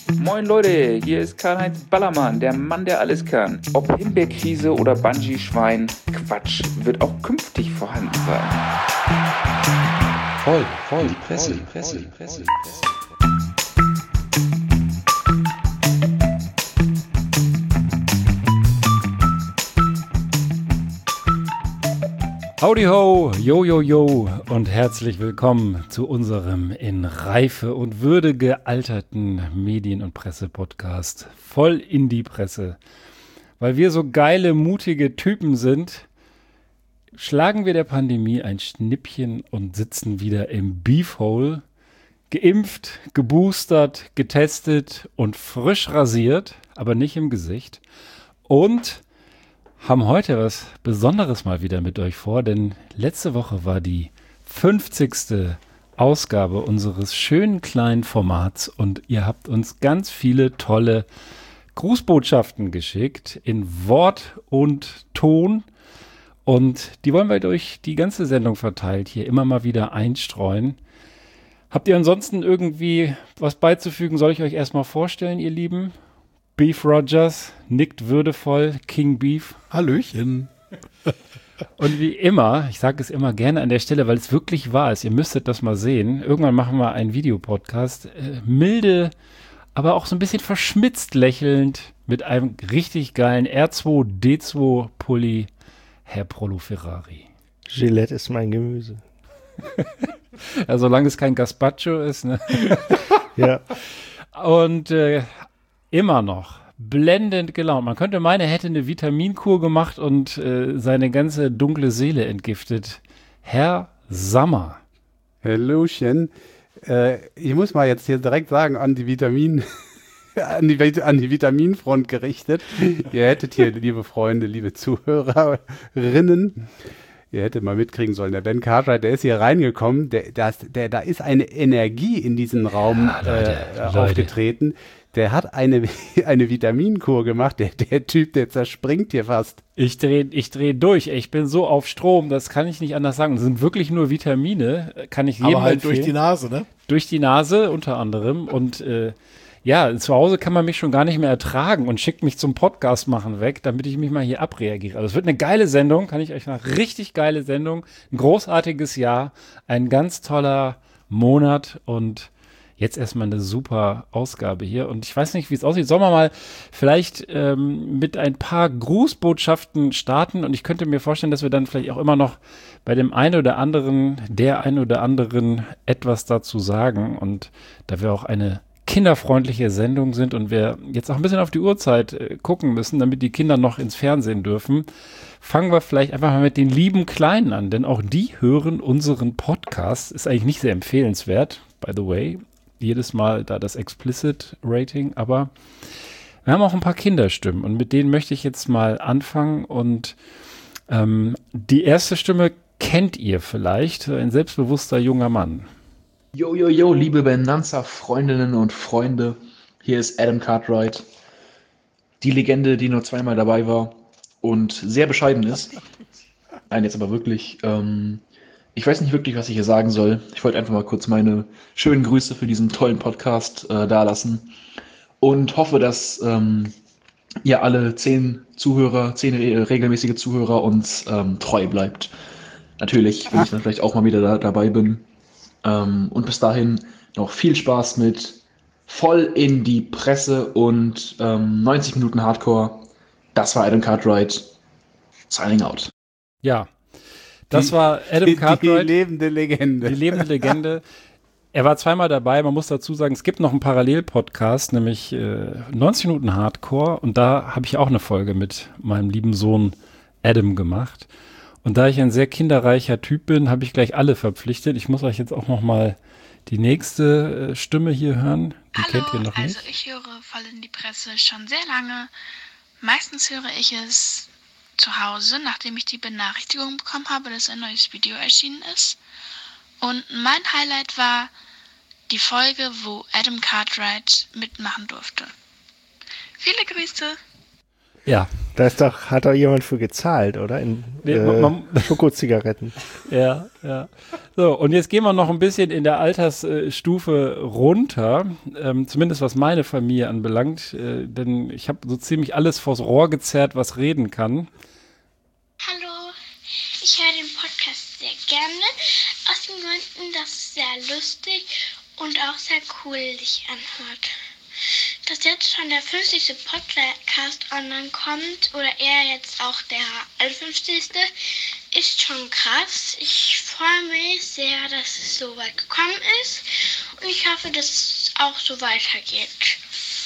Moin Leute, hier ist Karl-Heinz Ballermann, der Mann, der alles kann. Ob Himbeerkrise oder Bungee-Schwein, Quatsch wird auch künftig vorhanden sein. Voll, die Presse. Howdy ho, yo und herzlich willkommen zu unserem in Reife und Würde gealterten Medien- und Presse-Podcast voll in die Presse. Weil wir so geile, mutige Typen sind, schlagen wir der Pandemie ein Schnippchen und sitzen wieder im Beefhole, geimpft, geboostert, getestet und frisch rasiert, aber nicht im Gesicht. Und haben heute was Besonderes mal wieder mit euch vor, denn letzte Woche war die 50. Ausgabe unseres schönen kleinen Formats und ihr habt uns ganz viele tolle Grußbotschaften geschickt in Wort und Ton und die wollen wir durch die ganze Sendung verteilt hier immer mal wieder einstreuen. Habt ihr ansonsten irgendwie was beizufügen? Soll ich euch erstmal vorstellen, ihr Lieben? Beef Rogers nickt würdevoll, King Beef. Hallöchen. Und wie immer, ich sage es immer gerne an der Stelle, weil es wirklich wahr ist, ihr müsstet das mal sehen. Irgendwann machen wir einen Videopodcast. Milde, aber auch so ein bisschen verschmitzt lächelnd mit einem richtig geilen R2D2 Pulli, Herr Prolo Ferrari. Gillette ist mein Gemüse. Ja, solange es kein Gazpacho ist, ne? Ja. Und immer noch blendend gelaunt. Man könnte meinen, er hätte eine Vitaminkur gemacht und seine ganze dunkle Seele entgiftet. Herr Sammer. Hallöchen. Ich muss mal jetzt hier direkt sagen, an die an die Vitaminfront gerichtet. Ihr hättet hier, liebe Freunde, liebe Zuhörerinnen, ihr hättet mal mitkriegen sollen, der Ben Cartwright, der ist hier reingekommen, da ist eine Energie in diesen Raum aufgetreten. Der hat eine Vitaminkur gemacht, der Typ, der zerspringt hier fast. Ich dreh durch. Ich bin so auf Strom, das kann ich nicht anders sagen. Das sind wirklich nur Vitamine, kann ich jedem Aber halt empfehlen. durch die Nase, ne? Durch die Nase unter anderem. Und ja, zu Hause kann man mich schon gar nicht mehr ertragen und schickt mich zum Podcast machen weg, damit ich mich mal hier abreagiere. Also es wird eine geile Sendung, kann ich euch sagen. Richtig geile Sendung. Ein großartiges Jahr. Ein ganz toller Monat und jetzt erstmal eine super Ausgabe hier. Und ich weiß nicht, wie es aussieht. Sollen wir mal vielleicht mit ein paar Grußbotschaften starten? Und ich könnte mir vorstellen, dass wir dann vielleicht auch immer noch bei dem einen oder anderen, etwas dazu sagen. Und da wir auch eine kinderfreundliche Sendung sind und wir jetzt auch ein bisschen auf die Uhrzeit gucken müssen, damit die Kinder noch ins Fernsehen dürfen, fangen wir vielleicht einfach mal mit den lieben Kleinen an. Denn auch die hören unseren Podcast. Ist eigentlich nicht sehr empfehlenswert, by the way. Jedes Mal da das Explicit-Rating, aber wir haben auch ein paar Kinderstimmen und mit denen möchte ich jetzt mal anfangen und die erste Stimme kennt ihr vielleicht, ein selbstbewusster junger Mann. Yo, liebe Benanza-Freundinnen und Freunde, hier ist Adam Cartwright, die Legende, die nur zweimal dabei war und sehr bescheiden ist. Nein, jetzt aber wirklich, ich weiß nicht wirklich, was ich hier sagen soll. Ich wollte einfach mal kurz meine schönen Grüße für diesen tollen Podcast dalassen und hoffe, dass ihr alle 10 regelmäßige Zuhörer uns treu bleibt. Natürlich, wenn ich dann vielleicht auch mal wieder dabei bin. Und bis dahin noch viel Spaß mit voll in die Presse und 90 Minuten Hardcore. Das war Adam Cartwright. Signing out. Ja. Das war Adam Cartwright. Die lebende Legende. Die lebende Legende. Er war zweimal dabei. Man muss dazu sagen, es gibt noch einen Parallel-Podcast, nämlich 90 Minuten Hardcore. Und da habe ich auch eine Folge mit meinem lieben Sohn Adam gemacht. Und da ich ein sehr kinderreicher Typ bin, habe ich gleich alle verpflichtet. Ich muss euch jetzt auch noch mal die nächste Stimme hier hören. Die Hallo, kennt ihr noch nicht. also ich höre voll in die Presse schon sehr lange. Meistens höre ich es zu Hause, nachdem ich die Benachrichtigung bekommen habe, dass ein neues Video erschienen ist. Und mein Highlight war die Folge, wo Adam Cartwright mitmachen durfte. Viele Grüße! Ja. Hat doch jemand für gezahlt, oder? In Schokozigaretten. Ja. So, und jetzt gehen wir noch ein bisschen in der Altersstufe runter, zumindest was meine Familie anbelangt, denn ich habe so ziemlich alles vors Rohr gezerrt, was reden kann. Hallo, ich höre den Podcast sehr gerne, aus den Gründen, dass es sehr lustig und auch sehr cool sich anhört. Dass jetzt schon der 50. Podcast online kommt, oder eher jetzt auch der 50. ist schon krass. Ich freue mich sehr, dass es so weit gekommen ist und ich hoffe, dass es auch so weitergeht.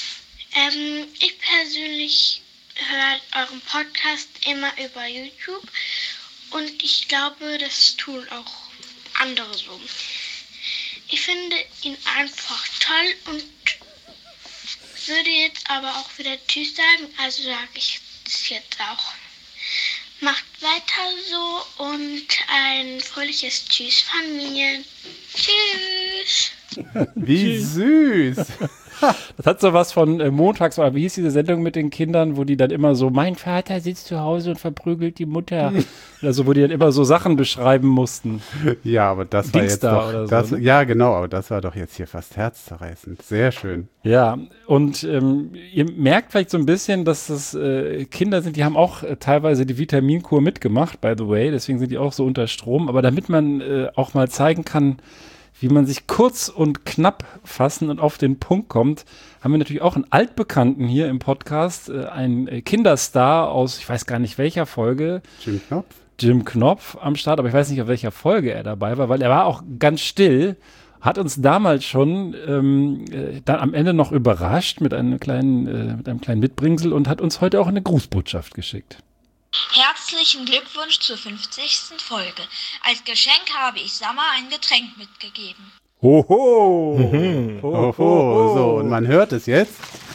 Ich persönlich höre euren Podcast immer über YouTube und ich glaube, das tun auch andere so. Ich finde ihn einfach toll und würde jetzt aber auch wieder Tschüss sagen, also sage ich es jetzt auch. Macht weiter so und ein fröhliches Tschüss von mir. Tschüss. Wie süß. Das hat so was von montags, oder wie hieß diese Sendung mit den Kindern, wo die dann immer so, mein Vater sitzt zu Hause und verprügelt die Mutter. Also wo die dann immer so Sachen beschreiben mussten. Ja, aber das war jetzt doch, oder das, so, ne? Ja genau, aber das war doch jetzt hier fast herzzerreißend. Sehr schön. Ja, und ihr merkt vielleicht so ein bisschen, dass das Kinder sind, die haben auch teilweise die Vitaminkur mitgemacht, by the way, deswegen sind die auch so unter Strom, aber damit man auch mal zeigen kann, wie man sich kurz und knapp fassen und auf den Punkt kommt, haben wir natürlich auch einen Altbekannten hier im Podcast, einen Kinderstar aus, ich weiß gar nicht welcher Folge. Jim Knopf am Start, aber ich weiß nicht, auf welcher Folge er dabei war, weil er war auch ganz still, hat uns damals schon dann am Ende noch überrascht mit einem kleinen Mitbringsel und hat uns heute auch eine Grußbotschaft geschickt. Herzlichen Glückwunsch zur 50. Folge. Als Geschenk habe ich Sammer ein Getränk mitgegeben. Hoho! Hoho! So, und man hört es jetzt.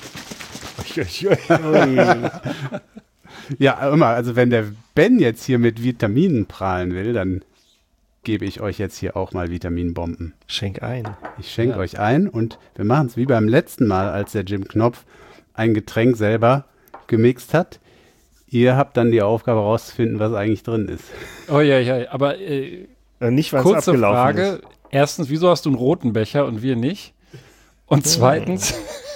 Ja, immer, also wenn der Ben jetzt hier mit Vitaminen prahlen will, dann gebe ich euch jetzt hier auch mal Vitaminbomben. Schenk ein. Ich schenke euch ein und wir machen es wie beim letzten Mal, als der Jim Knopf ein Getränk selber gemixt hat. Ihr habt dann die Aufgabe rauszufinden, was eigentlich drin ist. Oh ja, aber nicht, weil es kurze abgelaufen Frage. ist. Erstens, wieso hast du einen roten Becher und wir nicht? Und zweitens,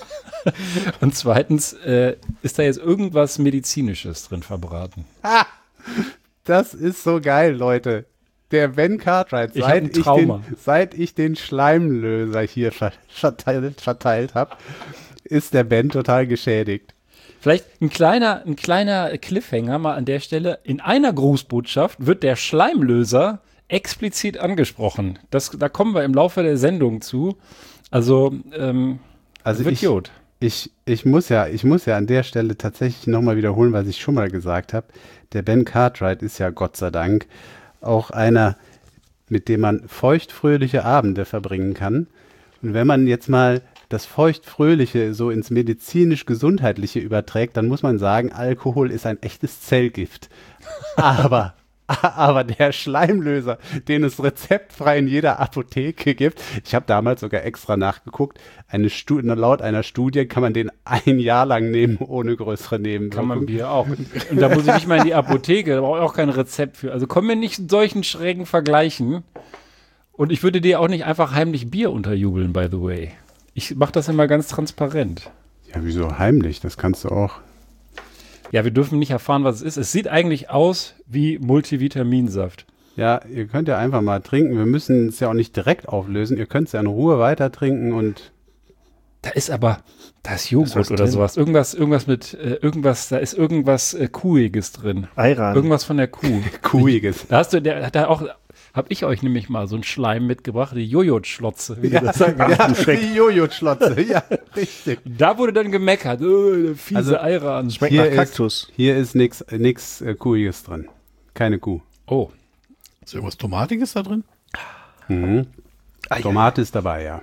ist da jetzt irgendwas Medizinisches drin verbraten? Das ist so geil, Leute. Der Ben Cartwright, seit ich den Schleimlöser hier verteilt habe, ist der Ben total geschädigt. Vielleicht ein kleiner Cliffhanger mal an der Stelle. In einer Grußbotschaft wird der Schleimlöser explizit angesprochen. Da kommen wir im Laufe der Sendung zu. Also wird gut. Ich muss ja an der Stelle tatsächlich nochmal wiederholen, was ich schon mal gesagt habe. Der Ben Cartwright ist ja Gott sei Dank auch einer, mit dem man feuchtfröhliche Abende verbringen kann. Und wenn man jetzt mal das Feuchtfröhliche so ins medizinisch-gesundheitliche überträgt, dann muss man sagen, Alkohol ist ein echtes Zellgift. Aber der Schleimlöser, den es rezeptfrei in jeder Apotheke gibt, ich habe damals sogar extra nachgeguckt, laut einer Studie kann man den 1 Jahr lang nehmen, ohne größere Nebenwirkungen. Kann man Bier auch. Und da muss ich nicht mal in die Apotheke, da brauche ich auch kein Rezept für. Also kommen wir nicht in solchen schrägen Vergleichen. Und ich würde dir auch nicht einfach heimlich Bier unterjubeln, by the way. Ich mache das immer ganz transparent. Ja, wieso heimlich? Das kannst du auch. Ja, wir dürfen nicht erfahren, was es ist. Es sieht eigentlich aus wie Multivitaminsaft. Ja, ihr könnt ja einfach mal trinken. Wir müssen es ja auch nicht direkt auflösen. Ihr könnt es ja in Ruhe weiter trinken und. Da ist Joghurt oder sowas. Da ist irgendwas Kuhiges drin. Ayran. Irgendwas von der Kuh. Kuhiges. Hab ich euch nämlich mal so einen Schleim mitgebracht, die Jojo-Schlotze. Die Jojo-Schlotze, ja, richtig. Da wurde dann gemeckert, fiese Ayran. Schmeckt nach Kaktus. Hier ist nix Kuhiges drin. Keine Kuh. Oh. Ist irgendwas Tomatiges da drin? Mhm. Tomate ist dabei, ja.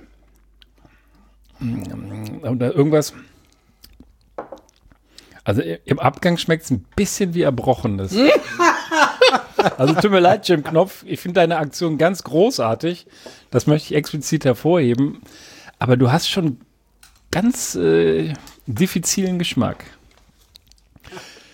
Und irgendwas. Also im Abgang schmeckt es ein bisschen wie Erbrochenes. Also tut mir leid, Jim Knopf, ich finde deine Aktion ganz großartig. Das möchte ich explizit hervorheben. Aber du hast schon ganz diffizilen Geschmack.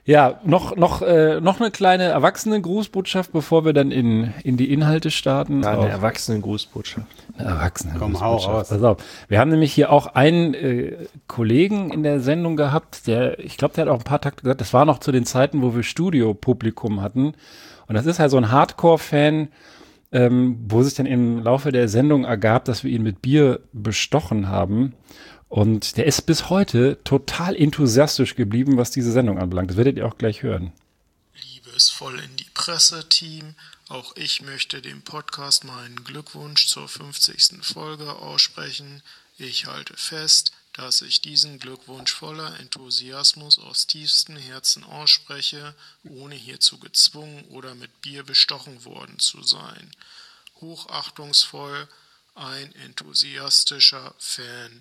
Ja, noch eine kleine Erwachsene-Grußbotschaft, bevor wir dann in die Inhalte starten. Ja, eine Erwachsenen-Grußbotschaft. Komm, hau raus. Pass auf. Wir haben nämlich hier auch einen Kollegen in der Sendung gehabt, ich glaube, der hat auch ein paar Takte gesagt, das war noch zu den Zeiten, wo wir Studiopublikum hatten. Und das ist halt so ein Hardcore-Fan, wo sich dann im Laufe der Sendung ergab, dass wir ihn mit Bier bestochen haben. Und der ist bis heute total enthusiastisch geblieben, was diese Sendung anbelangt. Das werdet ihr auch gleich hören. Liebes Voll in die Presse-Team, auch ich möchte dem Podcast meinen Glückwunsch zur 50. Folge aussprechen. Ich halte fest, dass ich diesen Glückwunsch voller Enthusiasmus aus tiefstem Herzen ausspreche, ohne hierzu gezwungen oder mit Bier bestochen worden zu sein. Hochachtungsvoll, ein enthusiastischer Fan.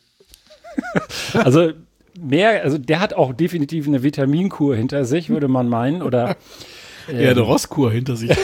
Also der hat auch definitiv eine Vitaminkur hinter sich, würde man meinen, oder eine Rosskur hinter sich.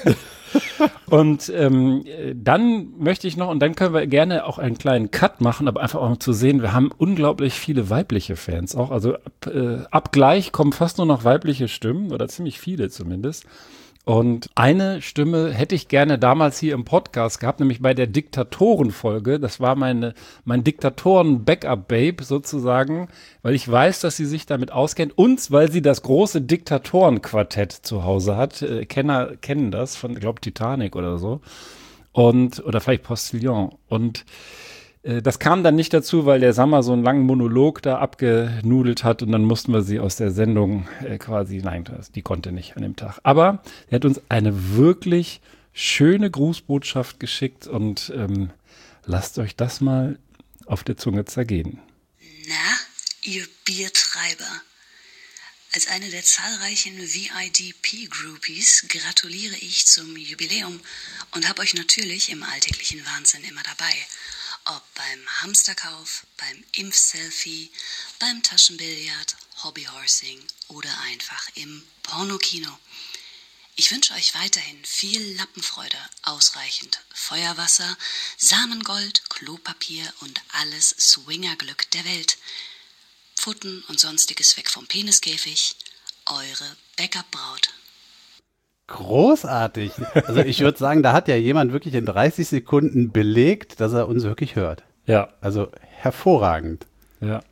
Und dann möchte ich noch, und dann können wir gerne auch einen kleinen Cut machen, aber einfach auch um zu sehen, wir haben unglaublich viele weibliche Fans auch. Also ab gleich kommen fast nur noch weibliche Stimmen, oder ziemlich viele zumindest. Und eine Stimme hätte ich gerne damals hier im Podcast gehabt, nämlich bei der Diktatoren-Folge. Das war mein Diktatoren-Backup-Babe sozusagen, weil ich weiß, dass sie sich damit auskennt und weil sie das große Diktatoren-Quartett zu Hause hat. Kenner kennen das von, ich glaube, Titanic oder so. Oder vielleicht Postillon. Und das kam dann nicht dazu, weil der Sammer so einen langen Monolog da abgenudelt hat und dann mussten wir sie aus der Sendung die konnte nicht an dem Tag. Aber er hat uns eine wirklich schöne Grußbotschaft geschickt und lasst euch das mal auf der Zunge zergehen. Na, ihr Biertreiber. Als eine der zahlreichen VIDP-Groupies gratuliere ich zum Jubiläum und habe euch natürlich im alltäglichen Wahnsinn immer dabei. Ob beim Hamsterkauf, beim Impfselfie, beim Taschenbillard, Hobbyhorsing oder einfach im Pornokino. Ich wünsche euch weiterhin viel Lappenfreude, ausreichend Feuerwasser, Samengold, Klopapier und alles Swingerglück der Welt. Pfoten und Sonstiges weg vom Peniskäfig. Eure Backup-Braut. Großartig. Also ich würde sagen, da hat ja jemand wirklich in 30 Sekunden belegt, dass er uns wirklich hört. Ja. Also hervorragend. Ja.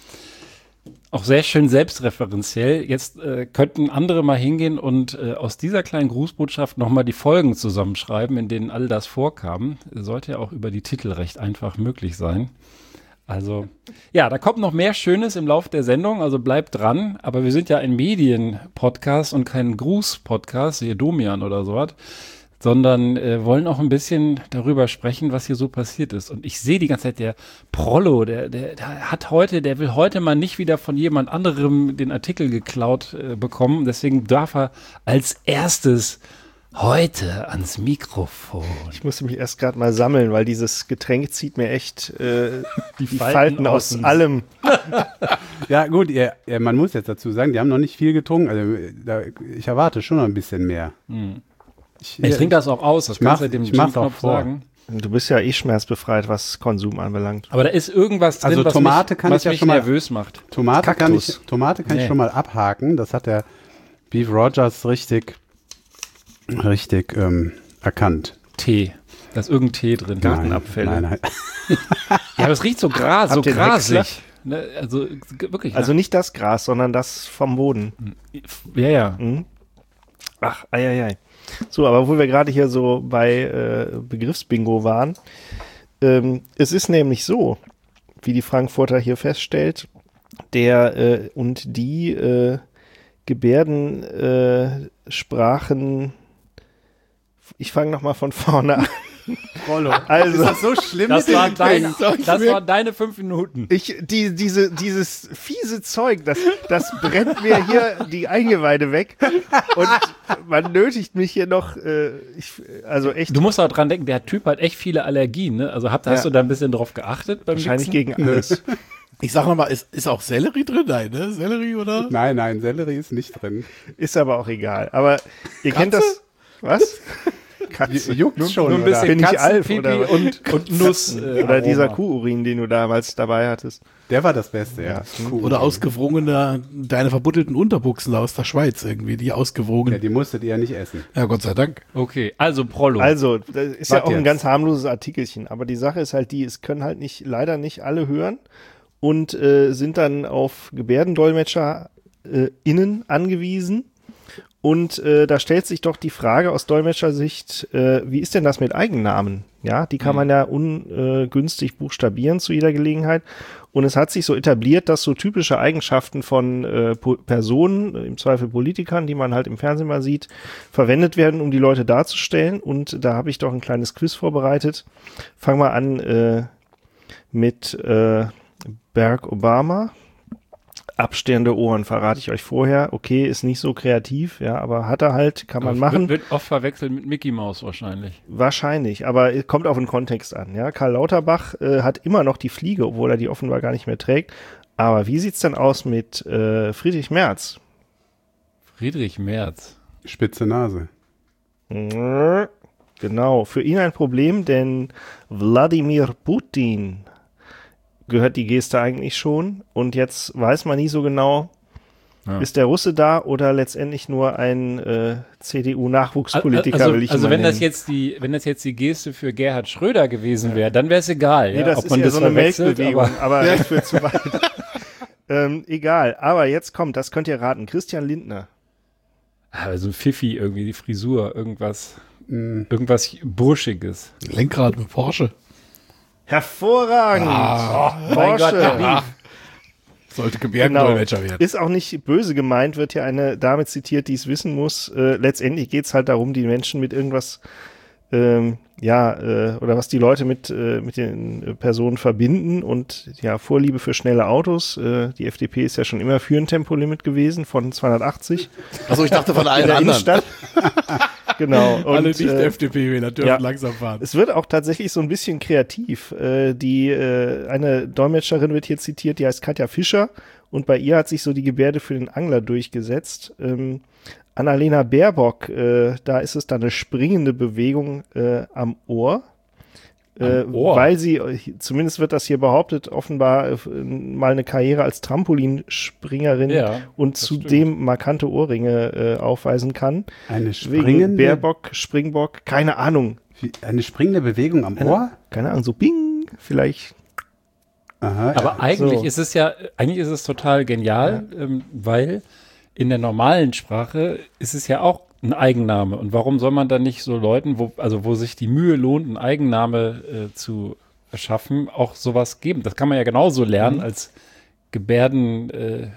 Auch sehr schön selbstreferenziell. Jetzt könnten andere mal hingehen und aus dieser kleinen Grußbotschaft nochmal die Folgen zusammenschreiben, in denen all das vorkam. Sollte ja auch über die Titel recht einfach möglich sein. Also, ja, da kommt noch mehr Schönes im Laufe der Sendung, also bleibt dran. Aber wir sind ja ein Medien-Podcast und kein Gruß-Podcast, hier Domian oder sowas, sondern wollen auch ein bisschen darüber sprechen, was hier so passiert ist. Und ich sehe die ganze Zeit, der Prollo, der will heute mal nicht wieder von jemand anderem den Artikel geklaut bekommen. Deswegen darf er als erstes heute ans Mikrofon. Ich musste mich erst gerade mal sammeln, weil dieses Getränk zieht mir echt die Falten aus allem. Ja gut, man muss jetzt dazu sagen, die haben noch nicht viel getrunken. Also ich erwarte schon noch ein bisschen mehr. Ich trinke das auch aus, das kannst du dem Knopf sagen. Du bist ja schmerzbefreit, was Konsum anbelangt. Aber da ist irgendwas drin, also Tomate was mich nervös macht. Tomate kann ich schon mal abhaken. Das hat der Beef Rogers richtig erkannt. Tee. Da ist irgendein Tee drin. Gartenabfälle. Nein. Ja, aber es riecht so grasig. Ne, also wirklich. Also nicht das Gras, sondern das vom Boden. Ja. Mhm. Ach, ei. So, aber wo wir gerade hier so bei Begriffsbingo waren, es ist nämlich so, wie die Frankfurter hier feststellt, der und die Gebärdensprachen. Ich fange nochmal von vorne an. Rollo. Also, ist das so schlimm? Das waren deine 5 Minuten. Dieses fiese Zeug, das brennt mir hier die Eingeweide weg. Und man nötigt mich hier noch, echt. Du musst auch dran denken, der Typ hat echt viele Allergien, ne? Also hast du da ein bisschen drauf geachtet beim Wahrscheinlich Mixen? gegen alles. Ich sag nochmal, ist auch Sellerie drin? Nein, ne? Sellerie oder? Nein, Sellerie ist nicht drin. Ist aber auch egal. Aber ihr kennt das. Was? Katze. Juckt schon, Nur ein bisschen Bin ich Alf Katzenpipi oder und Nuss. Oder dieser Kuhurin, den du damals dabei hattest. Der war das Beste, ja. Oder ausgewrungene, deine verbuddelten Unterbuchsen aus der Schweiz irgendwie, die ausgewogenen. Ja, die musstet ihr ja nicht essen. Ja, Gott sei Dank. Okay, also Prollo. Also, das ist ja Was auch ein jetzt? ganz harmloses Artikelchen, aber die Sache ist halt die, es können halt leider nicht alle hören und sind dann auf Gebärdendolmetscher innen angewiesen. Und da stellt sich doch die Frage aus Dolmetschersicht, wie ist denn das mit Eigennamen? Ja, die kann man ja ungünstig buchstabieren zu jeder Gelegenheit. Und es hat sich so etabliert, dass so typische Eigenschaften von Personen, im Zweifel Politikern, die man halt im Fernsehen mal sieht, verwendet werden, um die Leute darzustellen. Und da habe ich doch ein kleines Quiz vorbereitet. Fangen wir an mit Barack Obama. Abstehende Ohren, verrate ich euch vorher. Okay, ist nicht so kreativ, ja, aber hat er halt, kann man machen. Wird oft verwechselt mit Mickey Mouse wahrscheinlich. Wahrscheinlich, aber kommt auf den Kontext an, ja. Karl Lauterbach hat immer noch die Fliege, obwohl er die offenbar gar nicht mehr trägt. Aber wie sieht's denn aus mit Friedrich Merz? Friedrich Merz. Spitze Nase. Genau, für ihn ein Problem, denn Wladimir Putin gehört die Geste eigentlich schon und jetzt weiß man nie so genau, ist der Russe da oder letztendlich nur ein CDU-Nachwuchspolitiker, will ich also mal wenn nennen. wenn das jetzt die Geste für Gerhard Schröder gewesen wäre, dann wäre es egal, Nee, ja, das ob ist man ja das so eine verwechselt, Melkbewegung, aber das führt zu weit. Egal, aber jetzt kommt, das könnt ihr raten, Christian Lindner. Also ein Pfiffi irgendwie, die Frisur, irgendwas Burschiges. Lenkrad mit Porsche. Hervorragend! Mein Gott, der Porsche. Beef. Sollte Gebärdendolmetscher werden. Ist auch nicht böse gemeint, wird ja eine Dame zitiert, die es wissen muss. Letztendlich geht es halt darum, die Menschen mit irgendwas, oder was die Leute mit den Personen verbinden und ja, Vorliebe für schnelle Autos. Die FDP ist ja schon immer für ein Tempolimit gewesen von 280. Achso, ich dachte von in allen der anderen. Innenstadt. Genau. Und, Alle Nicht-FDP-Wähler dürfen ja. langsam fahren. Es wird auch tatsächlich so ein bisschen kreativ. Eine Dolmetscherin wird hier zitiert, die heißt Katja Fischer und bei ihr hat sich so die Gebärde für den Angler durchgesetzt. Annalena Baerbock, da ist es dann eine springende Bewegung am Ohr. Weil sie, zumindest wird das hier behauptet, offenbar mal eine Karriere als Trampolinspringerin und zudem markante Ohrringe aufweisen kann. Eine Wegen springende Baerbock, Springbock, keine Ahnung. Eine springende Bewegung am Ohr? Keine Ahnung, so bing, vielleicht. Aha, Aber eigentlich ist es total genial, weil in der normalen Sprache ist es ja auch ein Eigenname. Und warum soll man dann nicht so Leuten, wo sich die Mühe lohnt, einen Eigenname zu erschaffen, auch sowas geben? Das kann man ja genauso lernen als Gebärdenlesende.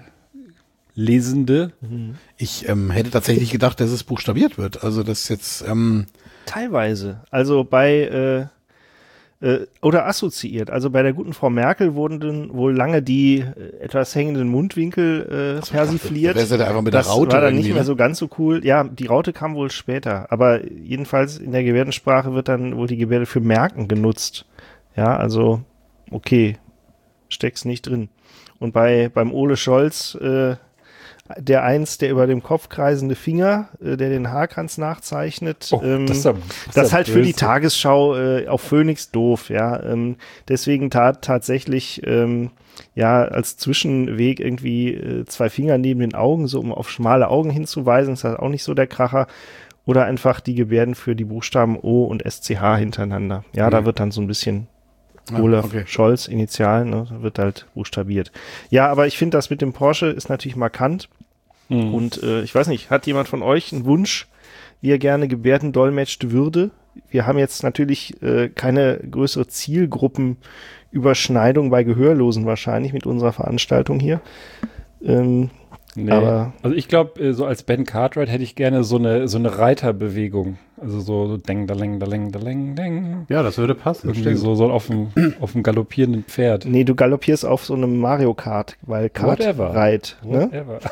Ich hätte tatsächlich gedacht, dass es buchstabiert wird. Also das jetzt Teilweise. Also bei oder assoziiert. Also bei der guten Frau Merkel wurden dann wohl lange die etwas hängenden Mundwinkel persifliert. Da wär's ja einfach mit der das Raute war dann irgendwie, nicht mehr ne? so ganz so cool. Ja, die Raute kam wohl später. Aber jedenfalls in der Gebärdensprache wird dann wohl die Gebärde für Merken genutzt. Ja, also okay, steck's nicht drin. Und beim Ole Scholz der über dem Kopf kreisende Finger, der den Haarkranz nachzeichnet. Das halt für die Tagesschau auf Phoenix doof, ja. Deswegen tatsächlich als Zwischenweg irgendwie 2 Finger neben den Augen, so um auf schmale Augen hinzuweisen, ist halt auch nicht so der Kracher. Oder einfach die Gebärden für die Buchstaben O und SCH hintereinander. Ja, da wird dann so ein bisschen Olaf Scholz, Initialen, ne, wird halt buchstabiert. Ja, aber ich finde, das mit dem Porsche ist natürlich markant. Und ich weiß nicht, hat jemand von euch einen Wunsch, wie er gerne Gebärden dolmetscht würde? Wir haben jetzt natürlich keine größere Zielgruppenüberschneidung bei Gehörlosen wahrscheinlich mit unserer Veranstaltung hier. Nee. Aber also ich glaube, so als Ben Cartwright hätte ich gerne so eine Reiterbewegung. Also so deng, daleng, daleng, daleng, deng. Ja, das würde passen. Irgendwie so auf dem galoppierenden Pferd. Nee, du galoppierst auf so einem Mario Kart, weil Kart reit. Ne?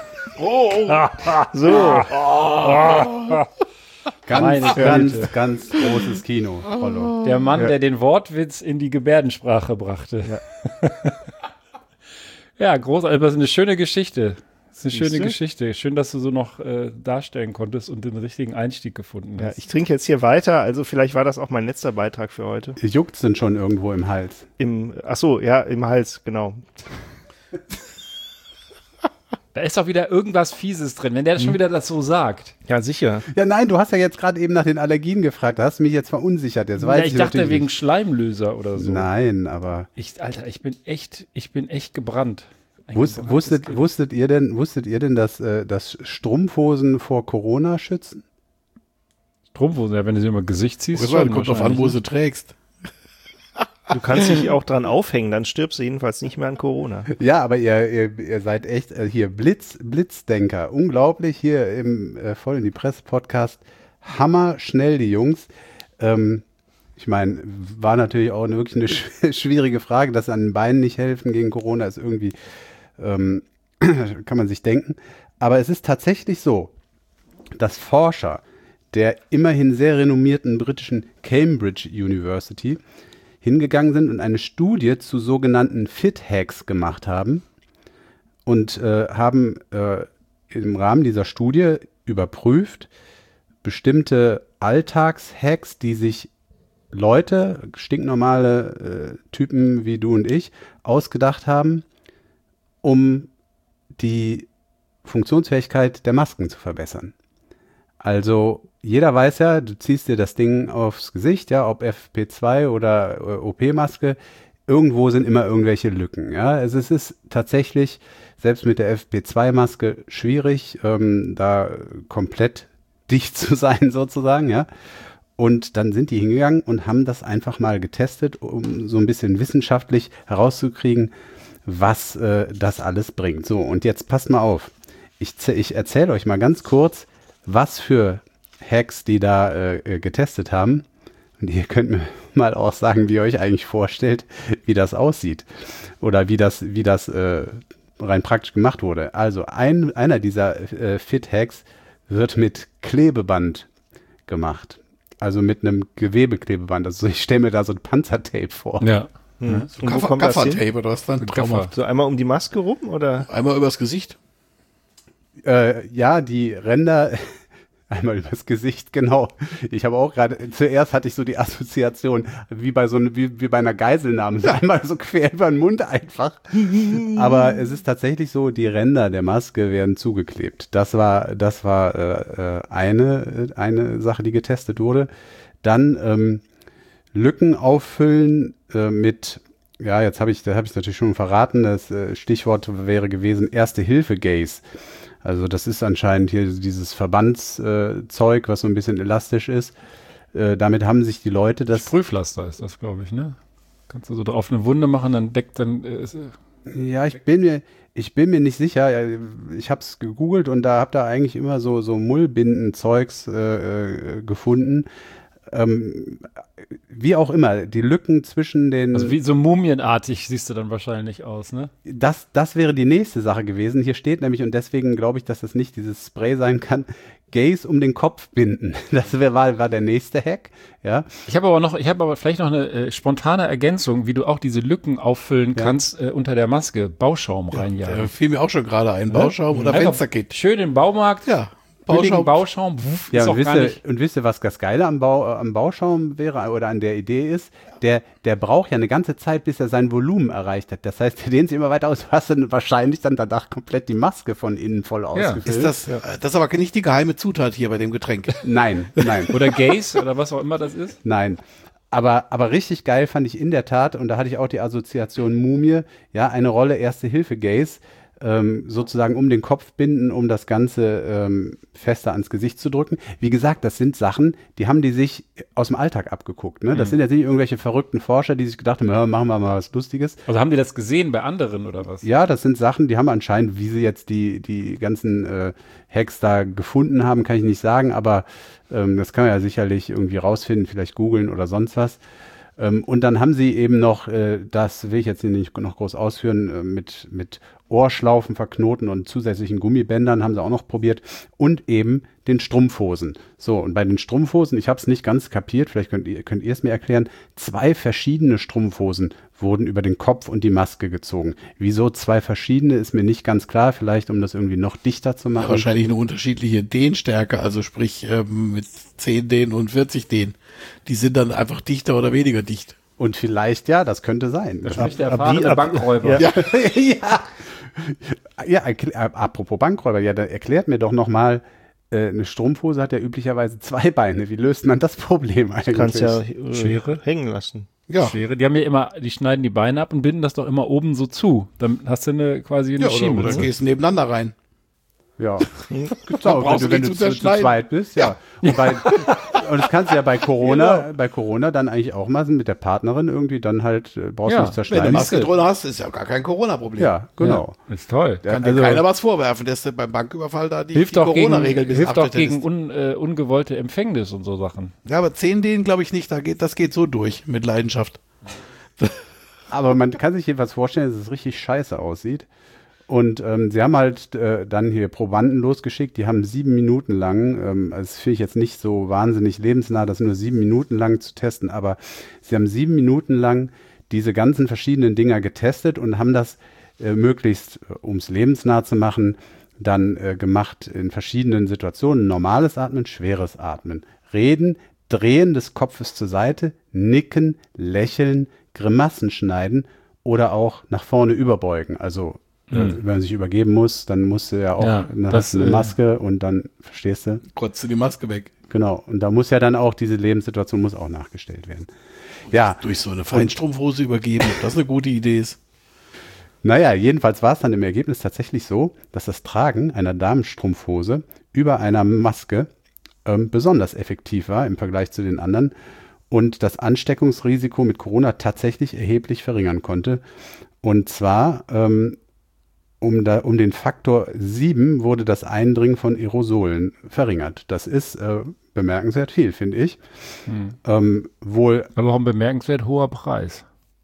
So. Ganz großes Kino. Rollo. Der Mann, der den Wortwitz in die Gebärdensprache brachte. Ja, großartig. Das ist eine schöne Geschichte. Das ist eine schöne Geschichte. Schön, dass du so noch darstellen konntest und den richtigen Einstieg gefunden hast. Ja, ich trinke jetzt hier weiter, also vielleicht war das auch mein letzter Beitrag für heute. Juckt's denn schon irgendwo im Hals? Im Hals, genau. Da ist doch wieder irgendwas Fieses drin, wenn der schon wieder das so sagt. Ja, sicher. Ja, nein, du hast ja jetzt gerade eben nach den Allergien gefragt. Da hast du mich jetzt verunsichert. Jetzt weiß ich dachte wegen Schleimlöser oder so. Nein, aber... Alter, ich bin echt gebrannt. Wusstet ihr denn, dass Strumpfhosen vor Corona schützen? Strumpfhosen, ja, wenn du sie immer Gesicht ziehst. Kommt drauf an, wo du trägst. Du kannst dich auch dran aufhängen, dann stirbst du jedenfalls nicht mehr an Corona. Ja, aber ihr seid echt hier Blitzdenker. Unglaublich hier im Voll in die Presse Podcast. Hammer schnell die Jungs. Ich meine, war natürlich auch wirklich eine schwierige Frage, dass an den Beinen nicht helfen gegen Corona ist irgendwie, kann man sich denken. Aber es ist tatsächlich so, dass Forscher der immerhin sehr renommierten britischen Cambridge University hingegangen sind und eine Studie zu sogenannten Fit-Hacks gemacht haben und haben im Rahmen dieser Studie überprüft, bestimmte Alltagshacks, die sich Leute, stinknormale Typen wie du und ich, ausgedacht haben, um die Funktionsfähigkeit der Masken zu verbessern. Also jeder weiß ja, du ziehst dir das Ding aufs Gesicht, ja, ob FP2 oder OP-Maske, irgendwo sind immer irgendwelche Lücken. Ja, also es ist tatsächlich, selbst mit der FP2-Maske schwierig, da komplett dicht zu sein sozusagen, ja. Und dann sind die hingegangen und haben das einfach mal getestet, um so ein bisschen wissenschaftlich herauszukriegen, was das alles bringt. So, und jetzt passt mal auf. Ich erzähle euch mal ganz kurz, was für Hacks die da getestet haben. Und ihr könnt mir mal auch sagen, wie ihr euch eigentlich vorstellt, wie das aussieht. Oder wie das rein praktisch gemacht wurde. Also einer dieser Fit-Hacks wird mit Klebeband gemacht. Also mit einem Gewebeklebeband. Also ich stelle mir da so ein Panzertape vor. Ja. So Gaffertape oder was dann? So einmal um die Maske rum oder? Einmal übers Gesicht? Ja, die Ränder einmal übers Gesicht, genau. Ich habe auch gerade, zuerst hatte ich so die Assoziation, wie bei einer Geiselnahme, so einmal so quer über den Mund einfach. Aber es ist tatsächlich so, die Ränder der Maske werden zugeklebt. Das war eine Sache, die getestet wurde. Dann Lücken auffüllen mit, ja, jetzt habe ich natürlich schon verraten, das Stichwort wäre gewesen Erste-Hilfe-Gaze. Also das ist anscheinend hier dieses Verbandszeug, was so ein bisschen elastisch ist. Damit haben sich die Leute das... Sprühpflaster ist das, glaube ich, ne? Kannst du so drauf eine Wunde machen, dann deckt dann... Ja, ich bin mir nicht sicher. Ich habe es gegoogelt und habe da eigentlich immer so Mullbinden-Zeugs gefunden. Wie auch immer, die Lücken zwischen den... Also wie so mumienartig siehst du dann wahrscheinlich aus, ne? Das wäre die nächste Sache gewesen. Hier steht nämlich, und deswegen glaube ich, dass das nicht dieses Spray sein kann, Gaze um den Kopf binden. Das war der nächste Hack, ja. Ich habe aber vielleicht noch eine spontane Ergänzung, wie du auch diese Lücken auffüllen kannst unter der Maske. Bauschaum reinjagen. Fiel mir auch schon gerade ein. Bauschaum oder Fensterkit. Schön im Baumarkt. Ja. Bauschaum. Ja, und wisst ihr, was das Geile am Bauschaum wäre oder an der Idee ist? Der braucht ja eine ganze Zeit, bis er sein Volumen erreicht hat. Das heißt, der dehnt sich immer weiter aus. Du hast dann wahrscheinlich dann danach komplett die Maske von innen voll ausgefüllt. Das ist aber nicht die geheime Zutat hier bei dem Getränk. Nein. Oder Gaze oder was auch immer das ist. Nein. Aber richtig geil fand ich in der Tat, und da hatte ich auch die Assoziation Mumie, ja, eine Rolle Erste-Hilfe-Gaze, sozusagen um den Kopf binden, um das Ganze fester ans Gesicht zu drücken. Wie gesagt, das sind Sachen, die haben die sich aus dem Alltag abgeguckt. Ne? Das sind jetzt nicht irgendwelche verrückten Forscher, die sich gedacht haben, machen wir mal was Lustiges. Also haben die das gesehen bei anderen oder was? Ja, das sind Sachen, die haben anscheinend, wie sie jetzt die ganzen Hacks da gefunden haben, kann ich nicht sagen, aber das kann man ja sicherlich irgendwie rausfinden, vielleicht googeln oder sonst was. Und dann haben sie eben noch, das will ich jetzt hier nicht noch groß ausführen, mit Ohrschlaufen verknoten und zusätzlichen Gummibändern haben sie auch noch probiert und eben den Strumpfhosen. So, und bei den Strumpfhosen, ich habe es nicht ganz kapiert, vielleicht könnt ihr es mir erklären, 2 verschiedene Strumpfhosen wurden über den Kopf und die Maske gezogen. Wieso 2 verschiedene, ist mir nicht ganz klar. Vielleicht, um das irgendwie noch dichter zu machen. Ja, wahrscheinlich eine unterschiedliche Dehnstärke, also sprich mit 10 Dehn und 40 Dehn. Die sind dann einfach dichter oder weniger dicht. Und vielleicht, ja, das könnte sein. Das spricht der erfahrene Bankräuber. Ja. Apropos Bankräuber, ja, dann erklärt mir doch nochmal, eine Strumpfhose hat ja üblicherweise 2 Beine. Wie löst man das Problem eigentlich? Du kannst ja Schere hängen lassen. Ja. Schere, die schneiden die Beine ab und binden das doch immer oben so zu. Dann hast du quasi eine Schiene. Oder gehst du nebeneinander rein. Ja, Da brauchst wenn du du nicht zu zu zerschneiden. zweit bist, ja. Und das kannst du ja bei Corona dann eigentlich auch mal mit der Partnerin irgendwie dann halt, brauchst du nicht Wenn du zerschneiden. Maske drunter hast, ist ja gar kein Corona-Problem. Ja, genau. Ist toll. Kann dir keiner was vorwerfen, dass du beim Banküberfall da die Hilft auch Corona-Regeln hilft auch missachtet gegen hättest. ungewollte Empfängnis und so Sachen. Ja, aber 10 Dehn glaube ich nicht, das geht so durch mit Leidenschaft. Aber man kann sich jedenfalls vorstellen, dass es richtig scheiße aussieht. Und sie haben halt dann hier Probanden losgeschickt, die haben 7 Minuten lang, also das finde ich jetzt nicht so wahnsinnig lebensnah, das nur 7 Minuten lang zu testen, aber sie haben 7 Minuten lang diese ganzen verschiedenen Dinger getestet und haben das möglichst, um es lebensnah zu machen, dann gemacht in verschiedenen Situationen. Normales Atmen, schweres Atmen, Reden, Drehen des Kopfes zur Seite, Nicken, Lächeln, Grimassen schneiden oder auch nach vorne überbeugen, also wenn man sich übergeben muss, dann musst du ja auch hast du eine Maske und dann, verstehst du? Kotzt du die Maske weg. Genau, und da muss ja dann auch, diese Lebenssituation muss auch nachgestellt werden. Ja. Durch so eine Feinstrumpfhose übergeben, ob das eine gute Idee ist. Naja, jedenfalls war es dann im Ergebnis tatsächlich so, dass das Tragen einer Damenstrumpfhose über einer Maske besonders effektiv war im Vergleich zu den anderen und das Ansteckungsrisiko mit Corona tatsächlich erheblich verringern konnte. Und zwar um den Faktor 7 wurde das Eindringen von Aerosolen verringert. Das ist bemerkenswert viel, finde ich. Wohl. Aber auch ein bemerkenswert hoher Preis.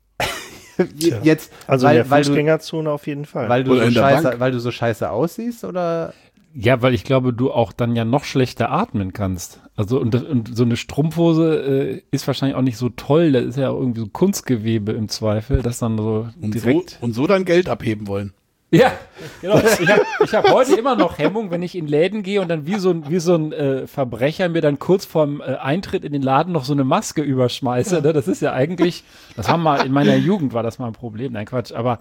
Jetzt, also in der Fußgängerzone auf jeden Fall. Weil du so scheiße aussiehst, oder? Ja, weil ich glaube, du auch dann ja noch schlechter atmen kannst. Also und so eine Strumpfhose ist wahrscheinlich auch nicht so toll. Das ist ja irgendwie so Kunstgewebe im Zweifel, das dann so direkt. Und so dann Geld abheben wollen. Ja, genau. Ich hab heute immer noch Hemmung, wenn ich in Läden gehe und dann wie so ein Verbrecher mir dann kurz vorm Eintritt in den Laden noch so eine Maske überschmeiße. Ne? Das ist ja eigentlich, das haben mal in meiner Jugend war das mal ein Problem. Nein, Quatsch, aber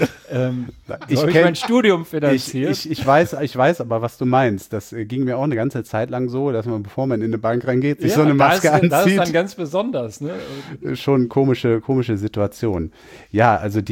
ich mein Studium finanziert. Ich weiß aber, was du meinst. Das ging mir auch eine ganze Zeit lang so, dass man, bevor man in eine Bank reingeht, sich so eine Maske anzieht. Das ist dann ganz besonders. Ne? Schon komische Situation. Ja, also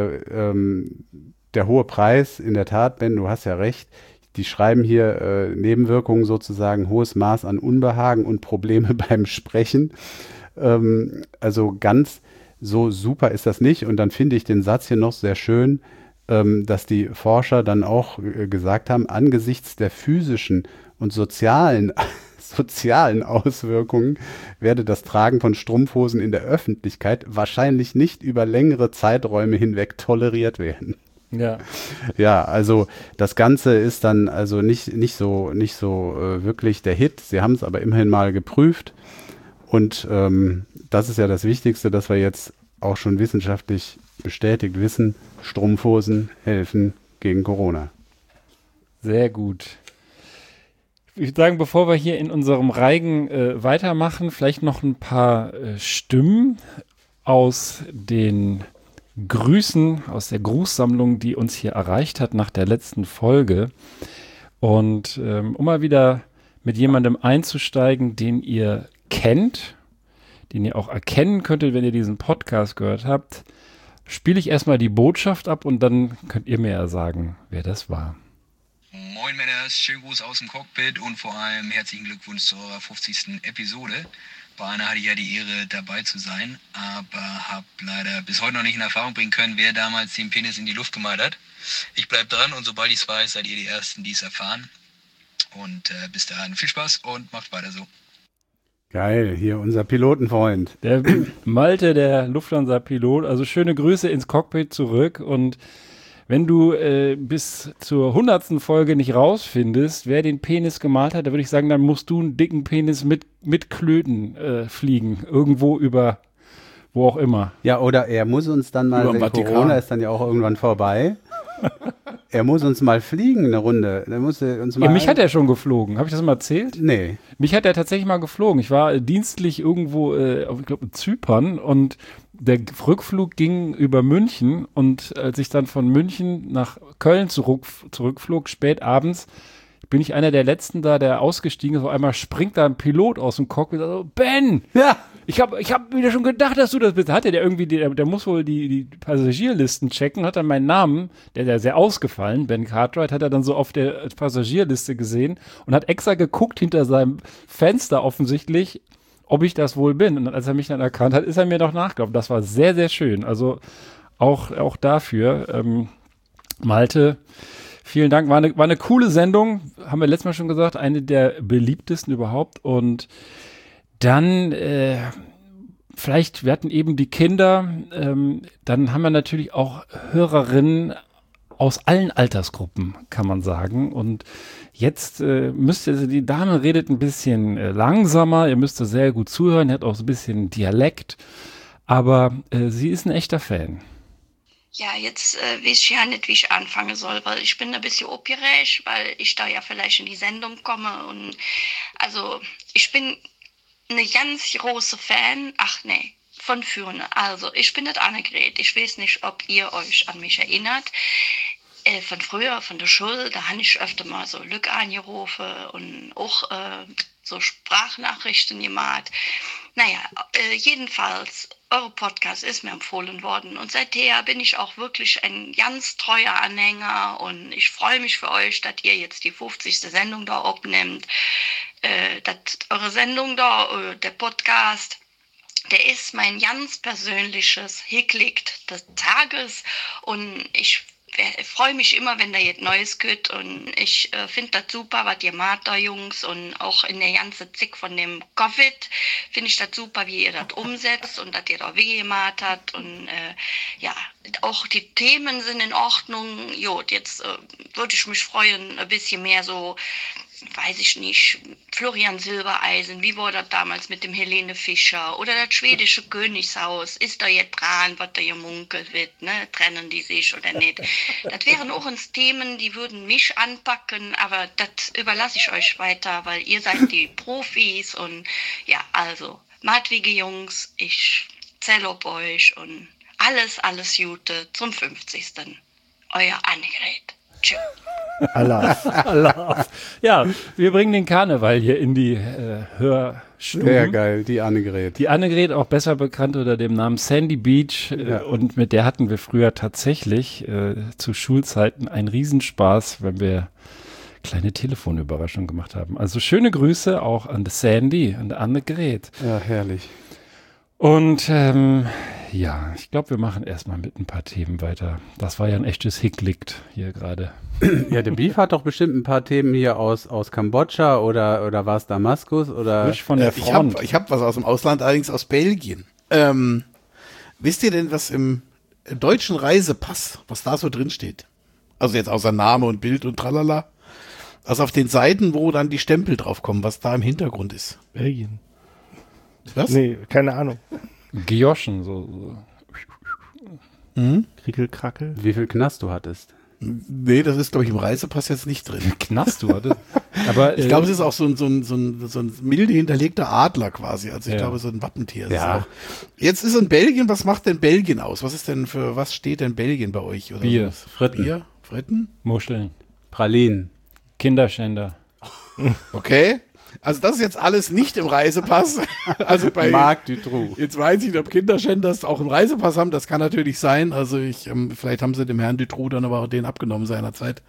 der hohe Preis, in der Tat, Ben, du hast ja recht, die schreiben hier Nebenwirkungen sozusagen, hohes Maß an Unbehagen und Probleme beim Sprechen. Also ganz so super ist das nicht. Und dann finde ich den Satz hier noch sehr schön, dass die Forscher dann auch gesagt haben, angesichts der physischen und sozialen Auswirkungen werde das Tragen von Strumpfhosen in der Öffentlichkeit wahrscheinlich nicht über längere Zeiträume hinweg toleriert werden. Ja, also das Ganze ist dann also nicht so wirklich der Hit. Sie haben es aber immerhin mal geprüft und das ist ja das Wichtigste, dass wir jetzt auch schon wissenschaftlich bestätigt wissen, Strumpfhosen helfen gegen Corona. Sehr gut. Ich würde sagen, bevor wir hier in unserem Reigen weitermachen, vielleicht noch ein paar Stimmen aus den Grüßen, aus der Grußsammlung, die uns hier erreicht hat nach der letzten Folge. Und um mal wieder mit jemandem einzusteigen, den ihr kennt, den ihr auch erkennen könntet, wenn ihr diesen Podcast gehört habt, spiele ich erstmal die Botschaft ab und dann könnt ihr mir ja sagen, wer das war. Moin Männers, schönen Gruß aus dem Cockpit und vor allem herzlichen Glückwunsch zur 50. Episode. Bei einer hatte ich ja die Ehre, dabei zu sein, aber habe leider bis heute noch nicht in Erfahrung bringen können, wer damals den Penis in die Luft gemalt hat. Ich bleib dran und sobald ich es weiß, seid ihr die Ersten, die es erfahren. Und bis dahin viel Spaß und macht weiter so. Geil, hier unser Pilotenfreund. Der Malte, der Lufthansa-Pilot, also schöne Grüße ins Cockpit zurück und wenn du bis zur 100. Folge nicht rausfindest, wer den Penis gemalt hat, da würde ich sagen, dann musst du einen dicken Penis mit Klöten fliegen. Irgendwo über wo auch immer. Ja, oder er muss uns dann mal, wenn Corona ist dann ja auch irgendwann vorbei, er muss uns mal fliegen eine Runde. Er muss uns mal mich hat er schon geflogen. Habe ich das mal erzählt? Nee. Mich hat er tatsächlich mal geflogen. Ich war dienstlich irgendwo, ich glaube in Zypern, und der Rückflug ging über München, und als ich dann von München nach Köln zurückflog, spät abends, bin ich einer der Letzten da, der ausgestiegen ist. Auf einmal springt da ein Pilot aus dem Cockpit und sagt so, Ben! Ja! Ich hab mir schon gedacht, dass du das bist. Hatte der irgendwie, der muss wohl die Passagierlisten checken, hat dann meinen Namen, der sehr ausgefallen, Ben Cartwright, hat er dann so auf der Passagierliste gesehen und hat extra geguckt hinter seinem Fenster offensichtlich, ob ich das wohl bin. Und als er mich dann erkannt hat, ist er mir noch nachgelaufen. Das war sehr, sehr schön. Also auch dafür, Malte, vielen Dank. War eine coole Sendung, haben wir letztes Mal schon gesagt, eine der beliebtesten überhaupt. Und dann, vielleicht, wir hatten eben die Kinder, dann haben wir natürlich auch Hörerinnen aus allen Altersgruppen, kann man sagen. Und jetzt die Dame redet ein bisschen langsamer, ihr müsst sehr gut zuhören, hat auch so ein bisschen Dialekt, aber sie ist ein echter Fan. Ja, jetzt weiß ich ja nicht, wie ich anfangen soll, weil ich bin ein bisschen aufgeregt, weil ich da ja vielleicht in die Sendung komme. Und also ich bin eine ganz große Fan, von vorne. Also ich bin nicht Annegret, ich weiß nicht, ob ihr euch an mich erinnert. Von früher, von der Schule, da habe ich öfter mal so Lück angerufen und auch so Sprachnachrichten gemacht. Naja, jedenfalls, eure Podcast ist mir empfohlen worden und seither bin ich auch wirklich ein ganz treuer Anhänger und ich freue mich für euch, dass ihr jetzt die 50. Sendung da abnimmt. Dass eure Sendung da, der Podcast, der ist mein ganz persönliches Hicklicht des Tages und ich freue mich immer, wenn da jetzt Neues gibt und ich finde das super, was ihr macht da, Jungs, und auch in der ganzen Zick von dem Covid finde ich das super, wie ihr das umsetzt und dass ihr da Wege gemacht habt und auch die Themen sind in Ordnung. Jo, jetzt würde ich mich freuen, ein bisschen mehr so, weiß ich nicht, Florian Silbereisen, wie war das damals mit dem Helene Fischer oder das schwedische Königshaus, ist da jetzt dran, was da gemunkelt wird, ne? Trennen die sich oder nicht? Das wären auch uns Themen, die würden mich anpacken, aber das überlasse ich euch weiter, weil ihr seid die Profis und ja, also, Madwige Jungs, ich zähle auf euch und alles Gute zum 50. Euer Annegret. Tschüss. Allah. Ja, wir bringen den Karneval hier in die Hörstuben. Sehr geil, die Annegret. Die Annegret, auch besser bekannt unter dem Namen Sandy Beach. Und mit der hatten wir früher tatsächlich zu Schulzeiten einen Riesenspaß, wenn wir kleine Telefonüberraschungen gemacht haben. Also schöne Grüße auch an Sandy und Annegret. Ja, herrlich. Und ich glaube, wir machen erstmal mit ein paar Themen weiter. Das war ja ein echtes Hicklicht hier gerade. Ja, der Beef hat doch bestimmt ein paar Themen hier aus Kambodscha oder war es Damaskus oder frisch von der Front. Ich hab was aus dem Ausland, allerdings aus Belgien. Wisst ihr denn, was im deutschen Reisepass, was da so drin steht? Also jetzt außer Name und Bild und tralala. Also auf den Seiten, wo dann die Stempel drauf kommen, was da im Hintergrund ist. Belgien. Was? Nee, keine Ahnung. Gioschen, so. Krickelkrackel. Wie viel Knast du hattest? Nee, das ist, glaube ich, im Reisepass jetzt nicht drin. Knast du hattest? Aber ich glaube, es ist auch so ein milde hinterlegter Adler quasi. Also ich glaube, so ein Wappentier. Ja. Jetzt ist in Belgien, was macht denn Belgien aus? Was steht denn Belgien bei euch? Oder Bier. So? Fritten. Fritten? Muscheln. Pralinen. Kinderschänder. Okay. Also das ist jetzt alles nicht im Reisepass. Also bei Marc Dutroux. Jetzt weiß ich nicht, ob Kinderschänder das auch im Reisepass haben. Das kann natürlich sein. Also vielleicht haben sie dem Herrn Dutroux dann aber auch den abgenommen seinerzeit.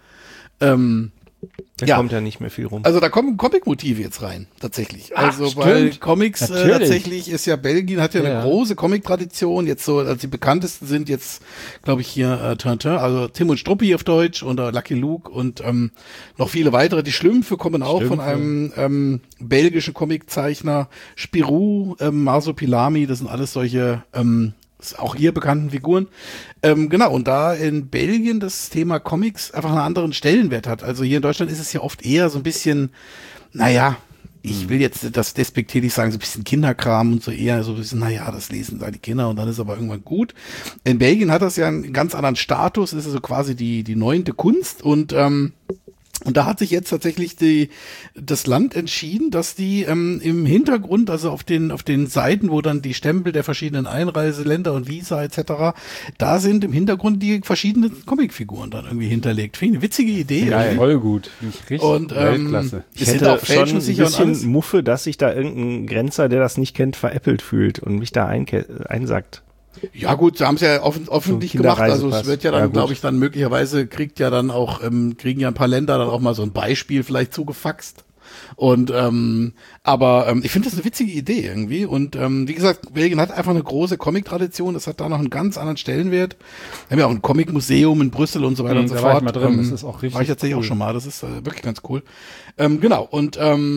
Da kommt ja nicht mehr viel rum. Also da kommen Comic-Motive jetzt rein, tatsächlich. Also stimmt. weil Comics tatsächlich ist ja, Belgien hat ja eine große Comic-Tradition. Jetzt so, also die bekanntesten sind jetzt, glaube ich, hier Tintin, also Tim und Struppi auf Deutsch und Lucky Luke und noch viele weitere. Die Schlümpfe kommen auch von einem belgischen Comiczeichner. Spirou, Marsupilami, das sind alles solche auch hier bekannten Figuren. Genau, und da in Belgien das Thema Comics einfach einen anderen Stellenwert hat. Also hier in Deutschland ist es ja oft eher so ein bisschen, naja, ich will jetzt das despektierlich sagen, so ein bisschen Kinderkram und so eher so ein bisschen, naja, das lesen da die Kinder und dann ist aber irgendwann gut. In Belgien hat das ja einen ganz anderen Status, ist also quasi die 9. Kunst und da hat sich jetzt tatsächlich das Land entschieden, dass die im Hintergrund, also auf den Seiten, wo dann die Stempel der verschiedenen Einreiseländer und Visa etc., da sind im Hintergrund die verschiedenen Comicfiguren dann irgendwie hinterlegt. Finde ich eine witzige Idee. Ja, voll gut. Richtig und Weltklasse. Ich hätte schon ein bisschen Muffe, dass sich da irgendein Grenzer, der das nicht kennt, veräppelt fühlt und mich da einsackt. Ja gut, sie haben es ja öffentlich gemacht, also es wird ja dann, glaube ich, dann möglicherweise kriegen ja ein paar Länder dann auch mal so ein Beispiel vielleicht zugefaxt. Und aber ich finde das eine witzige Idee irgendwie. Und wie gesagt, Belgien hat einfach eine große Comic-Tradition, das hat da noch einen ganz anderen Stellenwert. Wir haben ja auch ein Comic-Museum in Brüssel und so weiter und so fort. War ich mal drin, das ist auch richtig. War ich tatsächlich auch schon mal, das ist wirklich ganz cool. Genau, und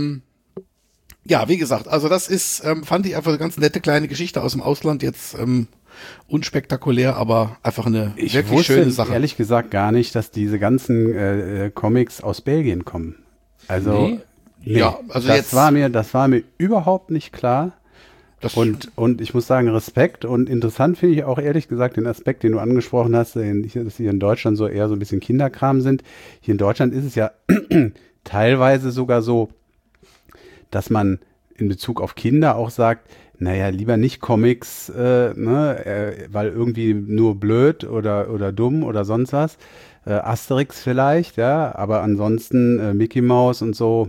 ja, wie gesagt, also das ist, fand ich einfach eine ganz nette kleine Geschichte aus dem Ausland, jetzt unspektakulär, aber einfach eine wirklich schöne Sache. Ehrlich gesagt gar nicht, dass diese ganzen Comics aus Belgien kommen. Also, nee. Ja, also das war mir überhaupt nicht klar. Und ich muss sagen, Respekt und interessant finde ich auch ehrlich gesagt den Aspekt, den du angesprochen hast, dass hier in Deutschland so eher so ein bisschen Kinderkram sind. Hier in Deutschland ist es ja teilweise sogar so, dass man in Bezug auf Kinder auch sagt, naja, lieber nicht Comics, weil irgendwie nur blöd oder dumm oder sonst was. Asterix vielleicht, ja, aber ansonsten Mickey Mouse und so.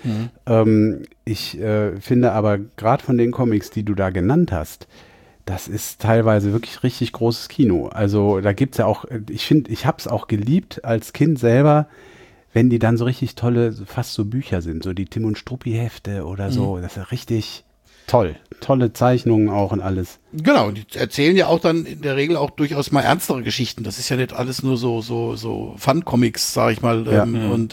Ich finde aber gerade von den Comics, die du da genannt hast, das ist teilweise wirklich richtig großes Kino. Also da gibt's ja auch, ich hab's auch geliebt als Kind selber, wenn die dann so richtig tolle, fast so Bücher sind, so die Tim und Struppi-Hefte oder so, das ist ja richtig toll. Tolle Zeichnungen auch und alles. Genau, die erzählen ja auch dann in der Regel auch durchaus mal ernstere Geschichten. Das ist ja nicht alles nur so Fun-Comics, sag ich mal. Ja.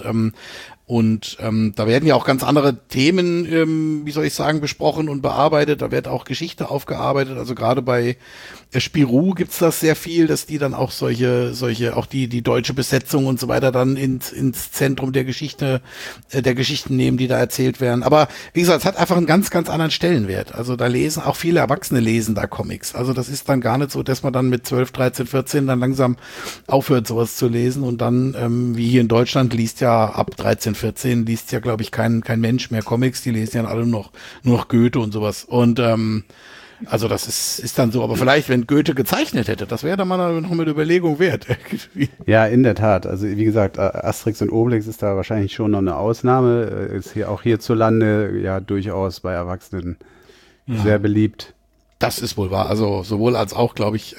Und da werden ja auch ganz andere Themen, wie soll ich sagen, besprochen und bearbeitet. Da wird auch Geschichte aufgearbeitet. Also gerade bei Spirou gibt's das sehr viel, dass die dann auch solche auch die deutsche Besetzung und so weiter dann ins Zentrum der Geschichten nehmen, die da erzählt werden. Aber wie gesagt, es hat einfach einen ganz, ganz anderen Stellenwert. Also da lesen auch viele Erwachsene lesen da Comics. Also das ist dann gar nicht so, dass man dann mit 12, 13, 14 dann langsam aufhört, sowas zu lesen. Und dann, wie hier in Deutschland, liest ja ab 13, 14 liest ja, glaube ich, kein Mensch mehr Comics. Die lesen ja alle nur noch Goethe und sowas. Und also das ist dann so, aber vielleicht, wenn Goethe gezeichnet hätte, das wäre dann mal noch eine Überlegung wert. Ja, in der Tat. Also wie gesagt, Asterix und Obelix ist da wahrscheinlich schon noch eine Ausnahme. Ist hier auch hierzulande ja durchaus bei Erwachsenen sehr beliebt. Das ist wohl wahr. Also sowohl als auch, glaube ich,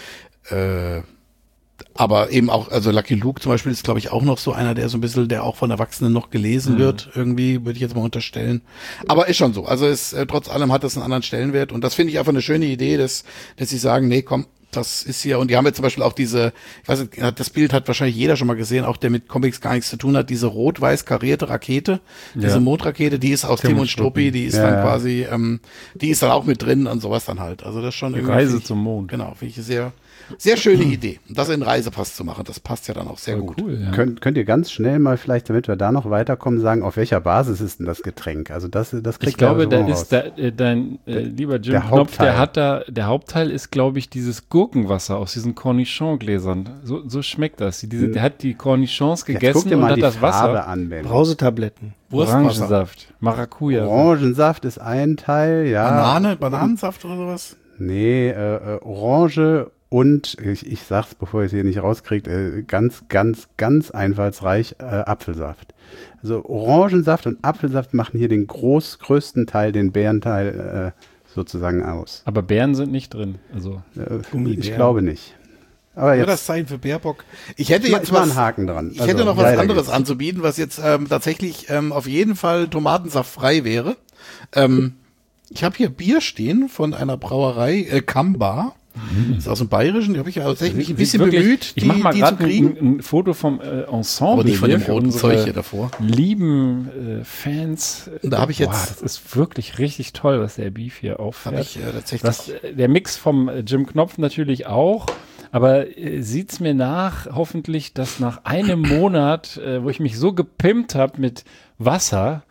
aber eben auch, also Lucky Luke zum Beispiel ist, glaube ich, auch noch so einer, der so ein bisschen, der auch von Erwachsenen noch gelesen wird, irgendwie, würde ich jetzt mal unterstellen. Aber ist schon so. Also trotz allem hat das einen anderen Stellenwert und das finde ich einfach eine schöne Idee, dass sie sagen, nee, komm, das ist hier, und die haben jetzt zum Beispiel auch diese, ich weiß nicht, das Bild hat wahrscheinlich jeder schon mal gesehen, auch der mit Comics gar nichts zu tun hat, diese rot-weiß karierte Rakete, diese Mondrakete, die ist aus Tim und Struppi, die ist dann quasi, die ist dann auch mit drin und sowas dann halt. Also das ist schon irgendwie. Reise zum Mond. Genau, finde ich sehr, sehr schöne Idee. Und das in Reisepass zu machen, das passt ja dann auch sehr gut. Cool, ja. Könnt ihr ganz schnell mal vielleicht, damit wir da noch weiterkommen, sagen, auf welcher Basis ist denn das Getränk? Also das kriegt ich glaube, da ist dein lieber Jim Knopf, der Hauptteil ist, glaube ich, dieses Gurkenwasser aus diesen Cornichon-Gläsern. So schmeckt das. Der hat die Cornichons gegessen und hat das Wasser. Brausetabletten. Orangensaft, Maracuja. Orangensaft ist ein Teil, ja. Bananensaft oder sowas? Nee, Orange und, ich sag's, bevor ihr es hier nicht rauskriegt, ganz, ganz, ganz einfallsreich, Apfelsaft. Also Orangensaft und Apfelsaft machen hier den größten Teil, den Beerenteil sozusagen aus. Aber Beeren sind nicht drin, also ich glaube nicht. Aber jetzt das Zeichen für Baerbock. Ich hätte jetzt mal einen Haken dran. Ich hätte noch was anderes anzubieten, was jetzt tatsächlich auf jeden Fall tomatensaftfrei wäre. Ich habe hier Bier stehen von einer Brauerei, Kamba. Das ist aus dem Bayerischen, die habe ich ja tatsächlich ein bisschen bemüht, ich mach mal gerade ein Foto vom Ensemble, aber nicht von dem roten Zeug hier davor. Lieben Fans. Und da habe ich jetzt, das ist wirklich richtig toll, was der Beef hier auffährt. Habe ich tatsächlich. Der Mix vom Jim Knopf natürlich auch. Aber sieht's mir nach, hoffentlich, dass nach einem Monat, wo ich mich so gepimpt habe mit Wasser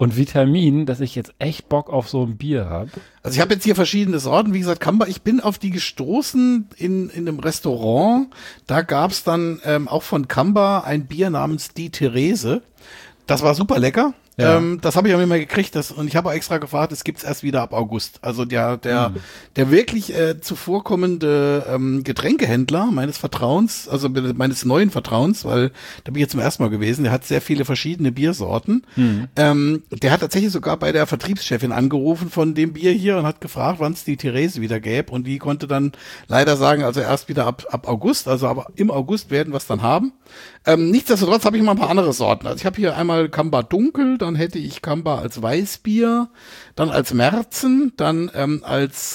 und Vitamin, dass ich jetzt echt Bock auf so ein Bier habe. Also ich habe jetzt hier verschiedene Sorten, wie gesagt, Kamba. Ich bin auf die gestoßen in einem Restaurant. Da gab's dann auch von Kamba ein Bier namens Die Therese. Das war super lecker. Ja. Das habe ich auch immer gekriegt und ich habe extra gefragt, es gibt's erst wieder ab August. Also der wirklich zuvorkommende Getränkehändler meines Vertrauens, also meines neuen Vertrauens, weil da bin ich jetzt zum ersten Mal gewesen, der hat sehr viele verschiedene Biersorten. Der hat tatsächlich sogar bei der Vertriebschefin angerufen von dem Bier hier und hat gefragt, wann es die Therese wieder gäbe, und die konnte dann leider sagen, also erst wieder ab August, also aber im August werden wir es dann haben. Nichtsdestotrotz habe ich mal ein paar andere Sorten. Also ich habe hier einmal Kamba Dunkel, dann hätte ich Kamba als Weißbier, dann als Märzen, dann als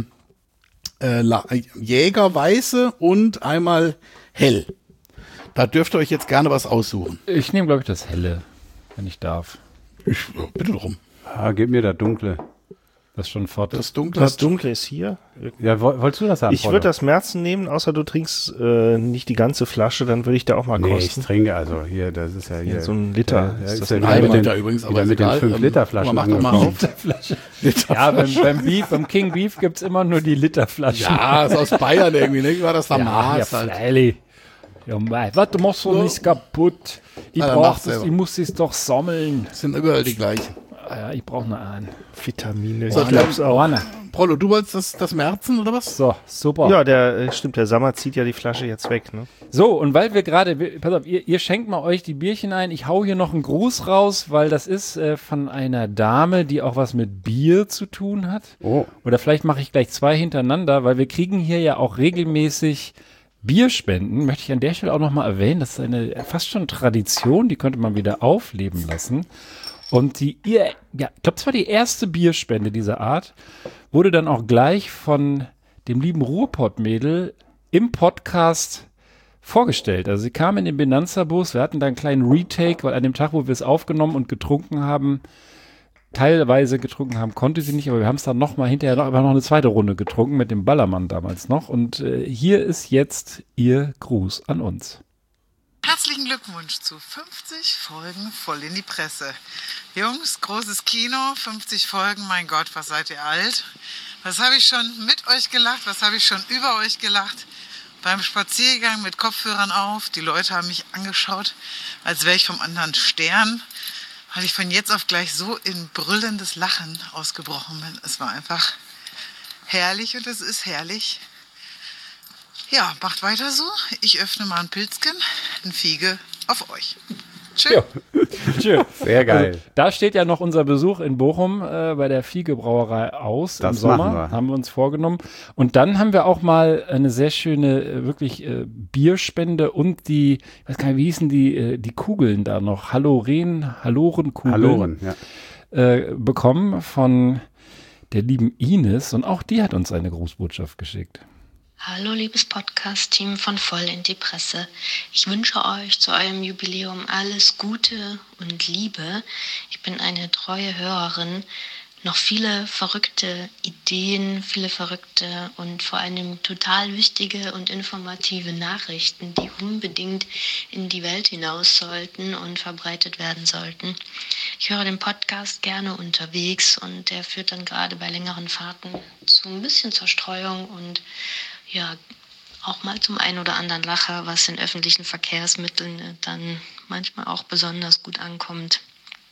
Jägerweiße und einmal Hell. Da dürft ihr euch jetzt gerne was aussuchen. Ich nehme, glaube ich, das Helle, wenn ich darf. Bitte drum. Ah, gib mir das Dunkle. Das ist schon fort. Das Dunkle ist hier. Ja, wolltest du das haben? Ich würde das Märzen nehmen, außer du trinkst nicht die ganze Flasche, dann würde ich da auch mal kosten. Ich trinke, also hier, das ist ja hier. So ein Liter. Ist das ja ein mit Liter übrigens, aber mit den 5-Liter-Flaschen. Mach doch mal auf. Ja, beim King Beef gibt's immer nur die Literflaschen. Ja, ist aus Bayern irgendwie, ne? War das da Maß ja, halt. freilich. Ja, mei, warte, du machst doch nichts kaputt. Ich muss es doch sammeln. Das sind überall die gleichen. Ja, ich brauche noch einen. Vitamine. So, Ich glaub's auch. Prollo, du wolltest das Märzen oder was? So, super. Ja, der Sammer zieht ja die Flasche jetzt weg, ne? So, und weil wir gerade, pass auf, ihr schenkt mal euch die Bierchen ein. Ich hau hier noch einen Gruß raus, weil das ist von einer Dame, die auch was mit Bier zu tun hat. Oh. Oder vielleicht mache ich gleich 2 hintereinander, weil wir kriegen hier ja auch regelmäßig Bierspenden. Möchte ich an der Stelle auch nochmal erwähnen. Das ist eine fast schon Tradition, die könnte man wieder aufleben lassen. Und ich glaube, das war die erste Bierspende dieser Art, wurde dann auch gleich von dem lieben Ruhrpott-Mädel im Podcast vorgestellt. Also sie kam in den Benanza-Bus, wir hatten da einen kleinen Retake, weil an dem Tag, wo wir es aufgenommen und getrunken haben, teilweise getrunken haben, konnte sie nicht, aber wir haben es dann hinterher noch eine zweite Runde getrunken mit dem Ballermann damals noch. Und hier ist jetzt ihr Gruß an uns. Herzlichen Glückwunsch zu 50 Folgen voll in die Presse. Jungs, großes Kino, 50 Folgen, mein Gott, was seid ihr alt? Was habe ich schon mit euch gelacht, was habe ich schon über euch gelacht? Beim Spaziergang mit Kopfhörern auf, die Leute haben mich angeschaut, als wäre ich vom anderen Stern, weil ich von jetzt auf gleich so in brüllendes Lachen ausgebrochen bin. Es war einfach herrlich und es ist herrlich. Ja, macht weiter so. Ich öffne mal ein Pilzchen, ein Fiege auf euch. Tschö. Ja. Tschö. Sehr geil. Also, da steht ja noch unser Besuch in Bochum bei der Fiege Brauerei aus. Das im Sommer. machen wir. Haben wir uns vorgenommen. Und dann haben wir auch mal eine sehr schöne, wirklich Bierspende und die, ich weiß gar nicht, wie hießen die Kugeln da noch? Halorenkugeln. Haloren, ja. Bekommen von der lieben Ines. Und auch die hat uns eine Grußbotschaft geschickt. Hallo liebes Podcast-Team von Voll in die Presse. Ich wünsche euch zu eurem Jubiläum alles Gute und Liebe. Ich bin eine treue Hörerin. Noch viele verrückte Ideen, viele verrückte und vor allem total wichtige und informative Nachrichten, die unbedingt in die Welt hinaus sollten und verbreitet werden sollten. Ich höre den Podcast gerne unterwegs und der führt dann gerade bei längeren Fahrten zu ein bisschen Zerstreuung und ja, auch mal zum einen oder anderen Lacher, was in öffentlichen Verkehrsmitteln dann manchmal auch besonders gut ankommt.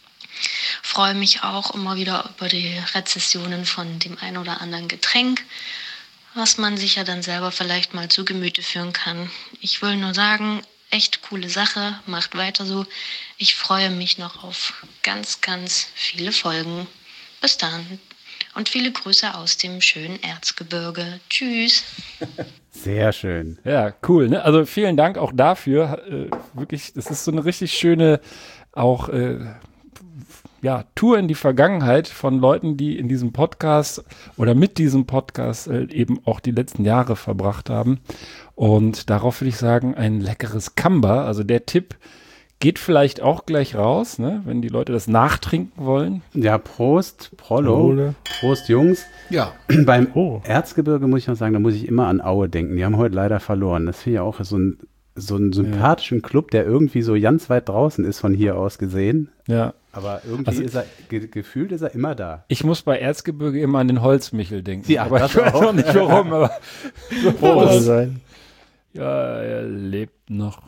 Freue mich auch immer wieder über die Rezessionen von dem einen oder anderen Getränk, was man sich ja dann selber vielleicht mal zu Gemüte führen kann. Ich will nur sagen, echt coole Sache, macht weiter so. Ich freue mich noch auf ganz, ganz viele Folgen. Bis dann. Und viele Grüße aus dem schönen Erzgebirge. Tschüss. Sehr schön. Ja, cool. Ne? Also vielen Dank auch dafür. Wirklich, das ist so eine richtig schöne auch Tour in die Vergangenheit von Leuten, die in diesem Podcast oder mit diesem Podcast eben auch die letzten Jahre verbracht haben. Und darauf würde ich sagen, ein leckeres Kamba. Also der Tipp geht vielleicht auch gleich raus, ne? Wenn die Leute das nachtrinken wollen. Ja, Prost, Prollo. Prost, Jungs. Ja. Beim Erzgebirge muss ich noch sagen, da muss ich immer an Aue denken. Die haben heute leider verloren. Das finde ich auch so einen sympathischen Club, der irgendwie so ganz weit draußen ist von hier aus gesehen. Ja. Aber irgendwie ist er, gefühlt ist er immer da. Ich muss bei Erzgebirge immer an den Holzmichel denken. Ja, aber das ich weiß auch. auch nicht warum. Aber Kann sein. Ja, er lebt noch.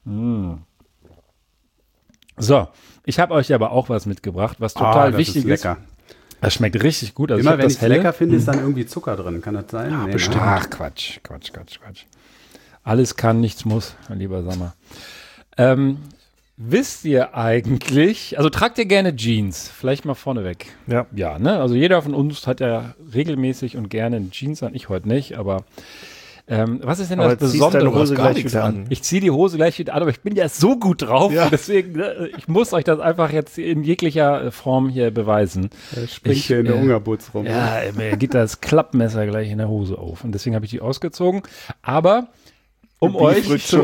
So, ich habe euch aber auch was mitgebracht, was total wichtig ist. Lecker. Das schmeckt richtig gut. Also immer wenn ich es helle lecker finde, ist dann irgendwie Zucker drin. Kann das sein? Ja, Nee, bestimmt. ne? Ach, Quatsch. Alles kann, nichts muss, mein lieber Sommer. Wisst ihr eigentlich, also tragt ihr gerne Jeans? Vielleicht mal vorneweg. Ja. Ja, ne? Also jeder von uns hat ja regelmäßig und gerne Jeans an. Ich heute nicht, aber was ist denn Aber das ziehst deine Besondere? Hose gleich wieder an. Ich ziehe die Hose gleich wieder an, aber ich bin ja so gut drauf. Ja. Deswegen, ich muss euch das einfach jetzt in jeglicher Form hier beweisen. Er springt hier in der Ungerbutz rum. Ja, mir geht das Klappmesser gleich in der Hose auf. Und deswegen habe ich die ausgezogen. Aber um euch zu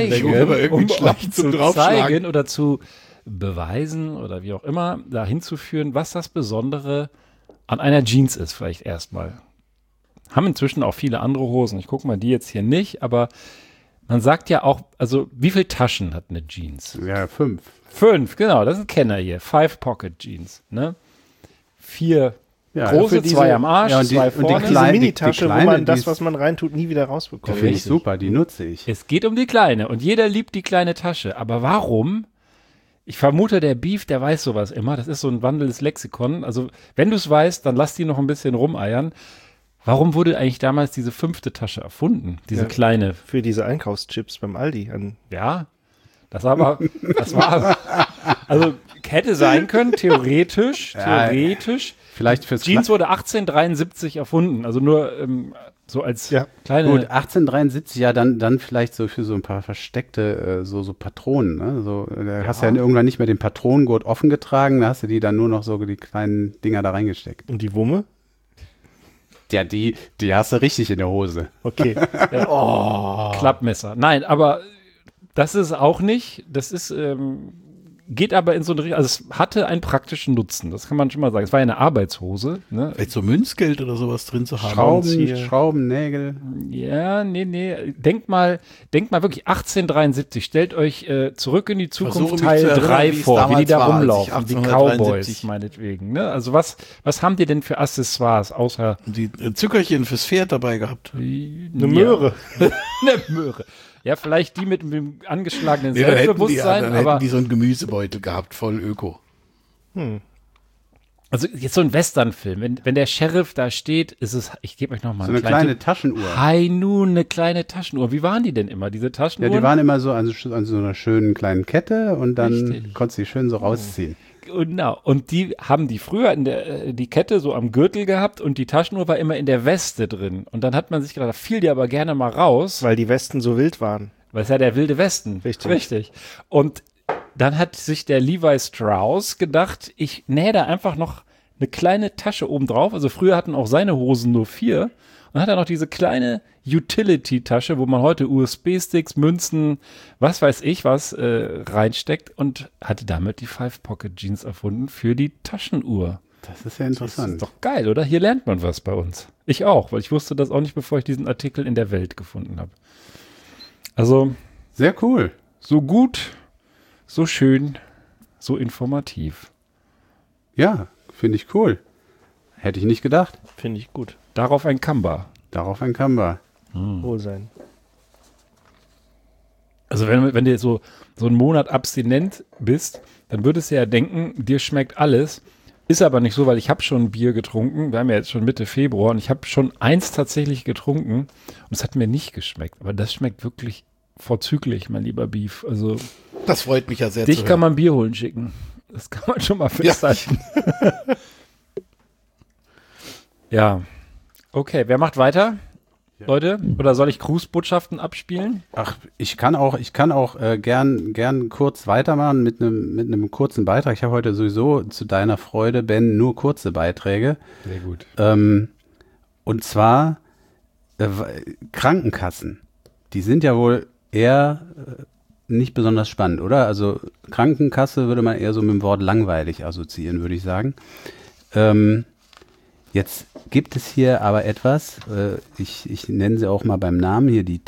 zeigen oder zu beweisen oder wie auch immer, dahin zu führen, was das Besondere an einer Jeans ist, vielleicht erstmal. Haben inzwischen auch viele andere Hosen. Ich gucke mal die jetzt hier nicht, aber man sagt ja auch, also wie viele Taschen hat eine Jeans? Ja, 5. 5, genau, das ist ein Kenner hier. 5 Pocket Jeans, ne? 4 Ja, große, 2 am Arsch, ja, und 2 vorne. Diese kleine- Minitasche, die kleine, wo man das, die ist- was man reintut, nie wieder rausbekommt. Finde ich super, die nutze ich. Es geht um die kleine und jeder liebt die kleine Tasche. Aber warum? Ich vermute, der Beef, der weiß sowas immer. Das ist so ein wandelndes Lexikon. Also, wenn du es weißt, dann lass die noch ein bisschen rumeiern. Warum wurde eigentlich damals diese 5. Tasche erfunden? Diese Ja. kleine. Für diese Einkaufschips beim Aldi. Ja, das war also hätte sein können, theoretisch. Vielleicht fürs Jeans wurde 1873 erfunden. Also nur so als kleine. Gut, 1873, ja, dann vielleicht so für so ein paar versteckte so Patronen. Ne? So, da hast du ja irgendwann nicht mehr den Patronengurt offen getragen, da hast du die dann nur noch so die kleinen Dinger da reingesteckt. Und die Wumme? Ja, die hast du richtig in der Hose. Okay. Klappmesser. Nein, aber das ist auch nicht. Das ist, geht aber in so eine Richtung. Also es hatte einen praktischen Nutzen. Das kann man schon mal sagen. Es war ja eine Arbeitshose. Ne? Vielleicht so Münzgeld oder sowas drin zu haben. Schrauben, Nägel. Ja, nee. Denkt mal wirklich 1873. Stellt euch zurück in die Zukunft Versuche mich Teil zu erinnern, 3 wie es vor, wie die damals da war, als ich rumlaufen. Die 1873 Cowboys meinetwegen. Ne? Also was haben die denn für Accessoires außer Die Zückerchen fürs Pferd dabei gehabt. eine Möhre. Eine Möhre. Ja, vielleicht die mit dem angeschlagenen Nee, dann Selbstbewusstsein, hätten aber die so einen Gemüsebeutel gehabt, voll Öko. also jetzt so ein Westernfilm, wenn der Sheriff da steht, ist es, ich gebe euch noch mal So eine kleine Taschenuhr. Hi, nun, eine kleine Taschenuhr. Wie waren die denn immer, diese Ja, Taschenuhren? die waren immer so an so einer schönen kleinen Kette und dann Richtig. konntest du die schön so rausziehen. Genau, und die haben die früher die Kette so am Gürtel gehabt und die Taschenuhr war immer in der Weste drin. Und dann hat man sich gedacht, da fiel die aber gerne mal raus. Weil die Westen so wild waren. Weil es ja der wilde Westen. Richtig. Und dann hat sich der Levi Strauss gedacht, ich nähe da einfach noch eine kleine Tasche oben drauf. Also früher hatten auch seine Hosen nur 4. Und dann hat er noch diese kleine Utility-Tasche, wo man heute USB-Sticks, Münzen, was weiß ich was, reinsteckt und hatte damit die 5-Pocket-Jeans erfunden für die Taschenuhr. Das ist ja interessant. Das ist doch geil, oder? Hier lernt man was bei uns. Ich auch, weil ich wusste das auch nicht, bevor ich diesen Artikel in der Welt gefunden habe. Also sehr cool. So gut, so schön, so informativ. Ja, finde ich cool. Hätte ich nicht gedacht. Finde ich gut. Darauf ein Kamba. Darauf ein Kamba. Wohl sein. Also wenn du so einen Monat abstinent bist, dann würdest du ja denken, dir schmeckt alles. Ist aber nicht so, weil ich habe schon Bier getrunken. Wir haben ja jetzt schon Mitte Februar und ich habe schon eins tatsächlich getrunken und es hat mir nicht geschmeckt. Aber das schmeckt wirklich vorzüglich, mein lieber Beef. Also das freut mich ja sehr. Dich kann man Bier holen schicken. Das kann man schon mal festhalten. Ja. Okay, wer macht weiter? Leute, oder soll ich Grußbotschaften abspielen? Ach, ich kann auch gern kurz weitermachen mit einem kurzen Beitrag. Ich habe heute sowieso zu deiner Freude, Ben, nur kurze Beiträge. Sehr gut. Und zwar Krankenkassen. Die sind ja wohl eher nicht besonders spannend, oder? Also Krankenkasse würde man eher so mit dem Wort langweilig assoziieren, würde ich sagen. Jetzt gibt es hier aber etwas, ich nenne sie auch mal beim Namen, hier die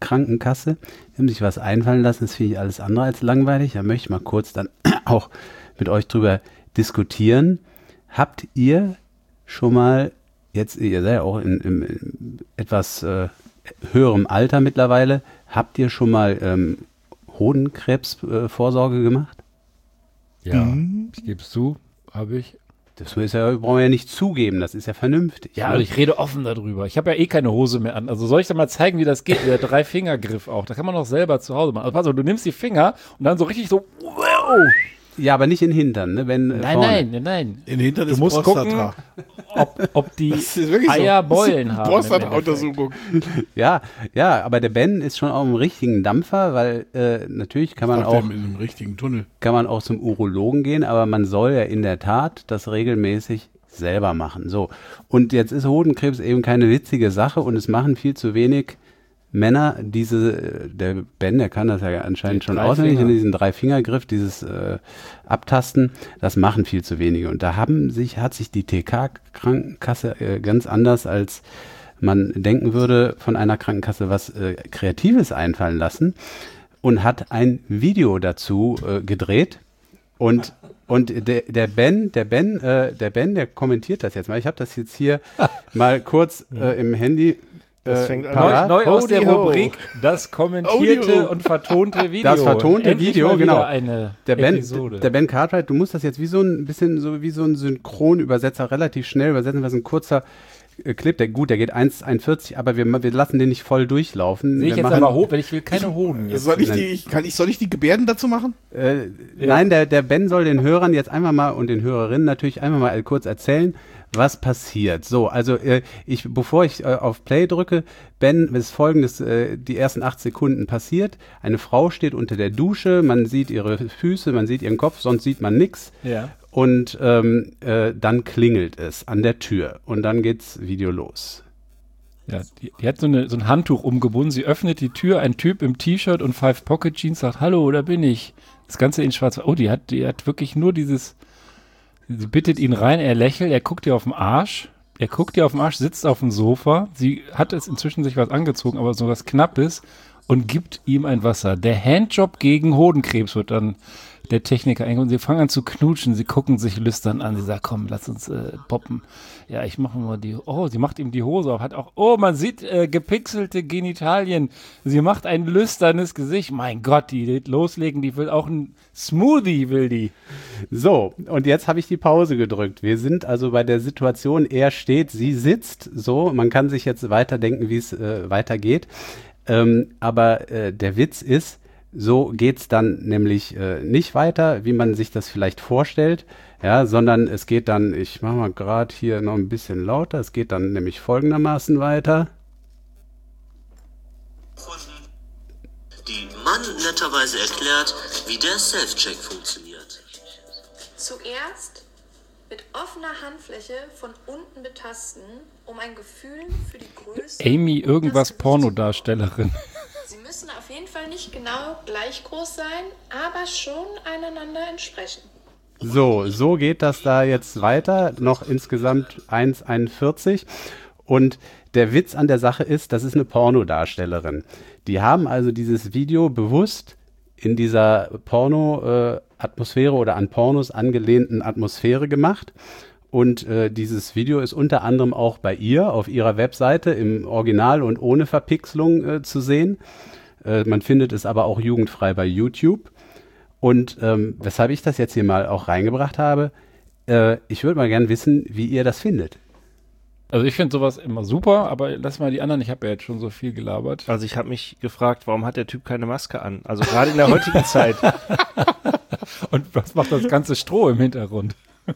TK-Krankenkasse. Die haben sich was einfallen lassen, das finde ich alles andere als langweilig. Da möchte ich mal kurz dann auch mit euch drüber diskutieren. Habt ihr schon mal, jetzt, ihr seid ja auch in etwas höherem Alter mittlerweile, habt ihr schon mal Hodenkrebsvorsorge gemacht? Ja, ich gebe es zu, habe ich. Das brauchen wir ja nicht zugeben, das ist ja vernünftig. Ja, also ich rede offen darüber. Ich habe ja eh keine Hose mehr an. Also soll ich da mal zeigen, wie das geht? Der 3-Finger-Griff auch. Da kann man auch selber zu Hause machen. Also pass auf, du nimmst die Finger und dann so richtig so, wow. Ja, aber nicht in den Hintern, ne? Nein. In den Hintern du ist musst Prostata. gucken, ob die Eier Beulen haben. Prostata-Untersuchung. Ja, aber der Ben ist schon auf dem richtigen Dampfer, weil natürlich kann man auch mit einem richtigen Tunnel. Kann man auch zum Urologen gehen, aber man soll ja in der Tat das regelmäßig selber machen. So. Und jetzt ist Hodenkrebs eben keine witzige Sache und es machen viel zu wenig Männer der Ben, der kann das ja anscheinend schon auswendig, in diesen 3-Finger-Griff, dieses Abtasten, das machen viel zu wenige. Und da hat sich die TK-Krankenkasse ganz anders, als man denken würde, von einer Krankenkasse was Kreatives einfallen lassen und hat ein Video dazu gedreht. Und der Ben, der kommentiert das jetzt mal. Ich habe das jetzt hier mal kurz im Handy. Das fängt an. Neu aus der Rubrik das kommentierte und vertonte Video. Das vertonte Video, genau. Der Ben Cartwright, du musst das jetzt wie so ein Synchronübersetzer relativ schnell übersetzen, was ein kurzer Clip, der geht 1,41, aber wir lassen den nicht voll durchlaufen. Sehe ich jetzt aber hoch, weil ich will keine Hoden. Soll ich die Gebärden dazu machen? Nein, der Ben soll den Hörern jetzt einmal mal und den Hörerinnen natürlich einmal mal kurz erzählen, was passiert. So, also bevor ich auf Play drücke, Ben, ist Folgendes, die ersten 8 Sekunden passiert. Eine Frau steht unter der Dusche, man sieht ihre Füße, man sieht ihren Kopf, sonst sieht man nichts. Ja. Und dann klingelt es an der Tür und dann geht's Video los. Ja, die hat so ein Handtuch umgebunden, sie öffnet die Tür, ein Typ im T-Shirt und 5-Pocket-Jeans sagt, hallo, da bin ich. Das Ganze in schwarz. Oh, die hat wirklich nur dieses, sie bittet ihn rein, er lächelt, er guckt ihr auf den Arsch, sitzt auf dem Sofa, sie hat es inzwischen sich was angezogen, aber so was Knappes und gibt ihm ein Wasser. Der Handjob gegen Hodenkrebs wird dann der Techniker und sie fangen an zu knutschen, sie gucken sich lüstern an, sie sagt, komm, lass uns poppen. Ja, ich mache mal sie macht ihm die Hose auf, man sieht gepixelte Genitalien, sie macht ein lüsternes Gesicht, mein Gott, die will loslegen, die will auch ein Smoothie, will die. So, und jetzt habe ich die Pause gedrückt. Wir sind also bei der Situation, er steht, sie sitzt, so, man kann sich jetzt weiterdenken, wie es weitergeht, aber der Witz ist, so geht's dann nämlich nicht weiter, wie man sich das vielleicht vorstellt, ja, sondern es geht dann, ich mache mal gerade hier noch ein bisschen lauter, es geht dann nämlich folgendermaßen weiter. Die Mann netterweise erklärt, wie der Self-Check funktioniert. Zuerst mit offener Handfläche von unten betasten, um ein Gefühl für die Größe... Amy, irgendwas Pornodarstellerin. Sie müssen auf jeden Fall nicht genau gleich groß sein, aber schon einander entsprechen. So geht das da jetzt weiter, noch insgesamt 1,41 und der Witz an der Sache ist, das ist eine Pornodarstellerin. Die haben also dieses Video bewusst in dieser Porno-Atmosphäre oder an Pornos angelehnten Atmosphäre gemacht und dieses Video ist unter anderem auch bei ihr auf ihrer Webseite im Original und ohne Verpixelung zu sehen. Man findet es aber auch jugendfrei bei YouTube. Und weshalb ich das jetzt hier mal auch reingebracht habe, ich würde mal gern wissen, wie ihr das findet. Also ich finde sowas immer super, aber lass mal die anderen, ich habe ja jetzt schon so viel gelabert. Also ich habe mich gefragt, warum hat der Typ keine Maske an? Also gerade in der heutigen Zeit. Und was macht das ganze Stroh im Hintergrund?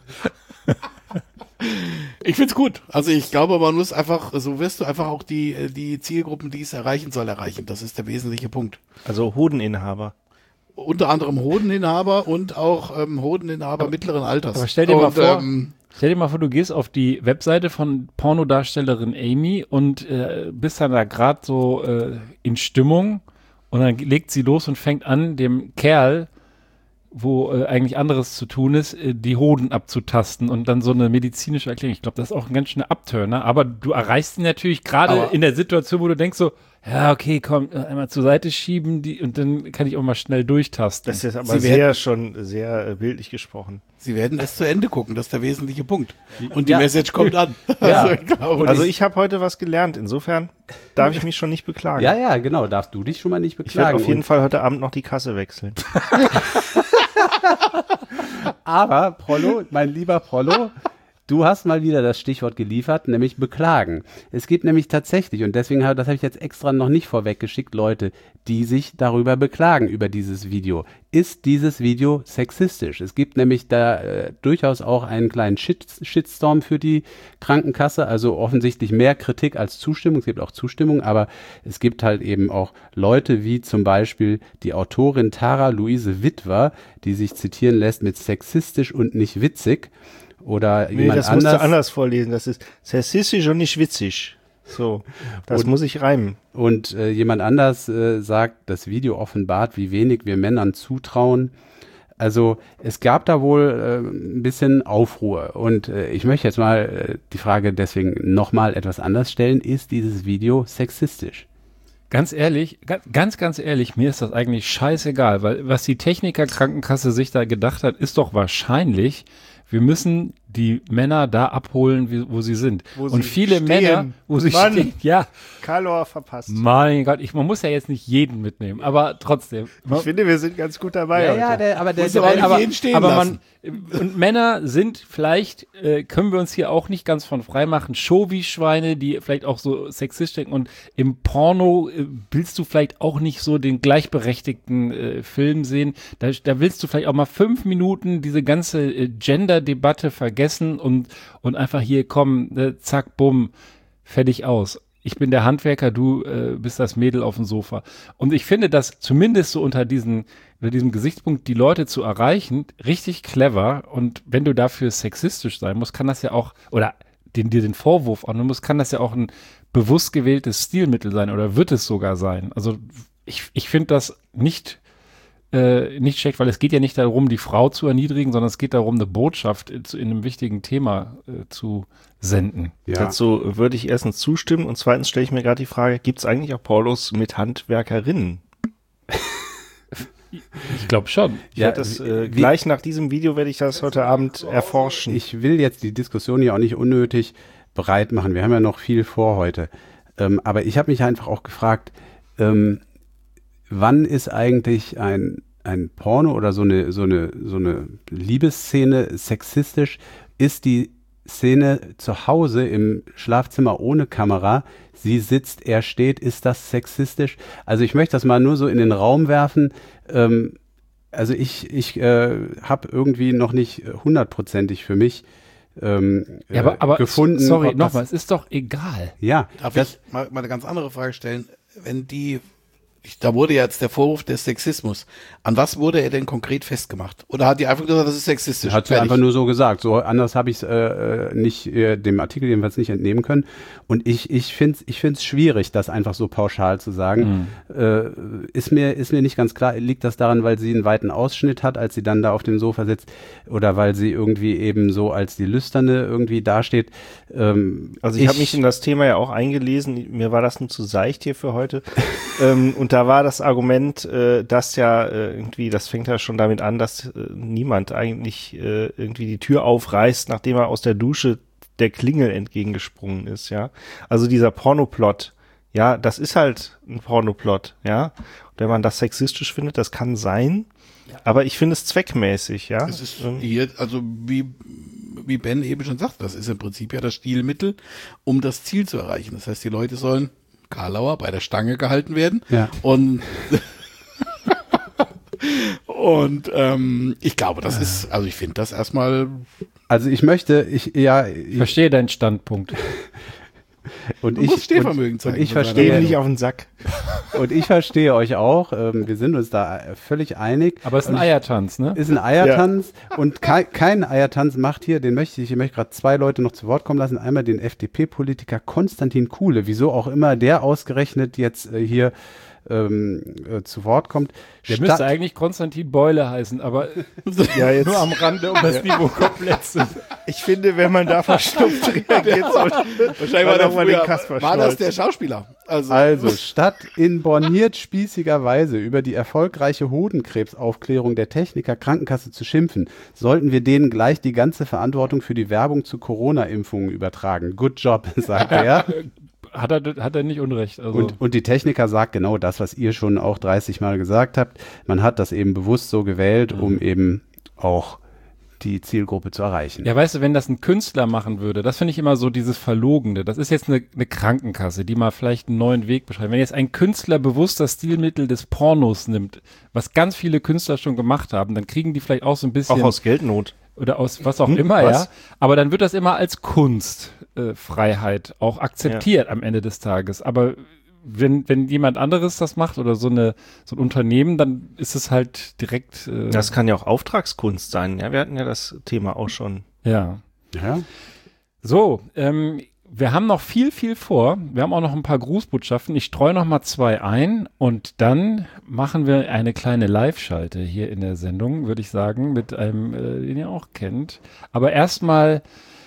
Ich find's gut. Also ich glaube, man muss einfach, so wirst du einfach auch die Zielgruppen, die es erreichen soll, erreichen. Das ist der wesentliche Punkt. Also Hodeninhaber. Unter anderem Hodeninhaber und auch Hodeninhaber mittleren Alters. Aber stell dir mal vor, du gehst auf die Webseite von Pornodarstellerin Amy und bist dann da gerade so in Stimmung und dann legt sie los und fängt an, dem Kerl, wo eigentlich anderes zu tun ist, die Hoden abzutasten und dann so eine medizinische Erklärung. Ich glaube, das ist auch ein ganz schöner Abturner, aber du erreichst ihn natürlich gerade in der Situation, wo du denkst so, ja, okay, komm, einmal zur Seite schieben und dann kann ich auch mal schnell durchtasten. Das ist aber schon sehr bildlich gesprochen. Sie werden es zu Ende gucken, das ist der wesentliche Punkt. Und die Message kommt an. Ja. Also ich habe heute was gelernt, insofern darf ich mich schon nicht beklagen. Ja, genau, darfst du dich schon mal nicht beklagen. Ich werde auf jeden Fall heute Abend noch die Kasse wechseln. Aber, Prollo, mein lieber Prollo, du hast mal wieder das Stichwort geliefert, nämlich beklagen. Es gibt nämlich tatsächlich, und deswegen das habe ich jetzt extra noch nicht vorweggeschickt, Leute, die sich darüber beklagen, über dieses Video. Ist dieses Video sexistisch? Es gibt nämlich da durchaus auch einen kleinen Shitstorm für die Krankenkasse, also offensichtlich mehr Kritik als Zustimmung. Es gibt auch Zustimmung, aber es gibt halt eben auch Leute wie zum Beispiel die Autorin Tara Luise Witwer, die sich zitieren lässt mit sexistisch und nicht witzig. Oder jemand das anders. Musst du anders vorlesen. Das ist sexistisch und nicht witzig. So, das muss ich reimen. Und jemand anders sagt, das Video offenbart, wie wenig wir Männern zutrauen. Also es gab da wohl ein bisschen Aufruhr. Und ich möchte jetzt mal die Frage deswegen nochmal etwas anders stellen. Ist dieses Video sexistisch? Ganz ehrlich, ganz ehrlich, mir ist das eigentlich scheißegal, weil was die Techniker-Krankenkasse sich da gedacht hat, ist doch wahrscheinlich, wir müssen die Männer da abholen, wo sie sind. Und viele Männer, wo sie stehen, ja. Kalor verpasst. Mein Gott, man muss ja jetzt nicht jeden mitnehmen, aber trotzdem. Ich finde, wir sind ganz gut dabei. Und Männer sind vielleicht, können wir uns hier auch nicht ganz von frei machen, Show-wie-Schweine, die vielleicht auch so sexistisch denken, und im Porno willst du vielleicht auch nicht so den gleichberechtigten Film sehen. Da willst du vielleicht auch mal 5 Minuten diese ganze Gender-Debatte vergessen und einfach hier, komm, zack, bumm, fertig aus. Ich bin der Handwerker, du bist das Mädel auf dem Sofa. Und ich finde das zumindest so unter diesem Gesichtspunkt, die Leute zu erreichen, richtig clever. Und wenn du dafür sexistisch sein musst, kann das ja auch, oder dir den Vorwurf annehmen musst, kann das ja auch ein bewusst gewähltes Stilmittel sein oder wird es sogar sein. Also ich finde das nicht schlecht, weil es geht ja nicht darum, die Frau zu erniedrigen, sondern es geht darum, eine Botschaft in einem wichtigen Thema zu senden. Ja. Dazu würde ich erstens zustimmen und zweitens stelle ich mir gerade die Frage, gibt es eigentlich auch Pornos mit Handwerkerinnen? Ich glaube schon. Ich werde das gleich nach diesem Video werde ich das heute Abend erforschen. Ich will jetzt die Diskussion hier auch nicht unnötig breit machen. Wir haben ja noch viel vor heute. Aber ich habe mich einfach auch gefragt, wann ist eigentlich ein Porno oder so eine Liebesszene sexistisch? Ist die Szene zu Hause im Schlafzimmer ohne Kamera, sie sitzt, er steht, ist das sexistisch? Also ich möchte das mal nur so in den Raum werfen. Also ich habe irgendwie noch nicht 100%ig für mich aber gefunden. Sorry, nochmal, es ist doch egal. Ja. Darf ich mal eine ganz andere Frage stellen? Da wurde jetzt der Vorwurf des Sexismus. An was wurde er denn konkret festgemacht? Oder hat die einfach gesagt, das ist sexistisch? Hat sie einfach nur so gesagt. So anders habe ich es nicht dem Artikel jedenfalls nicht entnehmen können. Und ich finde es schwierig, das einfach so pauschal zu sagen. Ist mir nicht ganz klar, liegt das daran, weil sie einen weiten Ausschnitt hat, als sie dann da auf dem Sofa sitzt, oder weil sie irgendwie eben so als die Lüsterne irgendwie dasteht? Also ich habe mich in das Thema ja auch eingelesen. Mir war das nur zu seicht hier für heute. Und da war das Argument, dass ja irgendwie, das fängt ja schon damit an, dass niemand eigentlich irgendwie die Tür aufreißt, nachdem er aus der Dusche der Klingel entgegengesprungen ist, ja. Also dieser Pornoplot, ja, das ist halt ein Pornoplot, ja. Und wenn man das sexistisch findet, das kann sein, aber ich finde es zweckmäßig, ja. Es ist hier, also wie Ben eben schon sagt, das ist im Prinzip ja das Stilmittel, um das Ziel zu erreichen. Das heißt, die Leute sollen Karlauer bei der Stange gehalten werden. Ja. Und ich glaube, das ist, also ich finde das erstmal. Also ich verstehe deinen Standpunkt. Und ich Stehvermögen zeigen. Und ich verstehe nicht auf den Sack. Und ich verstehe euch auch. Wir sind uns da völlig einig. Aber es ist ein Eiertanz, ne? Ist ein Eiertanz. Ja. Und kein Eiertanz macht hier, ich möchte gerade 2 Leute noch zu Wort kommen lassen. Einmal den FDP-Politiker Konstantin Kuhle. Wieso auch immer der ausgerechnet jetzt hier zu Wort kommt. Der müsste eigentlich Konstantin Beule heißen, aber ja, jetzt, nur am Rande, um das Niveau komplett zu. Ich finde, wenn man da verstopft reagiert, wahrscheinlich war das der Schauspieler. Also, statt in borniert spießiger Weise über die erfolgreiche Hodenkrebsaufklärung der Techniker Krankenkasse zu schimpfen, sollten wir denen gleich die ganze Verantwortung für die Werbung zu Corona-Impfungen übertragen. Good job, sagt er. Hat er nicht Unrecht. Also. Und die Techniker sagt genau das, was ihr schon auch 30 Mal gesagt habt. Man hat das eben bewusst so gewählt, um eben auch die Zielgruppe zu erreichen. Ja, weißt du, wenn das ein Künstler machen würde, das finde ich immer so dieses Verlogene. Das ist jetzt eine Krankenkasse, die mal vielleicht einen neuen Weg beschreibt. Wenn jetzt ein Künstler bewusst das Stilmittel des Pornos nimmt, was ganz viele Künstler schon gemacht haben, dann kriegen die vielleicht auch so ein bisschen... Auch aus Geldnot. Oder aus was auch immer, ja. Aber dann wird das immer als Kunstfreiheit auch akzeptiert am Ende des Tages. Aber wenn jemand anderes das macht oder so ein Unternehmen, dann ist es halt direkt. Das kann ja auch Auftragskunst sein. Ja, wir hatten ja das Thema auch schon. Ja. So, wir haben noch viel vor. Wir haben auch noch ein paar Grußbotschaften. Ich streue noch mal 2 ein und dann machen wir eine kleine Live-Schalte hier in der Sendung, würde ich sagen, mit einem, den ihr auch kennt. Aber erstmal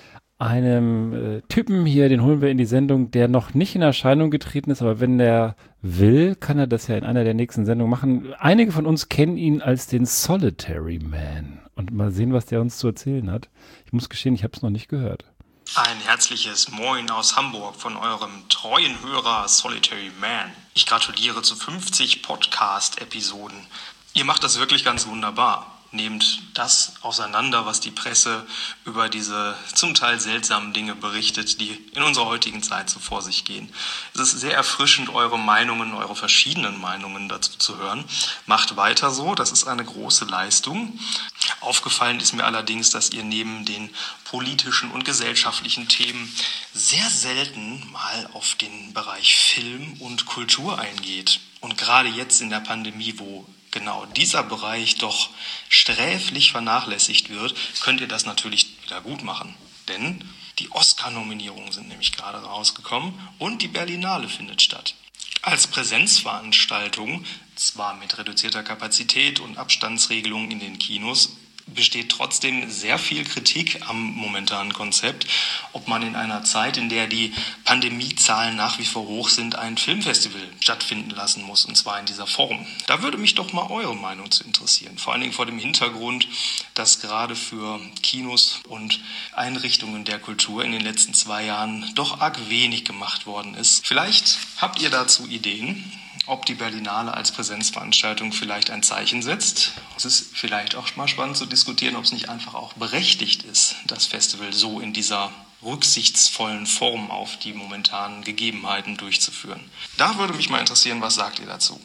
einem Typen hier, den holen wir in die Sendung, der noch nicht in Erscheinung getreten ist, aber wenn der will, kann er das ja in einer der nächsten Sendungen machen. Einige von uns kennen ihn als den Solitary Man. Und mal sehen, was der uns zu erzählen hat. Ich muss gestehen, ich habe es noch nicht gehört. Ein herzliches Moin aus Hamburg von eurem treuen Hörer Solitary Man. Ich gratuliere zu 50 Podcast-Episoden. Ihr macht das wirklich ganz wunderbar. Nehmt das auseinander, was die Presse über diese zum Teil seltsamen Dinge berichtet, die in unserer heutigen Zeit so vor sich gehen. Es ist sehr erfrischend, eure verschiedenen Meinungen dazu zu hören. Macht weiter so, das ist eine große Leistung. Aufgefallen ist mir allerdings, dass ihr neben den politischen und gesellschaftlichen Themen sehr selten mal auf den Bereich Film und Kultur eingeht. Und gerade jetzt in der Pandemie, wo genau dieser Bereich doch sträflich vernachlässigt wird, könnt ihr das natürlich wieder gut machen. Denn die Oscar-Nominierungen sind nämlich gerade rausgekommen und die Berlinale findet statt. Als Präsenzveranstaltung, zwar mit reduzierter Kapazität und Abstandsregelungen in den Kinos, besteht trotzdem sehr viel Kritik am momentanen Konzept, ob man in einer Zeit, in der die Pandemiezahlen nach wie vor hoch sind, ein Filmfestival stattfinden lassen muss, und zwar in dieser Form. Da würde mich doch mal eure Meinung zu interessieren, vor allen Dingen vor dem Hintergrund, dass gerade für Kinos und Einrichtungen der Kultur in den letzten 2 Jahren doch arg wenig gemacht worden ist. Vielleicht habt ihr dazu Ideen, ob die Berlinale als Präsenzveranstaltung vielleicht ein Zeichen setzt. Es ist vielleicht auch mal spannend zu diskutieren, ob es nicht einfach auch berechtigt ist, das Festival so in dieser rücksichtsvollen Form auf die momentanen Gegebenheiten durchzuführen. Da würde mich mal interessieren, was sagt ihr dazu?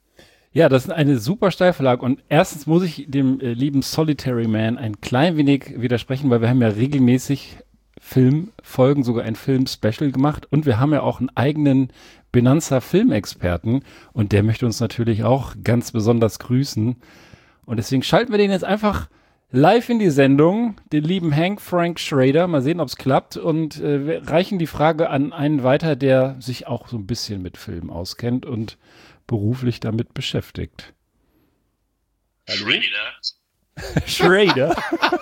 Ja, das ist eine super Steilvorlage und erstens muss ich dem lieben Solitary Man ein klein wenig widersprechen, weil wir haben ja regelmäßig Filmfolgen, sogar ein Film-Special gemacht und wir haben ja auch einen eigenen Benanza Filmexperten und der möchte uns natürlich auch ganz besonders grüßen und deswegen schalten wir den jetzt einfach live in die Sendung, den lieben Hank Frank Schrader, mal sehen, ob es klappt und wir reichen die Frage an einen weiter, der sich auch so ein bisschen mit Film auskennt und beruflich damit beschäftigt. Schrader. Schrader?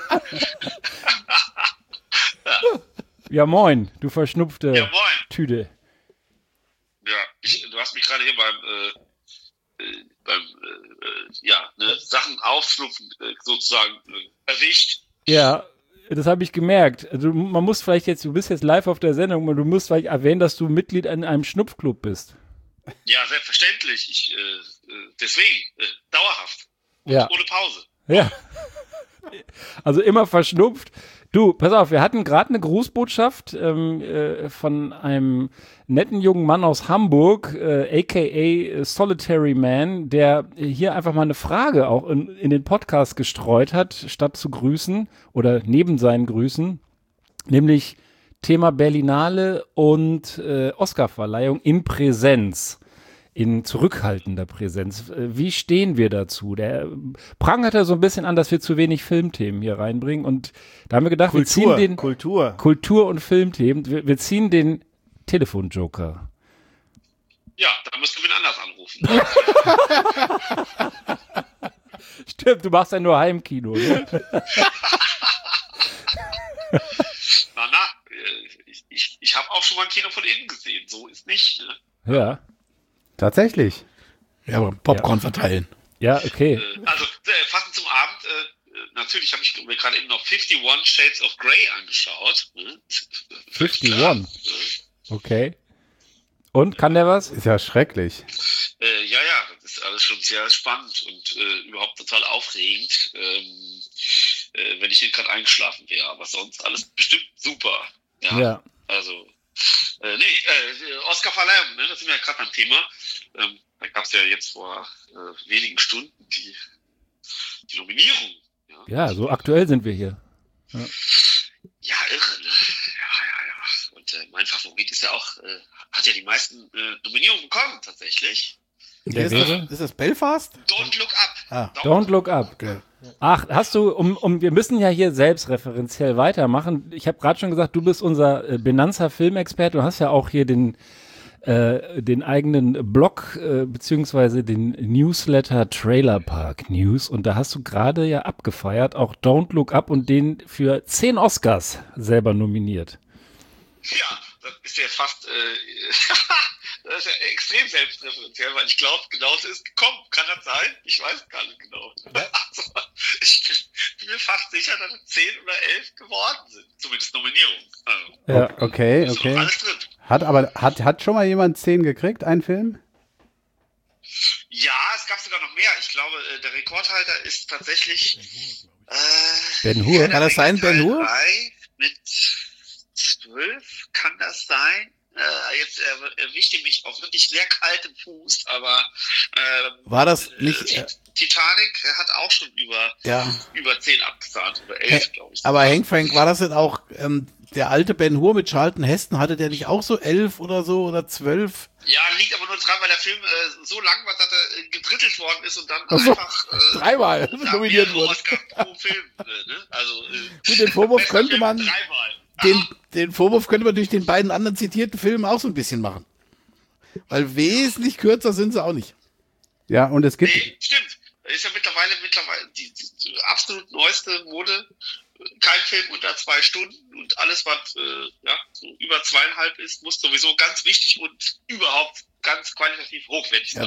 Ja, moin, du verschnupfte Tüte. Ja, du hast mich gerade hier beim Sachen aufschnupfen sozusagen erwischt. Ja, das habe ich gemerkt. Also man muss vielleicht jetzt, du bist jetzt live auf der Sendung, und du musst vielleicht erwähnen, dass du Mitglied in einem Schnupfclub bist. Ja, selbstverständlich. Deswegen, dauerhaft. Und ohne Pause. Ja. Also immer verschnupft. Du, pass auf, wir hatten gerade eine Grußbotschaft von einem netten jungen Mann aus Hamburg, aka Solitary Man, der hier einfach mal eine Frage auch in den Podcast gestreut hat, statt zu grüßen oder neben seinen Grüßen, nämlich Thema Berlinale und Oscarverleihung in Präsenz. In zurückhaltender Präsenz. Wie stehen wir dazu? Der prangert ja so ein bisschen an, dass wir zu wenig Filmthemen hier reinbringen. Und da haben wir gedacht, wir ziehen den Kultur- und Filmthemen. Wir ziehen den Telefonjoker. Ja, da müssten wir ihn anders anrufen. Stimmt, du machst ja nur Heimkino. Ne? Ich habe auch schon mal ein Kino von innen gesehen. So ist nicht. Ne? Ja. Tatsächlich. Ja, aber Popcorn verteilen. Ja, okay. Also, passend zum Abend, natürlich habe ich mir gerade eben noch 51 Shades of Grey angeschaut. 51? Okay. Und, kann der was? Ist ja schrecklich. Ja, das ist alles schon sehr spannend und überhaupt total aufregend, wenn ich gerade eingeschlafen wäre. Aber sonst alles bestimmt super. Ja. Also, Oscar-Verleihung, ne? Das sind wir ja gerade beim Thema. Da gab es ja jetzt vor wenigen Stunden die Nominierung. Ja, so aktuell sind wir hier. Ja, irre, ne? Ja. Und mein Favorit ist ja auch, hat ja die meisten Nominierungen bekommen, tatsächlich. Ist das Belfast? Don't Look Up. Don't Look Up. Okay. Ach, hast du, wir müssen ja hier selbstreferenziell weitermachen. Ich habe gerade schon gesagt, du bist unser Benanza Filmexperte. Du hast ja auch hier den eigenen Blog beziehungsweise den Newsletter Trailer Park News, und da hast du gerade ja abgefeiert, auch Don't Look Up, und den für 10 Oscars selber nominiert. Ja, das ist ja fast das ist ja extrem selbstreferenziell, weil ich glaube, genau so ist gekommen. Kann das sein? Ich weiß gar nicht genau. Also, ich bin mir fast sicher, dass es 10 oder 11 geworden sind. Zumindest Nominierungen. Also, Ja, okay. ist noch alles drin. Hat schon mal jemand 10 gekriegt, einen Film? Ja, es gab sogar noch mehr. Ich glaube, der Rekordhalter ist tatsächlich Ben Hur. Kann das sein, Ben Hur? Mit 12 kann das sein. Jetzt erwischte mich auch wirklich sehr kalt im Fuß, aber war das nicht Titanic hat auch schon über 10 abgesahnt, oder 11, glaube ich. Aber Hank Frank, war das denn auch der alte Ben Hur mit Charlton Heston, hatte der nicht auch so 11 oder so oder 12? Ja, liegt aber nur dran, weil der Film so lang war, dass er gedrittelt worden ist und dann einfach dreimal nominiert wurde. Oscar pro Film, ne? Also, gut, den Vorwurf könnte man den Vorwurf könnte man durch den beiden anderen zitierten Filmen auch so ein bisschen machen. Weil wesentlich kürzer sind sie auch nicht. Ja, und es gibt... Nee, stimmt. Ist ja mittlerweile die absolut neueste Mode. Kein Film unter 2 Stunden, und alles, was so über 2,5 ist, muss sowieso ganz wichtig und überhaupt ganz qualitativ hochwertig sein.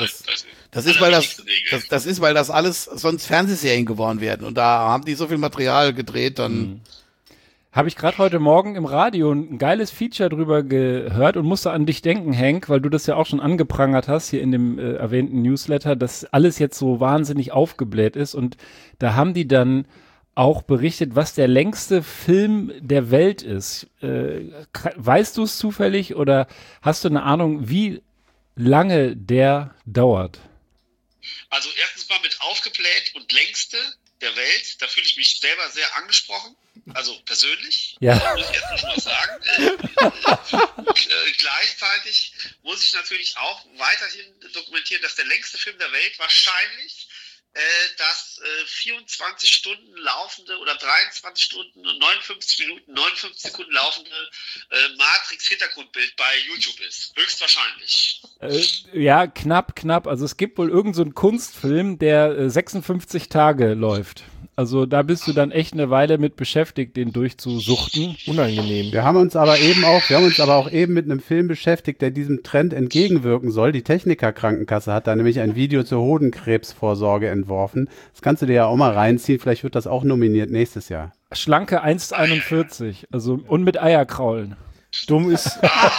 Das ist, weil das alles sonst Fernsehserien geworden werden. Und da haben die so viel Material gedreht, dann... Habe ich gerade heute Morgen im Radio ein geiles Feature drüber gehört und musste an dich denken, Hank, weil du das ja auch schon angeprangert hast hier in dem erwähnten Newsletter, dass alles jetzt so wahnsinnig aufgebläht ist, und da haben die dann auch berichtet, was der längste Film der Welt ist. Weißt du es zufällig oder hast du eine Ahnung, wie lange der dauert? Also erstens mal mit aufgebläht und längste der Welt, da fühle ich mich selber sehr angesprochen, also persönlich, ja. Muss ich jetzt nicht mal sagen. Gleichzeitig muss ich natürlich auch weiterhin dokumentieren, dass der längste Film der Welt wahrscheinlich das 24 Stunden laufende oder 23 Stunden und 59 Minuten, 59 Sekunden laufende Matrix-Hintergrundbild bei YouTube ist. Höchstwahrscheinlich. Ja, knapp. Also es gibt wohl irgend so einen Kunstfilm, der 56 Tage läuft. Also da bist du dann echt eine Weile mit beschäftigt, den durchzusuchten. Unangenehm. Wir haben uns aber auch eben mit einem Film beschäftigt, der diesem Trend entgegenwirken soll. Die Techniker-Krankenkasse hat da nämlich ein Video zur Hodenkrebsvorsorge entworfen. Das kannst du dir ja auch mal reinziehen. Vielleicht wird das auch nominiert nächstes Jahr. Schlanke 1,41. Also und mit Eierkraulen. Dumm ist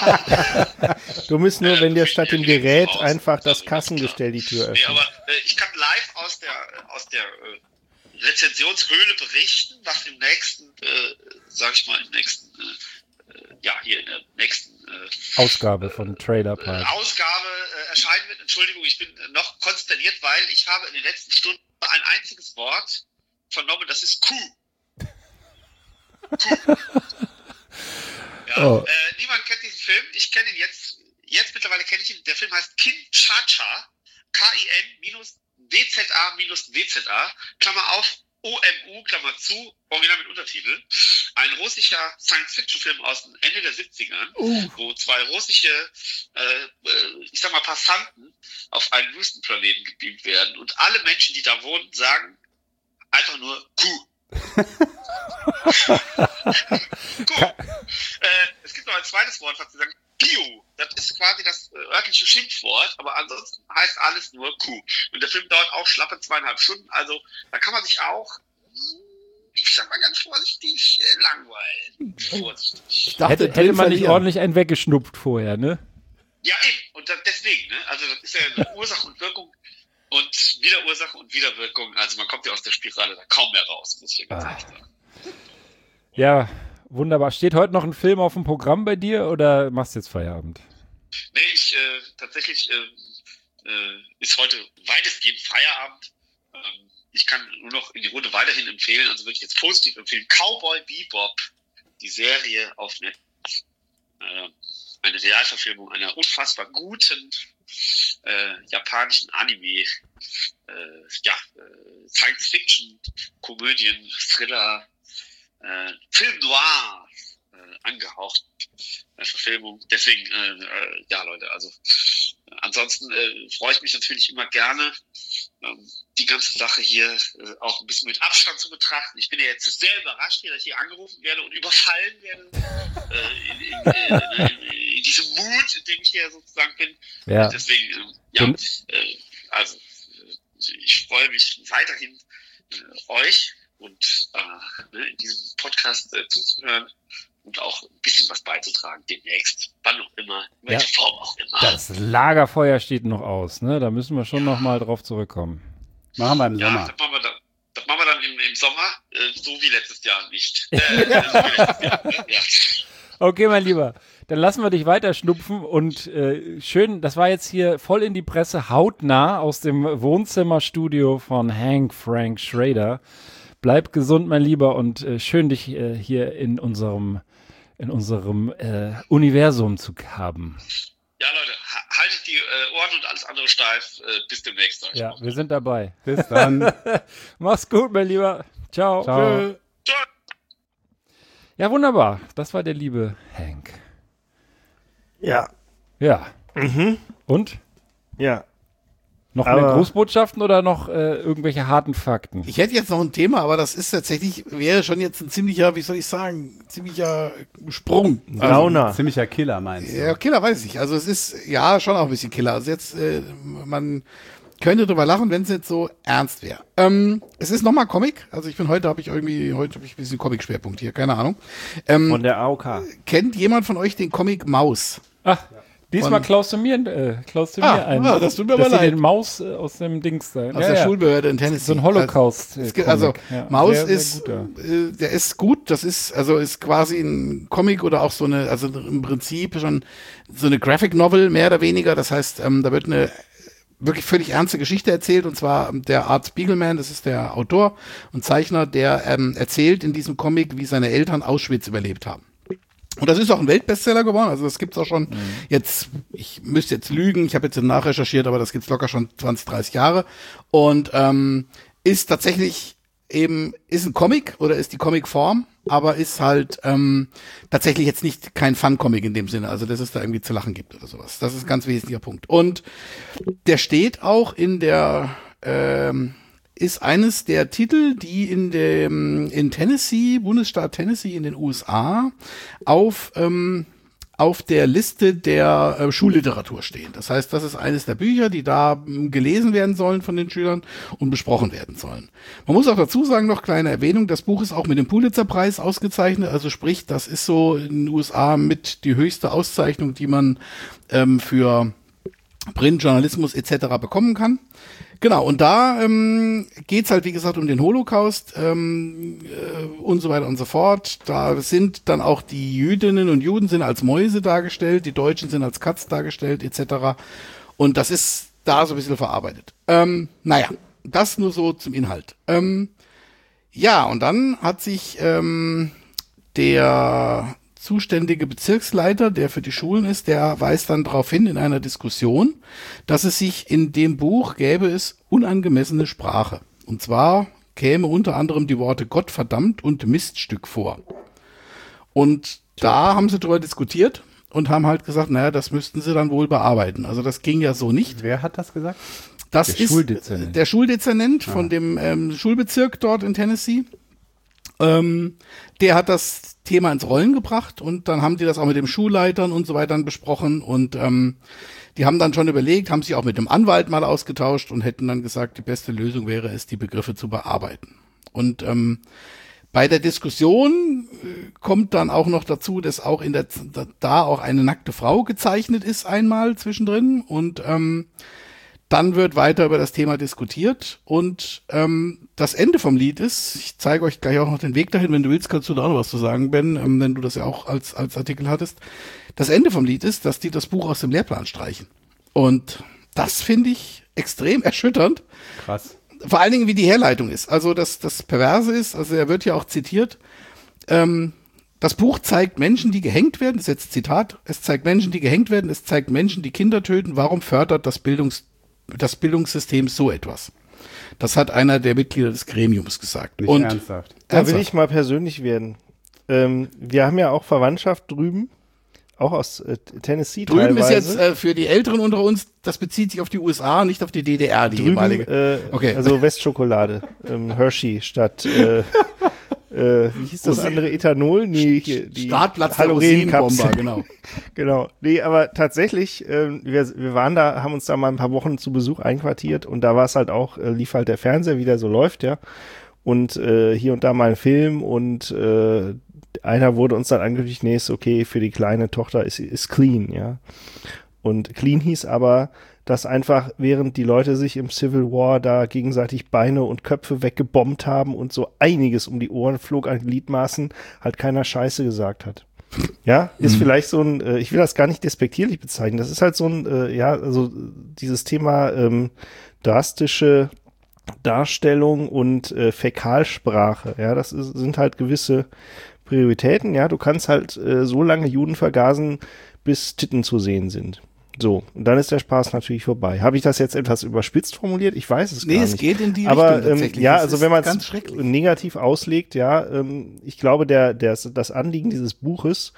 nur, wenn dir statt dem Gerät einfach das Kassengestell die Tür öffnet. Nee, aber ich kann live aus der Rezensionshöhle berichten, was im nächsten, hier in der nächsten Ausgabe von Trailer Park erscheinen wird. Entschuldigung, ich bin noch konsterniert, weil ich habe in den letzten Stunden ein einziges Wort vernommen, das ist Kuh. Ja, niemand kennt diesen Film. Ich kenne ihn jetzt mittlerweile kenne ich ihn. Der Film heißt Kinshasa, KIN-DZA-WZA, Klammer auf, OMU, Klammer zu, original mit Untertitel. Ein russischer Science-Fiction-Film aus dem Ende der 70ern, wo 2 russische, Passanten auf einen Wüstenplaneten gebeamt werden. Und alle Menschen, die da wohnen, sagen einfach nur Kuh. Cool. Es gibt noch ein zweites Wort, was sie sagen, Bio. das ist quasi das örtliche Schimpfwort, aber ansonsten heißt alles nur Kuh. Und der Film dauert auch schlappe 2,5 Stunden, also da kann man sich auch, ich sag mal ganz vorsichtig, langweilen. Vorsichtig. Hätte man nicht ordentlich einen weggeschnupft vorher, ne? Ja, eben. Und deswegen, ne? Also das ist ja eine Ursache und Wirkung und wieder Ursache und wieder Wirkung. Also man kommt ja aus der Spirale da kaum mehr raus, muss ich ja ganz ehrlich sagen. Ja, wunderbar. Steht heute noch ein Film auf dem Programm bei dir oder machst du jetzt Feierabend? Nee, tatsächlich ist heute weitestgehend Feierabend. Ich kann nur noch in die Runde weiterhin empfehlen, also wirklich jetzt positiv empfehlen, Cowboy Bebop, die Serie auf Netflix. Eine Realverfilmung einer unfassbar guten japanischen Anime, Science-Fiction, Komödien, Thriller, Film Noir angehaucht. Verfilmung. Deswegen, Leute, also ansonsten freue ich mich natürlich immer gerne, die ganze Sache hier auch ein bisschen mit Abstand zu betrachten. Ich bin ja jetzt sehr überrascht, dass ich hier angerufen werde und überfallen werde in diesem Mut, in dem ich hier sozusagen bin. Ja. Deswegen, ich freue mich weiterhin euch und in diesem Podcast zuzuhören und auch ein bisschen was beizutragen demnächst, wann auch immer, in welcher Form auch immer. Das Lagerfeuer steht noch aus, ne? Da müssen wir schon noch mal drauf zurückkommen. Machen wir im Sommer. Das machen wir dann im Sommer, so wie letztes Jahr nicht. Okay, mein Lieber, dann lassen wir dich weiter schnupfen und schön, das war jetzt hier voll in die Presse, hautnah aus dem Wohnzimmerstudio von Hank Frank Schrader. Bleib gesund, mein Lieber, und schön, dich hier in unserem Universum zu haben. Ja, Leute, haltet die Ohren und alles andere steif. Bis demnächst. Ja, wir sind dabei. Bis dann. Mach's gut, mein Lieber. Ciao. Ciao. Ciao. Ja, wunderbar. Das war der liebe Hank. Ja. Ja. Mhm. Und? Ja. Noch mehr Großbotschaften oder noch irgendwelche harten Fakten? Ich hätte jetzt noch ein Thema, aber das ist tatsächlich, wäre schon jetzt ein ziemlicher, wie soll ich sagen, ziemlicher Sprung. Gauner. Ziemlicher Killer, meinst du? Ja, Killer weiß ich nicht. Also es ist ja schon auch ein bisschen Killer. Also jetzt, man könnte drüber lachen, wenn es jetzt so ernst wäre. Es ist nochmal Comic. Also heute habe ich ein bisschen Comic-Schwerpunkt hier, keine Ahnung. Von der AOK. Kennt jemand von euch den Comic Maus? Ach, diesmal klaust du mir ein. Das tut mir aber leid. Den Maus aus dem Dings da. Aus der Schulbehörde in Tennessee. So ein Holocaust. Also Maus sehr, sehr ist, gut, der ist gut. Das ist quasi ein Comic oder auch also im Prinzip schon so eine Graphic Novel, mehr oder weniger. Das heißt, da wird eine wirklich völlig ernste Geschichte erzählt, und zwar der Art Spiegelman, das ist der Autor und Zeichner, der erzählt in diesem Comic, wie seine Eltern Auschwitz überlebt haben. Und das ist auch ein Weltbestseller geworden, also das gibt's auch schon jetzt, ich müsste jetzt lügen, ich habe jetzt nachrecherchiert, aber das gibt's locker schon 20, 30 Jahre und ist tatsächlich ist ein Comic oder ist die Comicform, aber ist halt tatsächlich jetzt nicht kein Fun-Comic in dem Sinne, also dass es da irgendwie zu lachen gibt oder sowas. Das ist ein ganz wesentlicher Punkt. Und der steht auch in der ist eines der Titel, die in Tennessee, Bundesstaat Tennessee in den USA, auf der Liste der Schulliteratur stehen. Das heißt, das ist eines der Bücher, die da gelesen werden sollen von den Schülern und besprochen werden sollen. Man muss auch dazu sagen, noch kleine Erwähnung, das Buch ist auch mit dem Pulitzer-Preis ausgezeichnet, also sprich, das ist so in den USA mit die höchste Auszeichnung, die man für Printjournalismus etc. bekommen kann. Genau, und da geht's halt, wie gesagt, um den Holocaust und so weiter und so fort. Da sind dann auch die Jüdinnen und Juden sind als Mäuse dargestellt, die Deutschen sind als Katz dargestellt, etc. Und das ist da so ein bisschen verarbeitet. Naja, das nur so zum Inhalt. Ja, und dann hat sich der zuständige Bezirksleiter, der für die Schulen ist, der weist dann darauf hin in einer Diskussion, dass es sich in dem Buch gäbe es unangemessene Sprache. Und zwar käme unter anderem die Worte Gott verdammt und Miststück vor. Und da haben sie darüber diskutiert und haben halt gesagt, naja, das müssten sie dann wohl bearbeiten. Also das ging ja so nicht. Wer hat das gesagt? Das ist der Schuldezernent von dem Schulbezirk dort in Tennessee. Der hat das Thema ins Rollen gebracht und dann haben die das auch mit den Schulleitern und so weiter besprochen und die haben dann schon überlegt, haben sich auch mit dem Anwalt mal ausgetauscht und hätten dann gesagt, die beste Lösung wäre es, die Begriffe zu bearbeiten. Und bei der Diskussion kommt dann auch noch dazu, dass auch da auch eine nackte Frau gezeichnet ist einmal zwischendrin und dann wird weiter über das Thema diskutiert und das Ende vom Lied ist, ich zeige euch gleich auch noch den Weg dahin, wenn du willst, kannst du da auch noch was zu sagen, Ben, wenn du das ja auch als Artikel hattest. Das Ende vom Lied ist, dass die das Buch aus dem Lehrplan streichen. Und das finde ich extrem erschütternd. Krass. Vor allen Dingen, wie die Herleitung ist. Also das Perverse ist, also er wird ja auch zitiert, das Buch zeigt Menschen, die gehängt werden, das ist jetzt Zitat, es zeigt Menschen, die gehängt werden, es zeigt Menschen, die Kinder töten. Warum fördert das Bildungssystem so etwas? Das hat einer der Mitglieder des Gremiums gesagt. Nicht ernsthaft. Da will ich mal persönlich werden. Wir haben ja auch Verwandtschaft drüben. Auch aus Tennessee drüben teilweise. Ist jetzt für die Älteren unter uns, das bezieht sich auf die USA, nicht auf die DDR, die drüben, jeweilige. Okay. Also Westschokolade, Hershey statt, wie hieß das andere, Ethanol? Nee, hier, die Startplatz der Rosinenbomber, genau. Genau. Nee, aber tatsächlich, wir waren da, haben uns da mal ein paar Wochen zu Besuch einquartiert und da war es halt auch, lief halt der Fernseher, wie der so läuft, ja. Und hier und da mal ein Film und einer wurde uns dann angekündigt, nee, ist okay, für die kleine Tochter ist clean, ja. Und clean hieß aber, dass einfach, während die Leute sich im Civil War da gegenseitig Beine und Köpfe weggebombt haben und so einiges um die Ohren flog an Gliedmaßen, halt keiner Scheiße gesagt hat. Ja, ist vielleicht so ein, ich will das gar nicht despektierlich bezeichnen, das ist halt so ein, ja, also dieses Thema drastische Darstellung und Fäkalsprache, ja, das sind halt gewisse Prioritäten, ja, du kannst halt so lange Juden vergasen, bis Titten zu sehen sind. So, und dann ist der Spaß natürlich vorbei. Habe ich das jetzt etwas überspitzt formuliert? Ich weiß es gar nicht. Nee, es geht in die Aber, Richtung tatsächlich. Ja, das also wenn man es negativ auslegt, ja, ich glaube, das Anliegen dieses Buches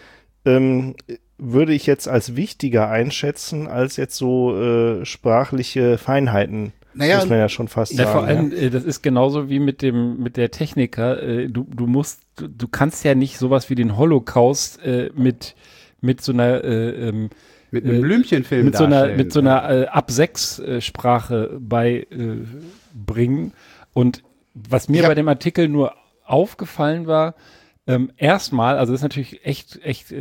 würde ich jetzt als wichtiger einschätzen, als jetzt so sprachliche Feinheiten. Naja, muss man ja schon fast sagen. Vor allem, das ist genauso wie mit der Techniker. Du kannst ja nicht sowas wie den Holocaust mit so einer mit einem Blümchenfilm mit so einer ab 6 Sprache beibringen. Und was mir bei dem Artikel nur aufgefallen war, erstmal, also das ist natürlich echt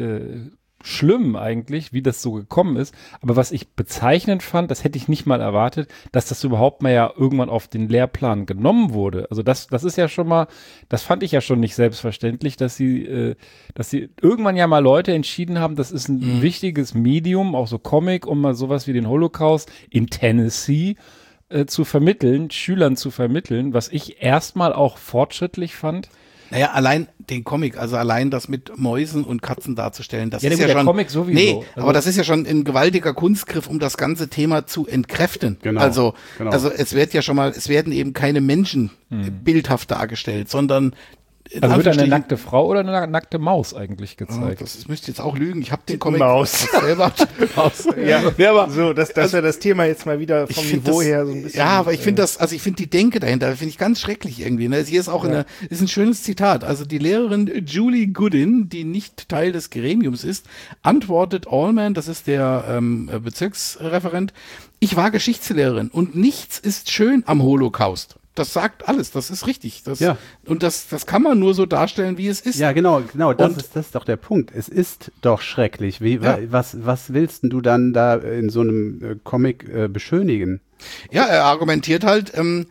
schlimm eigentlich, wie das so gekommen ist, aber was ich bezeichnend fand, das hätte ich nicht mal erwartet, dass das überhaupt mal ja irgendwann auf den Lehrplan genommen wurde. Also das ist ja schon mal, das fand ich ja schon nicht selbstverständlich, dass sie irgendwann ja mal Leute entschieden haben, das ist ein wichtiges Medium, auch so Comic, um mal sowas wie den Holocaust in Tennessee zu vermitteln, Schülern zu vermitteln, was ich erstmal auch fortschrittlich fand. Naja, allein den Comic, also allein das mit Mäusen und Katzen darzustellen, das ist ja der schon, Comic sowieso. Nee, also, aber das ist ja schon ein gewaltiger Kunstgriff, um das ganze Thema zu entkräften. Genau, also es werden eben keine Menschen bildhaft dargestellt, sondern also wird eine nackte Frau oder eine nackte Maus eigentlich gezeigt? Das müsste jetzt auch lügen. Ich habe den Comic Maus selber. Ja, aber so, das wäre das Thema jetzt mal wieder vom Niveau her so ein bisschen. Ja, aber ich finde die Denke dahinter, finde ich ganz schrecklich irgendwie. Ne? Hier ist auch ist ein schönes Zitat. Also die Lehrerin Julie Goodin, die nicht Teil des Gremiums ist, antwortet Allman, das ist der Bezirksreferent, ich war Geschichtslehrerin und nichts ist schön am Holocaust. Das sagt alles, das ist richtig. Und das kann man nur so darstellen, wie es ist. Ja, genau, das ist doch der Punkt. Es ist doch schrecklich. Was willst du dann da in so einem Comic beschönigen? Ja, er argumentiert halt,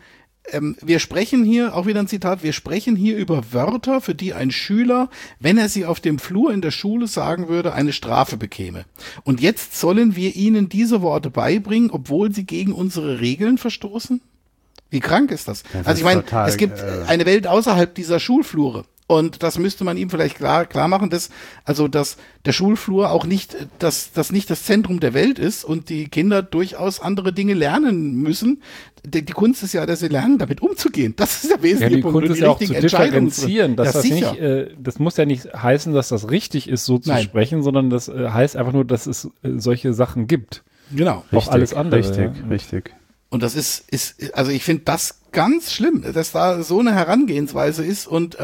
wir sprechen hier, auch wieder ein Zitat, wir sprechen hier über Wörter, für die ein Schüler, wenn er sie auf dem Flur in der Schule sagen würde, eine Strafe bekäme. Und jetzt sollen wir ihnen diese Worte beibringen, obwohl sie gegen unsere Regeln verstoßen? Wie krank ist das? Also ich meine, es gibt eine Welt außerhalb dieser Schulflure. Und das müsste man ihm vielleicht klar machen, dass der Schulflur auch nicht das Zentrum der Welt ist und die Kinder durchaus andere Dinge lernen müssen. Die Kunst ist ja, dass sie lernen, damit umzugehen. Das ist der wesentliche Punkt. Die Kunst ist ja auch zu differenzieren. Das muss ja nicht heißen, dass das richtig ist, so zu sprechen, sondern das heißt einfach nur, dass es solche Sachen gibt. Genau. Auch alles andere. Richtig. Und das ist, also ich finde das ganz schlimm, dass da so eine Herangehensweise ist und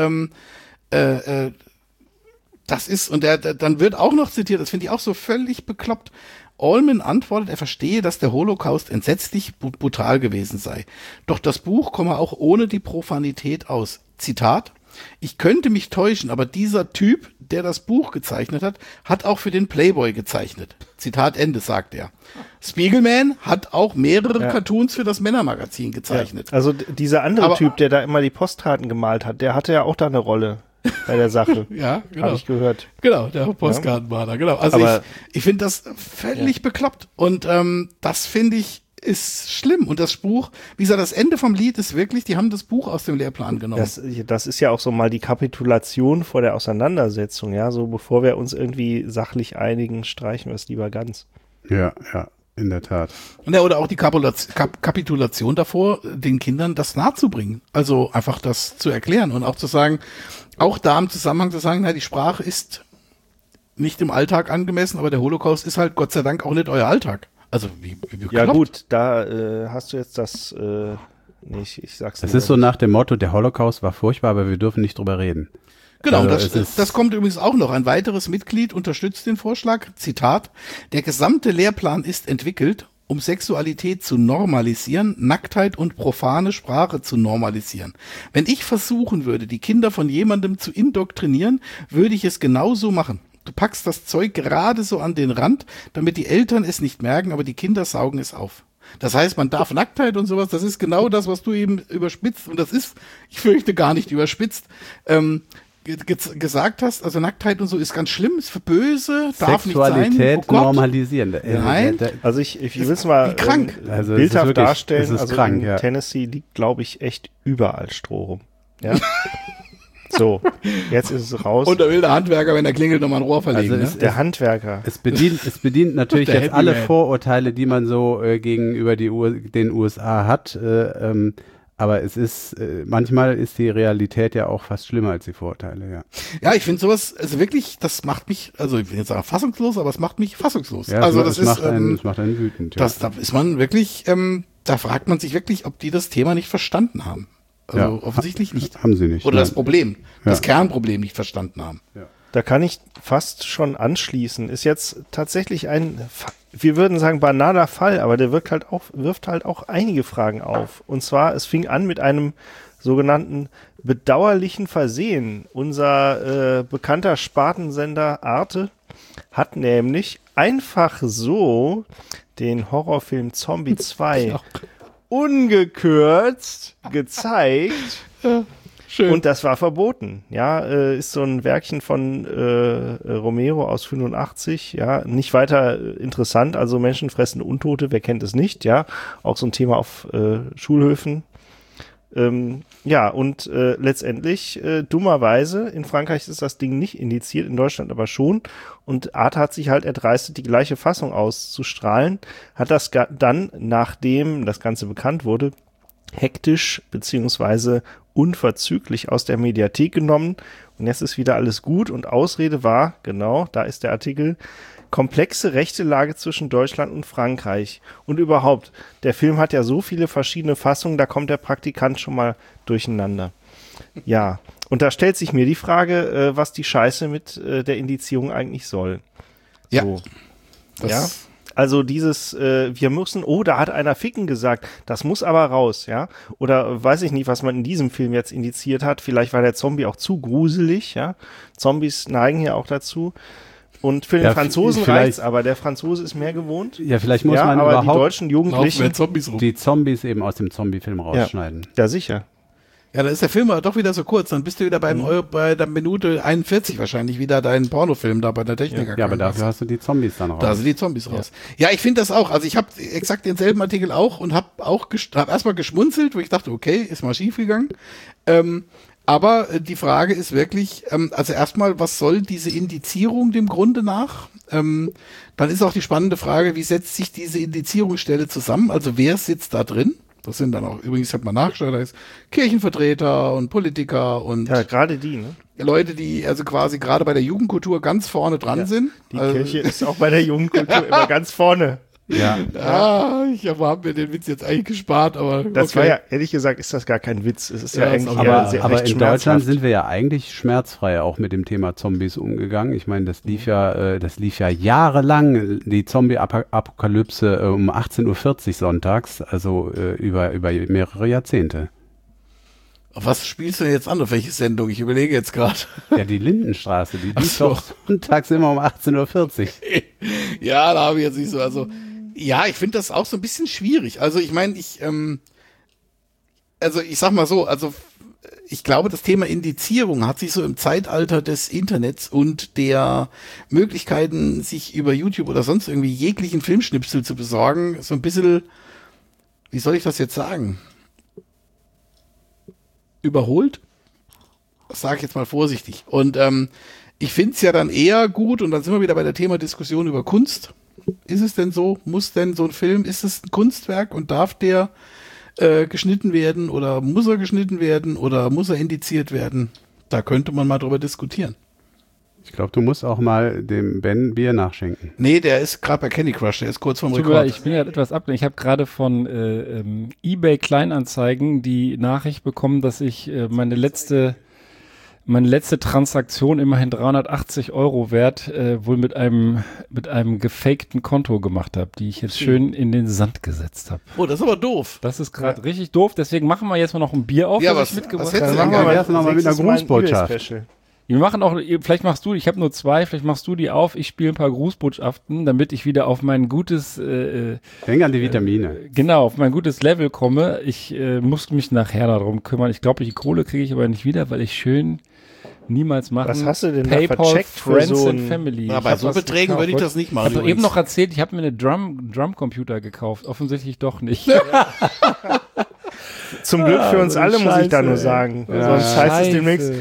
das ist, und dann wird auch noch zitiert, das finde ich auch so völlig bekloppt. Allman antwortet, er verstehe, dass der Holocaust entsetzlich brutal gewesen sei. Doch das Buch komme auch ohne die Profanität aus. Zitat: Ich könnte mich täuschen, aber dieser Typ, der das Buch gezeichnet hat auch für den Playboy gezeichnet. Zitat Ende, sagt er. Spiegelman hat auch mehrere Cartoons für das Männermagazin gezeichnet. Ja. Also dieser andere Typ, der da immer die Postkarten gemalt hat, der hatte ja auch da eine Rolle bei der Sache. Ja, genau. Habe ich gehört. Genau, der Postkartenmaler, genau. Also ich finde das völlig bekloppt. Und das finde ich ist schlimm. Und das Buch, wie gesagt, das Ende vom Lied ist wirklich, die haben das Buch aus dem Lehrplan genommen. Das ist ja auch so mal die Kapitulation vor der Auseinandersetzung, ja. So bevor wir uns irgendwie sachlich einigen, streichen wir es lieber ganz. Ja, in der Tat. Ja, oder auch die Kapitulation davor, den Kindern das nahezubringen. Also einfach das zu erklären und auch zu sagen, auch da im Zusammenhang zu sagen, na, die Sprache ist nicht im Alltag angemessen, aber der Holocaust ist halt Gott sei Dank auch nicht euer Alltag. Also wie ja gut, da hast du jetzt das nicht, ich sag's nicht. Es ist so nach dem Motto, der Holocaust war furchtbar, aber wir dürfen nicht drüber reden. Genau, also das kommt übrigens auch noch. Ein weiteres Mitglied unterstützt den Vorschlag. Zitat: Der gesamte Lehrplan ist entwickelt, um Sexualität zu normalisieren, Nacktheit und profane Sprache zu normalisieren. Wenn ich versuchen würde, die Kinder von jemandem zu indoktrinieren, würde ich es genauso machen. Du packst das Zeug gerade so an den Rand, damit die Eltern es nicht merken, aber die Kinder saugen es auf. Das heißt, man darf Nacktheit und sowas, das ist genau das, was du eben überspitzt, und das ist, ich fürchte, gar nicht überspitzt, gesagt hast. Also Nacktheit und so ist ganz schlimm, ist für böse, darf nicht sein. Sexualität normalisieren. Nein. Also ich will es mal also bildhaft wirklich, darstellen. Also krank, in Tennessee liegt, glaube ich, echt überall Stroh rum. Ja. So, jetzt ist es raus. Und da will der Handwerker, wenn er klingelt, nochmal ein Rohr verlegen. Also der Handwerker. Es bedient natürlich jetzt alle Vorurteile, die man so gegenüber den USA hat. Aber es ist, manchmal ist die Realität ja auch fast schlimmer als die Vorurteile, ja. Ja, ich finde sowas, also wirklich, das macht mich, also ich will jetzt sagen fassungslos, aber es macht mich fassungslos. Ja, also das macht einen wütend. Ja. Da ist man wirklich, da fragt man sich wirklich, ob die das Thema nicht verstanden haben. Also offensichtlich nicht. Haben sie nicht. Oder das Problem, das Kernproblem nicht verstanden haben. Ja. Da kann ich fast schon anschließen. Ist jetzt tatsächlich wir würden sagen, banaler Fall, aber der wirft halt auch einige Fragen auf. Und zwar, es fing an mit einem sogenannten bedauerlichen Versehen. Unser bekannter Spartensender Arte hat nämlich einfach so den Horrorfilm Zombie 2 ungekürzt gezeigt. Ja, schön. Und das war verboten. Ja, ist so ein Werkchen von Romero aus 85. Ja, nicht weiter interessant. Also Menschen fressen Untote, wer kennt es nicht? Ja, auch so ein Thema auf Schulhöfen. Letztendlich, dummerweise, in Frankreich ist das Ding nicht indiziert, in Deutschland aber schon. Und Arte hat sich halt erdreistet, die gleiche Fassung auszustrahlen, hat das dann, nachdem das Ganze bekannt wurde, hektisch beziehungsweise unverzüglich aus der Mediathek genommen. Und jetzt ist wieder alles gut. Und Ausrede war, genau, da ist der Artikel, komplexe rechte Lage zwischen Deutschland und Frankreich. Und überhaupt, der Film hat ja so viele verschiedene Fassungen, da kommt der Praktikant schon mal durcheinander. Ja, und da stellt sich mir die Frage, was die Scheiße mit der Indizierung eigentlich soll. Ja. So. Ja. Also dieses, wir müssen, da hat einer Ficken gesagt, das muss aber raus, ja. Oder weiß ich nicht, was man in diesem Film jetzt indiziert hat. Vielleicht war der Zombie auch zu gruselig, ja. Zombies neigen ja auch dazu. Und für den Franzosen reicht's, aber der Franzose ist mehr gewohnt. Ja, vielleicht muss man aber überhaupt die deutschen Jugendlichen die Zombies eben aus dem Zombie-Film rausschneiden. Ja, sicher. Ja, dann ist der Film aber doch wieder so kurz. Dann bist du wieder bei der Minute 41 wahrscheinlich wieder dein Pornofilm da bei der Techniker. Ja, aber dafür hast du die Zombies dann raus. Da sind die Zombies raus. Ja, ich finde das auch. Also ich habe exakt denselben Artikel auch und habe erstmal geschmunzelt, wo ich dachte, okay, ist mal schief gegangen. Aber die Frage ist wirklich, also erstmal, was soll diese Indizierung dem Grunde nach? Dann ist auch die spannende Frage, wie setzt sich diese Indizierungsstelle zusammen? Also wer sitzt da drin? Das sind dann auch, übrigens hat man nachgeschaut, da ist Kirchenvertreter und Politiker und ja, gerade die, ne? Leute, die also quasi gerade bei der Jugendkultur ganz vorne dran sind. Die Kirche ist auch bei der Jugendkultur immer ganz vorne. Ja. Ich habe mir den Witz jetzt eigentlich gespart, aber das war ja, ehrlich gesagt, ist das gar kein Witz. Es ist ja eigentlich aber in Deutschland sind wir ja eigentlich schmerzfrei auch mit dem Thema Zombies umgegangen. Ich meine, das lief ja jahrelang, die Zombie-Apokalypse um 18:40 Uhr sonntags, also über mehrere Jahrzehnte. Auf was spielst du denn jetzt an? Auf welche Sendung? Ich überlege jetzt gerade. Ja, die Lindenstraße, die lief doch sonntags immer um 18:40 Uhr. Ja, da habe ich jetzt nicht so, also ja, ich finde das auch so ein bisschen schwierig. Also ich meine, ich sag mal so, also ich glaube, das Thema Indizierung hat sich so im Zeitalter des Internets und der Möglichkeiten, sich über YouTube oder sonst irgendwie jeglichen Filmschnipsel zu besorgen, so ein bisschen, wie soll ich das jetzt sagen? Überholt? Das sage ich jetzt mal vorsichtig. Und ich finde es ja dann eher gut, und dann sind wir wieder bei der Diskussion über Kunst. Ist es denn so? Muss denn so ein Film, ist es ein Kunstwerk und darf der geschnitten werden oder muss er geschnitten werden oder muss er indiziert werden? Da könnte man mal drüber diskutieren. Ich glaube, du musst auch mal dem Ben Bier nachschenken. Nee, der ist gerade bei Candy Crush, der ist kurz vorm Rekord. Ich bin ja etwas abgelenkt. Ich habe gerade von eBay Kleinanzeigen die Nachricht bekommen, dass ich meine letzte Transaktion, immerhin 380 € wert, wohl mit einem gefakten Konto gemacht habe, die ich jetzt schön in den Sand gesetzt habe. Oh, das ist aber doof. Das ist gerade richtig doof, deswegen machen wir jetzt mal noch ein Bier auf, ja, das ich mitgebracht habe. Dann machen wir erst noch mal mit einer Grußbotschaft. Wir machen auch, vielleicht machst du, ich habe nur 2, vielleicht machst du die auf, ich spiele ein paar Grußbotschaften, damit ich wieder auf mein gutes denk an die Vitamine. Genau, auf mein gutes Level komme. Ich muss mich nachher darum kümmern. Ich glaube, die Kohle kriege ich aber nicht wieder, weil ich schön niemals machen. Was hast du denn PayPal, da vercheckt Friends für so and Family. Na, bei so Beträgen würde ich das nicht machen. Ich habe eben noch erzählt, ich habe mir eine Drumcomputer gekauft. Offensichtlich doch nicht. Zum Glück für uns alle, muss ich da nur sagen. Sonst heißt es demnächst,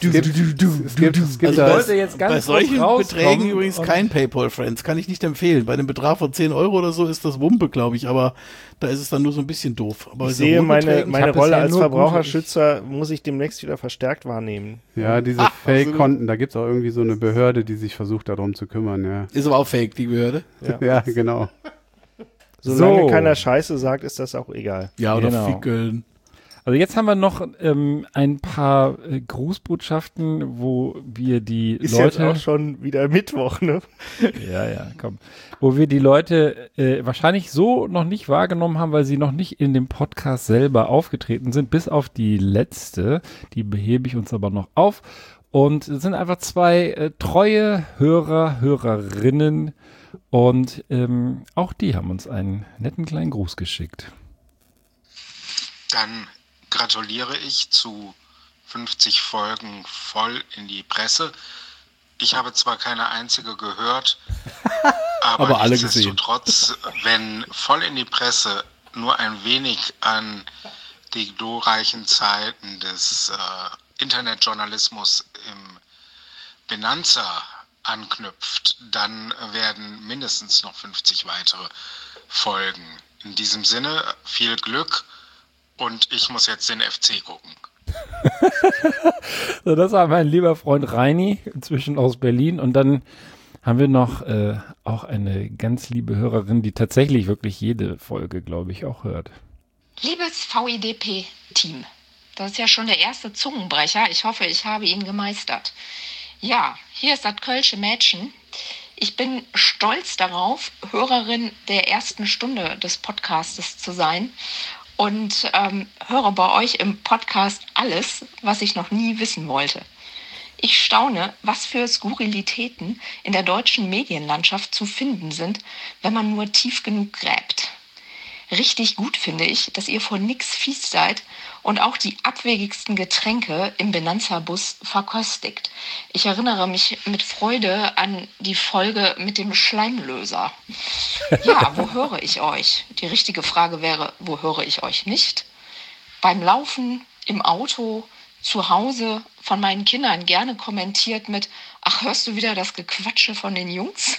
bei solchen Beträgen übrigens kein PayPal Friends, kann ich nicht empfehlen. Bei einem Betrag von 10 € oder so ist das Wumpe, glaube ich, aber da ist es dann nur so ein bisschen doof. Aber ich sehe meine Rolle als Verbraucherschützer muss ich demnächst wieder verstärkt wahrnehmen. Ja, diese Fake-Konten, da gibt es auch irgendwie so eine Behörde, die sich versucht darum zu kümmern. Ja. Ist aber auch fake, die Behörde. Ja, genau. Solange keiner Scheiße sagt, ist das auch egal. Ja, oder fickeln. Also jetzt haben wir noch ein paar Grußbotschaften, wo wir die ist Leute... Ist jetzt auch schon wieder Mittwoch, ne? Ja, komm. Wo wir die Leute wahrscheinlich so noch nicht wahrgenommen haben, weil sie noch nicht in dem Podcast selber aufgetreten sind, bis auf die letzte. Die behebe ich uns aber noch auf. Und es sind einfach 2 treue Hörerinnen. Und auch die haben uns einen netten kleinen Gruß geschickt. Dann gratuliere ich zu 50 Folgen voll in die Presse. Ich habe zwar keine einzige gehört, aber alle nichtsdestotrotz, wenn voll in die Presse nur ein wenig an die glorreichen Zeiten des Internetjournalismus im Benanza anknüpft, dann werden mindestens noch 50 weitere Folgen. In diesem Sinne, viel Glück. Und ich muss jetzt den FC gucken. So, das war mein lieber Freund Reini, inzwischen aus Berlin. Und dann haben wir noch auch eine ganz liebe Hörerin, die tatsächlich wirklich jede Folge, glaube ich, auch hört. Liebes VIDP-Team, das ist ja schon der erste Zungenbrecher. Ich hoffe, ich habe ihn gemeistert. Ja, hier ist das Kölsche Mädchen. Ich bin stolz darauf, Hörerin der ersten Stunde des Podcastes zu sein. Und höre bei euch im Podcast alles, was ich noch nie wissen wollte. Ich staune, was für Skurrilitäten in der deutschen Medienlandschaft zu finden sind, wenn man nur tief genug gräbt. Richtig gut finde ich, dass ihr vor nix fies seid und auch die abwegigsten Getränke im Benanza-Bus verköstigt. Ich erinnere mich mit Freude an die Folge mit dem Schleimlöser. Ja, wo höre ich euch? Die richtige Frage wäre, wo höre ich euch nicht? Beim Laufen, im Auto, zu Hause, von meinen Kindern gerne kommentiert mit: Ach, hörst du wieder das Gequatsche von den Jungs?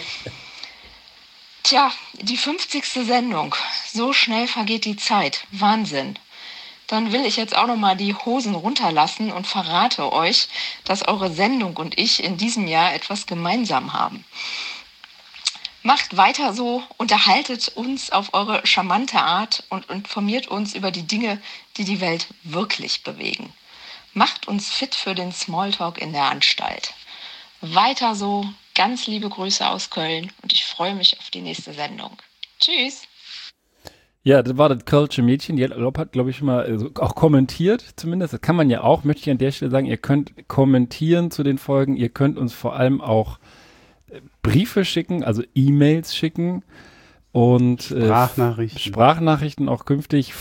Tja, die 50. Sendung. So schnell vergeht die Zeit. Wahnsinn. Dann will ich jetzt auch noch mal die Hosen runterlassen und verrate euch, dass eure Sendung und ich in diesem Jahr etwas gemeinsam haben. Macht weiter so, unterhaltet uns auf eure charmante Art und informiert uns über die Dinge, die die Welt wirklich bewegen. Macht uns fit für den Smalltalk in der Anstalt. Weiter so, ganz liebe Grüße aus Köln und ich freue mich auf die nächste Sendung. Tschüss! Ja, das war das kölsche Mädchen, die hat, glaube ich, mal auch kommentiert, zumindest. Das kann man ja auch, möchte ich an der Stelle sagen. Ihr könnt kommentieren zu den Folgen, ihr könnt uns vor allem auch Briefe schicken, also E-Mails schicken und Sprachnachrichten auch künftig.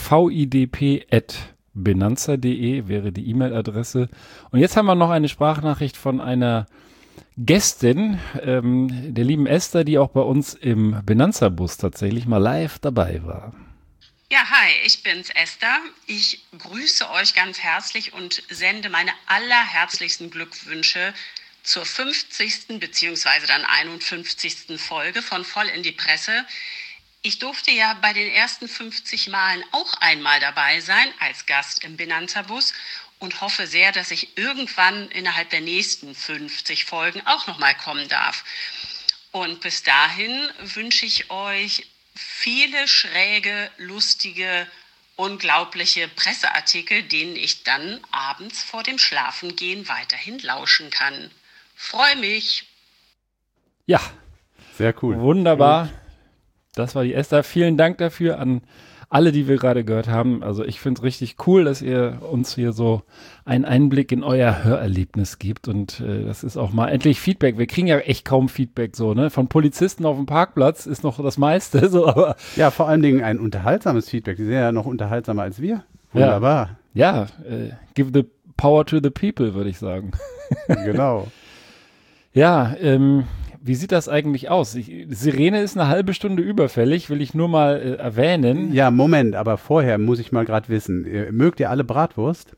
vidp@benanza.de wäre die E-Mail-Adresse. Und jetzt haben wir noch eine Sprachnachricht von einer Gästin, der lieben Esther, die auch bei uns im Benanza-Bus tatsächlich mal live dabei war. Ja, hi, ich bin's, Esther. Ich grüße euch ganz herzlich und sende meine allerherzlichsten Glückwünsche zur 50. bzw. dann 51. Folge von Voll in die Presse. Ich durfte ja bei den ersten 50 Malen auch einmal dabei sein als Gast im Benanza-Bus und hoffe sehr, dass ich irgendwann innerhalb der nächsten 50 Folgen auch nochmal kommen darf. Und bis dahin wünsche ich euch viele schräge, lustige, unglaubliche Presseartikel, denen ich dann abends vor dem Schlafengehen weiterhin lauschen kann. Freue mich. Ja. Sehr cool. Wunderbar. Das war die Esther. Vielen Dank dafür an alle, die wir gerade gehört haben. Also ich finde es richtig cool, dass ihr uns hier so einen Einblick in euer Hörerlebnis gibt und das ist auch mal endlich Feedback. Wir kriegen ja echt kaum Feedback so, ne? Von Polizisten auf dem Parkplatz ist noch das meiste, so, aber ja, vor allen Dingen ein unterhaltsames Feedback. Die sind ja noch unterhaltsamer als wir. Wunderbar. Ja, give the power to the people, würde ich sagen. Genau. Ja, wie sieht das eigentlich aus? Sirene ist eine halbe Stunde überfällig, will ich nur mal erwähnen. Ja, Moment, aber vorher muss ich mal gerade wissen. Mögt ihr alle Bratwurst?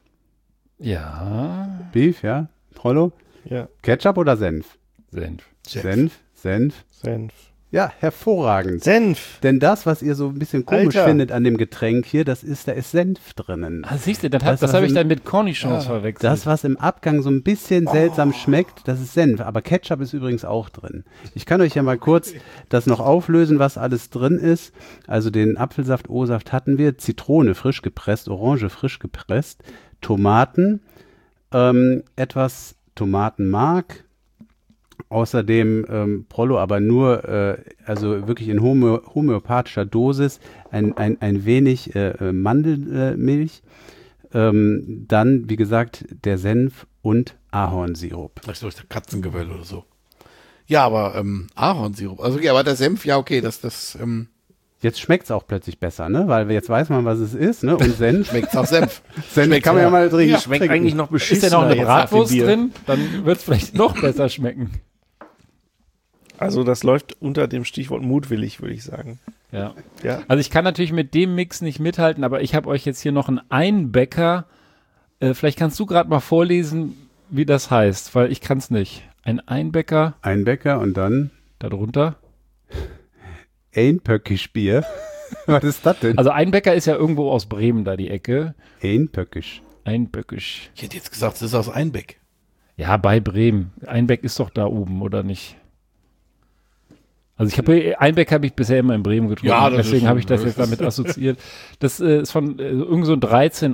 Ja. Beef, ja? Trollo? Ja. Ketchup oder Senf? Senf. Senf. Ja, hervorragend. Senf. Denn das, was ihr so ein bisschen komisch Alter. findet an dem Getränk hier, da ist Senf drinnen. Ah, siehst du, das habe ich dann mit Cornichons verwechselt. Das, was im Abgang so ein bisschen seltsam schmeckt, das ist Senf. Aber Ketchup ist übrigens auch drin. Ich kann euch ja mal kurz das noch auflösen, was alles drin ist. Also den Apfelsaft, O-Saft hatten wir, Zitrone frisch gepresst, Orange frisch gepresst, Tomaten, etwas Tomatenmark, außerdem Prollo, aber nur, also wirklich in homöopathischer Dosis, ein wenig Mandelmilch, dann, wie gesagt, der Senf und Ahornsirup. Vielleicht durch Katzengewöll oder so. Ja, aber Ahornsirup, also ja, aber der Senf, ja okay, Jetzt schmeckt es auch plötzlich besser, ne? Weil jetzt weiß man, was es ist, ne? Und Senf. Schmeckt auch Senf. Senf kann man ja mal trinken. Ja, schmeckt eigentlich noch beschissener. Ist ja noch eine jetzt Bratwurst nach dem Bier. drin? Dann wird es vielleicht noch besser schmecken. Also das läuft unter dem Stichwort mutwillig, würde ich sagen. Ja. Ja. Also ich kann natürlich mit dem Mix nicht mithalten, aber ich habe euch jetzt hier noch einen Einbäcker. Vielleicht kannst du gerade mal vorlesen, wie das heißt, weil ich kann es nicht. Ein Einbäcker. Einbäcker und dann? Darunter? Einpöckisch-Bier. Was ist das denn? Also Einbäcker ist ja irgendwo aus Bremen da die Ecke. Einpöckisch. Einböckisch. Ich hätte jetzt gesagt, es ist aus Einbeck. Ja, bei Bremen. Einbeck ist doch da oben, oder nicht? Also Einbeck habe ich bisher immer in Bremen getrunken, Ja, deswegen habe ich das jetzt damit assoziiert. Das ist von irgend so ein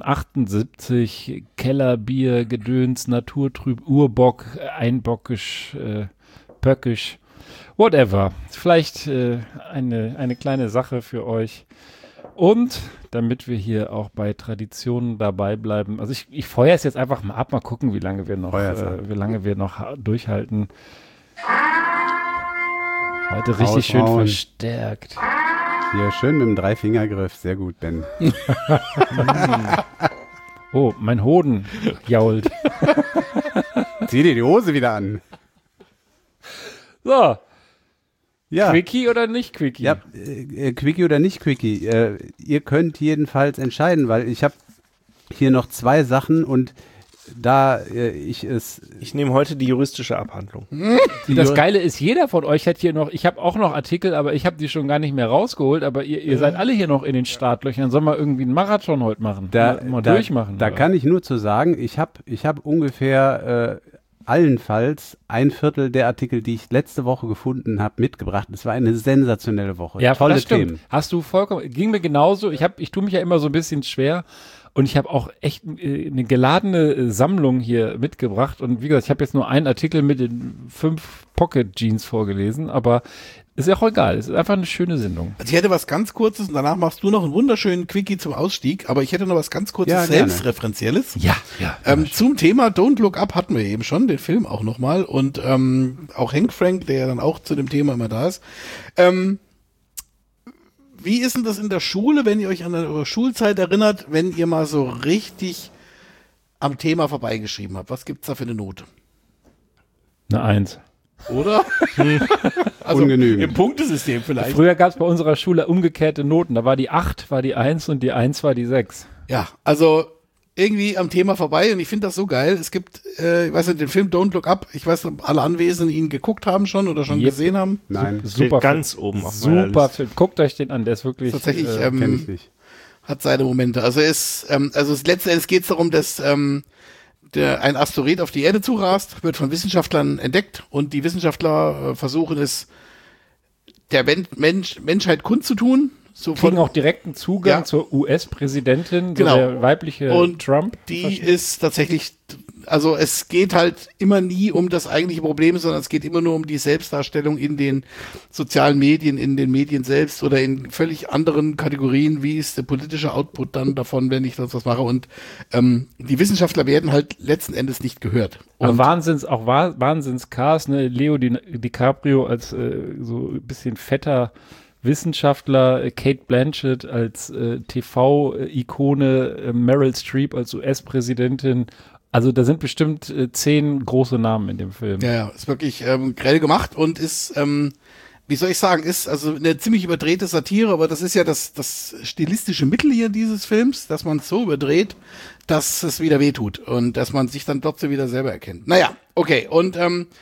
1378 Kellerbier, Gedöns, Naturtrüb, Urbock, Einbockisch, Pöckisch, whatever. Vielleicht eine kleine Sache für euch. Und damit wir hier auch bei Traditionen dabei bleiben, also ich feuere es jetzt einfach mal ab, mal gucken, wie lange wir noch durchhalten. Heute richtig schön verstärkt. Hier, schön mit dem Dreifingergriff. Sehr gut, Ben. Oh, mein Hoden jault. Zieh dir die Hose wieder an. So. Ja. Quickie oder nicht Quickie? Ja, Quickie oder nicht Quickie. Ihr könnt jedenfalls entscheiden, weil ich habe hier noch 2 Sachen und da ich nehme heute die juristische Abhandlung. Das Geile ist, jeder von euch hat hier noch, ich habe auch noch Artikel, aber ich habe die schon gar nicht mehr rausgeholt, aber ihr seid alle hier noch in den Startlöchern. Sollen wir irgendwie einen Marathon heute machen? Mal durchmachen. Da kann ich nur zu sagen, ich hab ungefähr allenfalls ein Viertel der Artikel, die ich letzte Woche gefunden habe, mitgebracht. Es war eine sensationelle Woche. Ja, tolle das stimmt. Themen. Hast du vollkommen, ging mir genauso. Ich tue mich ja immer so ein bisschen schwer und ich habe auch echt eine geladene Sammlung hier mitgebracht und wie gesagt, ich habe jetzt nur einen Artikel mit den 5 Pocket Jeans vorgelesen, aber ist ja auch egal. Es ist einfach eine schöne Sendung. Also ich hätte was ganz Kurzes und danach machst du noch einen wunderschönen Quickie zum Ausstieg, aber ich hätte noch was ganz Kurzes, Ja, Selbstreferenzielles. Ja. Zum Thema Don't Look Up hatten wir eben schon, den Film auch nochmal und auch Hank Frank, der ja dann auch zu dem Thema immer da ist. Wie ist denn das in der Schule, wenn ihr euch an eure Schulzeit erinnert, wenn ihr mal so richtig am Thema vorbeigeschrieben habt? Was gibt's da für eine Note? Eine 1. Oder? Also ungenügend. Im Punktesystem vielleicht. Früher gab es bei unserer Schule umgekehrte Noten. Da war die 8, war die 1 und die 1 war die 6. Ja, also irgendwie am Thema vorbei und ich finde das so geil. Es gibt, ich weiß nicht, den Film Don't Look Up. Ich weiß nicht, ob alle Anwesenden ihn geguckt haben schon oder schon gesehen haben. Nein. Super ganz Film. oben auf meiner Super Liste. Film. Guckt euch den an, der ist wirklich Tatsächlich Kenn ich nicht. hat seine Momente. Also letzten Endes geht es darum, dass ein Asteroid auf die Erde zurast, wird von Wissenschaftlern entdeckt und die Wissenschaftler versuchen es der Menschheit kundzutun. So kriegen auch direkten Zugang zur US-Präsidentin, Genau. so der weibliche und Trump. Die ist tatsächlich, also es geht halt immer nie um das eigentliche Problem, sondern es geht immer nur um die Selbstdarstellung in den sozialen Medien, in den Medien selbst oder in völlig anderen Kategorien. Wie ist der politische Output dann davon, wenn ich das was mache? Und die Wissenschaftler werden halt letzten Endes nicht gehört. Aber Und Wahnsinns-Cast, ne? Leo DiCaprio als so ein bisschen fetter Wissenschaftler, Kate Blanchett als TV-Ikone, Meryl Streep als US-Präsidentin. Also da sind bestimmt 10 große Namen in dem Film. Ja, ist wirklich grell gemacht und ist, wie soll ich sagen, ist also eine ziemlich überdrehte Satire, aber das ist ja das stilistische Mittel hier dieses Films, dass man es so überdreht, dass es wieder wehtut und dass man sich dann trotzdem wieder selber erkennt. Naja, okay, und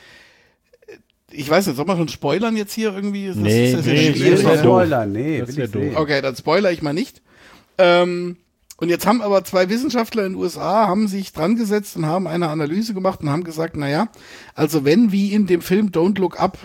ich weiß nicht, soll man schon spoilern jetzt hier irgendwie? Das ist ja schwierig. Das ist ja doof. Okay, dann spoiler ich mal nicht. Und jetzt haben aber 2 Wissenschaftler in den USA, haben sich dran gesetzt und haben eine Analyse gemacht und haben gesagt, naja, also wenn wie in dem Film Don't Look Up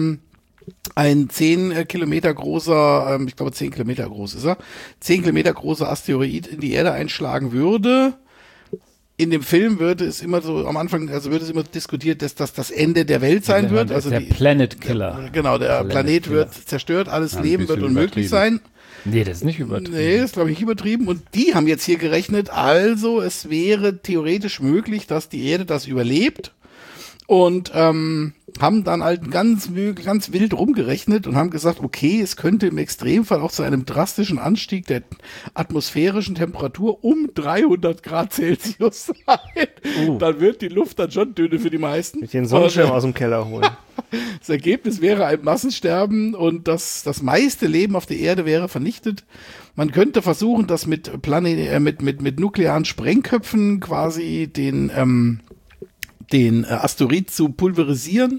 ein 10 Kilometer großer, ich glaube 10 Kilometer groß ist er, 10 Kilometer großer Asteroid in die Erde einschlagen würde, in dem Film würde es immer so am Anfang, also wird es immer diskutiert, dass das das Ende der Welt sein wird. Also der Planet Killer. Genau, der Planet wird zerstört, alles Ja, ein Leben wird bisschen unmöglich übertrieben. sein. Nee, das ist nicht übertrieben. Nee, ist glaube ich nicht übertrieben. Und die haben jetzt hier gerechnet, also es wäre theoretisch möglich, dass die Erde das überlebt. Und haben dann halt ganz wild rumgerechnet und haben gesagt, okay, es könnte im Extremfall auch zu einem drastischen Anstieg der atmosphärischen Temperatur um 300 Grad Celsius sein. Dann wird die Luft dann schon dünne für die meisten. Mit den Sonnenschirm aus dem Keller holen. Das Ergebnis wäre ein Massensterben und das meiste Leben auf der Erde wäre vernichtet. Man könnte versuchen, das mit nuklearen Sprengköpfen quasi den Asteroid zu pulverisieren.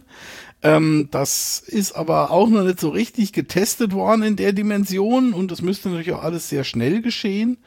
Das ist aber auch noch nicht so richtig getestet worden in der Dimension und das müsste natürlich auch alles sehr schnell geschehen.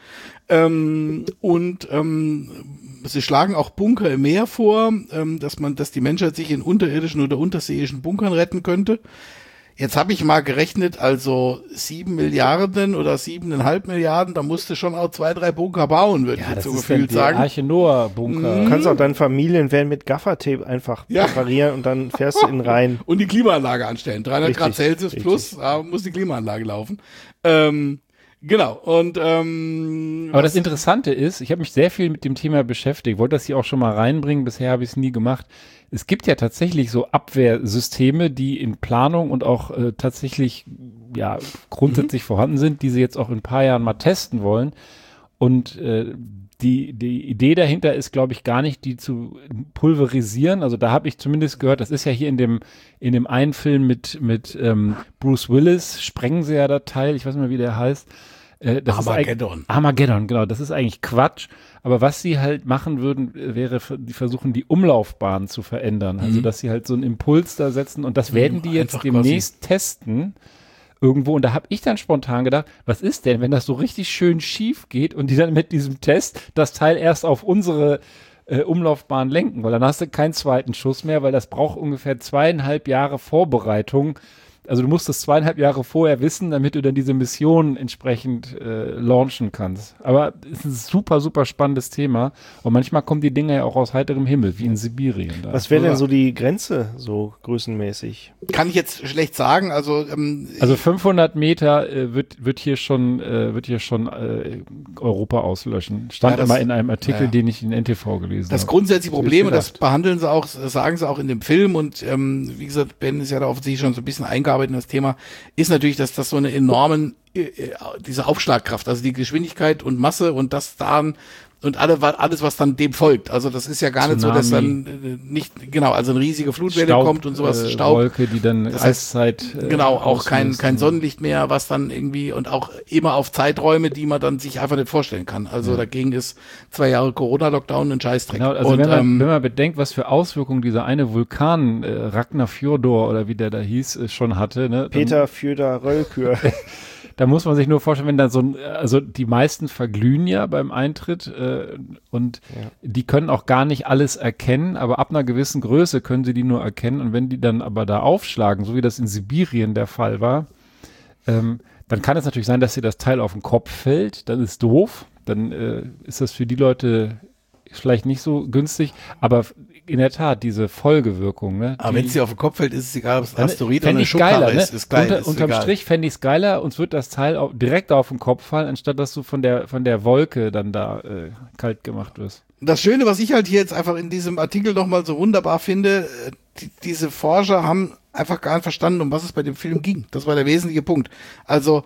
Sie schlagen auch Bunker im Meer vor, dass die Menschheit sich in unterirdischen oder unterseeischen Bunkern retten könnte. Jetzt habe ich mal gerechnet, also 7 Milliarden oder 7,5 Milliarden, da musst du schon auch 2, 3 Bunker bauen, würde ich jetzt so gefühlt sagen. Arche Noah-Bunker. Du kannst auch deine Familienvan mit Gaffertape einfach präparieren und dann fährst du innen rein. Und die Klimaanlage anstellen. 300 Richtig, Grad Celsius plus, da muss die Klimaanlage laufen. Genau. Und aber das Interessante ist, ich habe mich sehr viel mit dem Thema beschäftigt, wollte das hier auch schon mal reinbringen, bisher habe ich es nie gemacht. Es gibt ja tatsächlich so Abwehrsysteme, die in Planung und auch tatsächlich grundsätzlich vorhanden sind, die sie jetzt auch in ein paar Jahren mal testen wollen. Und die Idee dahinter ist, glaube ich, gar nicht, die zu pulverisieren. Also da habe ich zumindest gehört, das ist ja hier in dem einen Film mit Bruce Willis, sprengen sie ja da Teil, ich weiß nicht mehr, wie der heißt. Armageddon. Armageddon, genau. Das ist eigentlich Quatsch. Aber was sie halt machen würden, wäre, die versuchen, die Umlaufbahn zu verändern. Also, dass sie halt so einen Impuls da setzen. Und das werden die jetzt demnächst testen irgendwo. Und da habe ich dann spontan gedacht, was ist denn, wenn das so richtig schön schief geht und die dann mit diesem Test das Teil erst auf unsere Umlaufbahn lenken, weil dann hast du keinen zweiten Schuss mehr, weil das braucht ungefähr 2,5 Jahre Vorbereitung. Also du musst das 2,5 Jahre vorher wissen, damit du dann diese Mission entsprechend launchen kannst. Aber es ist ein super, super spannendes Thema. Und manchmal kommen die Dinge ja auch aus heiterem Himmel, wie in Sibirien. Da. Was wäre denn so die Grenze, so größenmäßig? Kann ich jetzt schlecht sagen. Also 500 Meter wird hier schon Europa auslöschen. Stand Ja, immer in einem Artikel, den ich in NTV gelesen habe. Das grundsätzliche Problem, und das behandeln sie auch, sagen sie auch in dem Film, und wie gesagt, Ben ist ja da offensichtlich schon so ein bisschen eingearbeitet in das Thema, ist natürlich, dass das so eine enormen, diese Aufschlagkraft, also die Geschwindigkeit und Masse und das dann und alles, was dann dem folgt. Also das ist ja gar nicht so, dass dann nicht, genau, also eine riesige Flutwelle kommt und sowas, Staub. Wolke, die dann Eiszeit. Genau, auch kein Sonnenlicht mehr, was dann irgendwie, und auch immer auf Zeiträume, die man dann sich einfach nicht vorstellen kann. Also dagegen ist 2 Jahre Corona-Lockdown ein Scheißdreck. Genau, also und, wenn man bedenkt, was für Auswirkungen dieser eine Vulkan, Ragnar Fjordor oder wie der da hieß, schon hatte. Ne? Peter Fjodor Rölkür. Da muss man sich nur vorstellen, wenn da also die meisten verglühen ja beim Eintritt und die können auch gar nicht alles erkennen, aber ab einer gewissen Größe können sie die nur erkennen, und wenn die dann aber da aufschlagen, so wie das in Sibirien der Fall war, dann kann es natürlich sein, dass dir das Teil auf den Kopf fällt, dann ist doof, dann ist das für die Leute vielleicht nicht so günstig, aber in der Tat, diese Folgewirkung. Ne, aber wenn es dir auf den Kopf fällt, ist es egal, ob es ein Asteroid oder eine Schubkarre geiler, ne? ist geil. Unterm Strich fände ich es geiler, uns wird das Teil direkt auf den Kopf fallen, anstatt dass du von der Wolke dann da kalt gemacht wirst. Das Schöne, was ich halt hier jetzt einfach in diesem Artikel nochmal so wunderbar finde, diese Forscher haben einfach gar nicht verstanden, um was es bei dem Film ging. Das war der wesentliche Punkt. Also,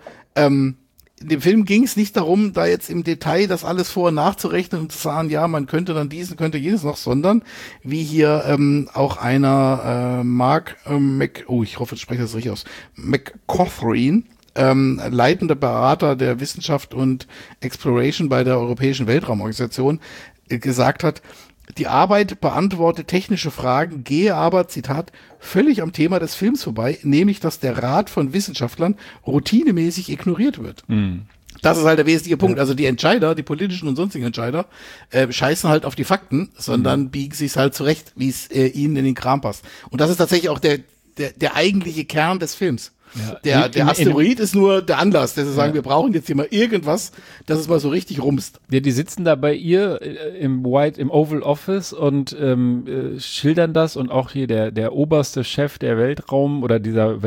in dem Film ging es nicht darum, da jetzt im Detail das alles vor- und nachzurechnen und zu sagen, ja, man könnte dann diesen, könnte jenes noch, sondern wie hier auch einer Mark ich hoffe, ich spreche das richtig aus, McCaughren, leitender Berater der Wissenschaft und Exploration bei der Europäischen Weltraumorganisation, gesagt hat, die Arbeit beantwortet technische Fragen, gehe aber, Zitat, völlig am Thema des Films vorbei, nämlich, dass der Rat von Wissenschaftlern routinemäßig ignoriert wird. Das ist halt der wesentliche Punkt. Also die Entscheider, die politischen und sonstigen Entscheider, scheißen halt auf die Fakten, sondern biegen sich's halt zurecht, wie es ihnen in den Kram passt. Und das ist tatsächlich auch der eigentliche Kern des Films. Ja, der Asteroid ist nur der Anlass, dass sie sagen, wir brauchen jetzt hier mal irgendwas, dass es mal so richtig rumst. Ja, die sitzen da bei ihr im Oval Office und schildern das, und auch hier der oberste Chef der Weltraum oder dieser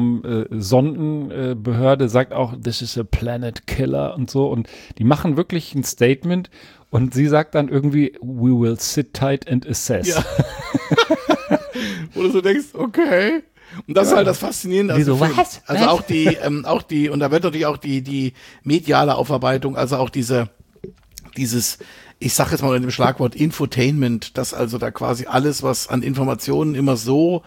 Weltraum-Sondenbehörde sagt auch, this is a planet killer und so, und die machen wirklich ein Statement, und sie sagt dann irgendwie, we will sit tight and assess. Ja. Wo du so denkst, okay. Und das ist halt das Faszinierende. Also was? Also auch die, und da wird natürlich auch die mediale Aufarbeitung, also auch dieses, ich sag jetzt mal in dem Schlagwort Infotainment, dass also da quasi alles, was an Informationen immer so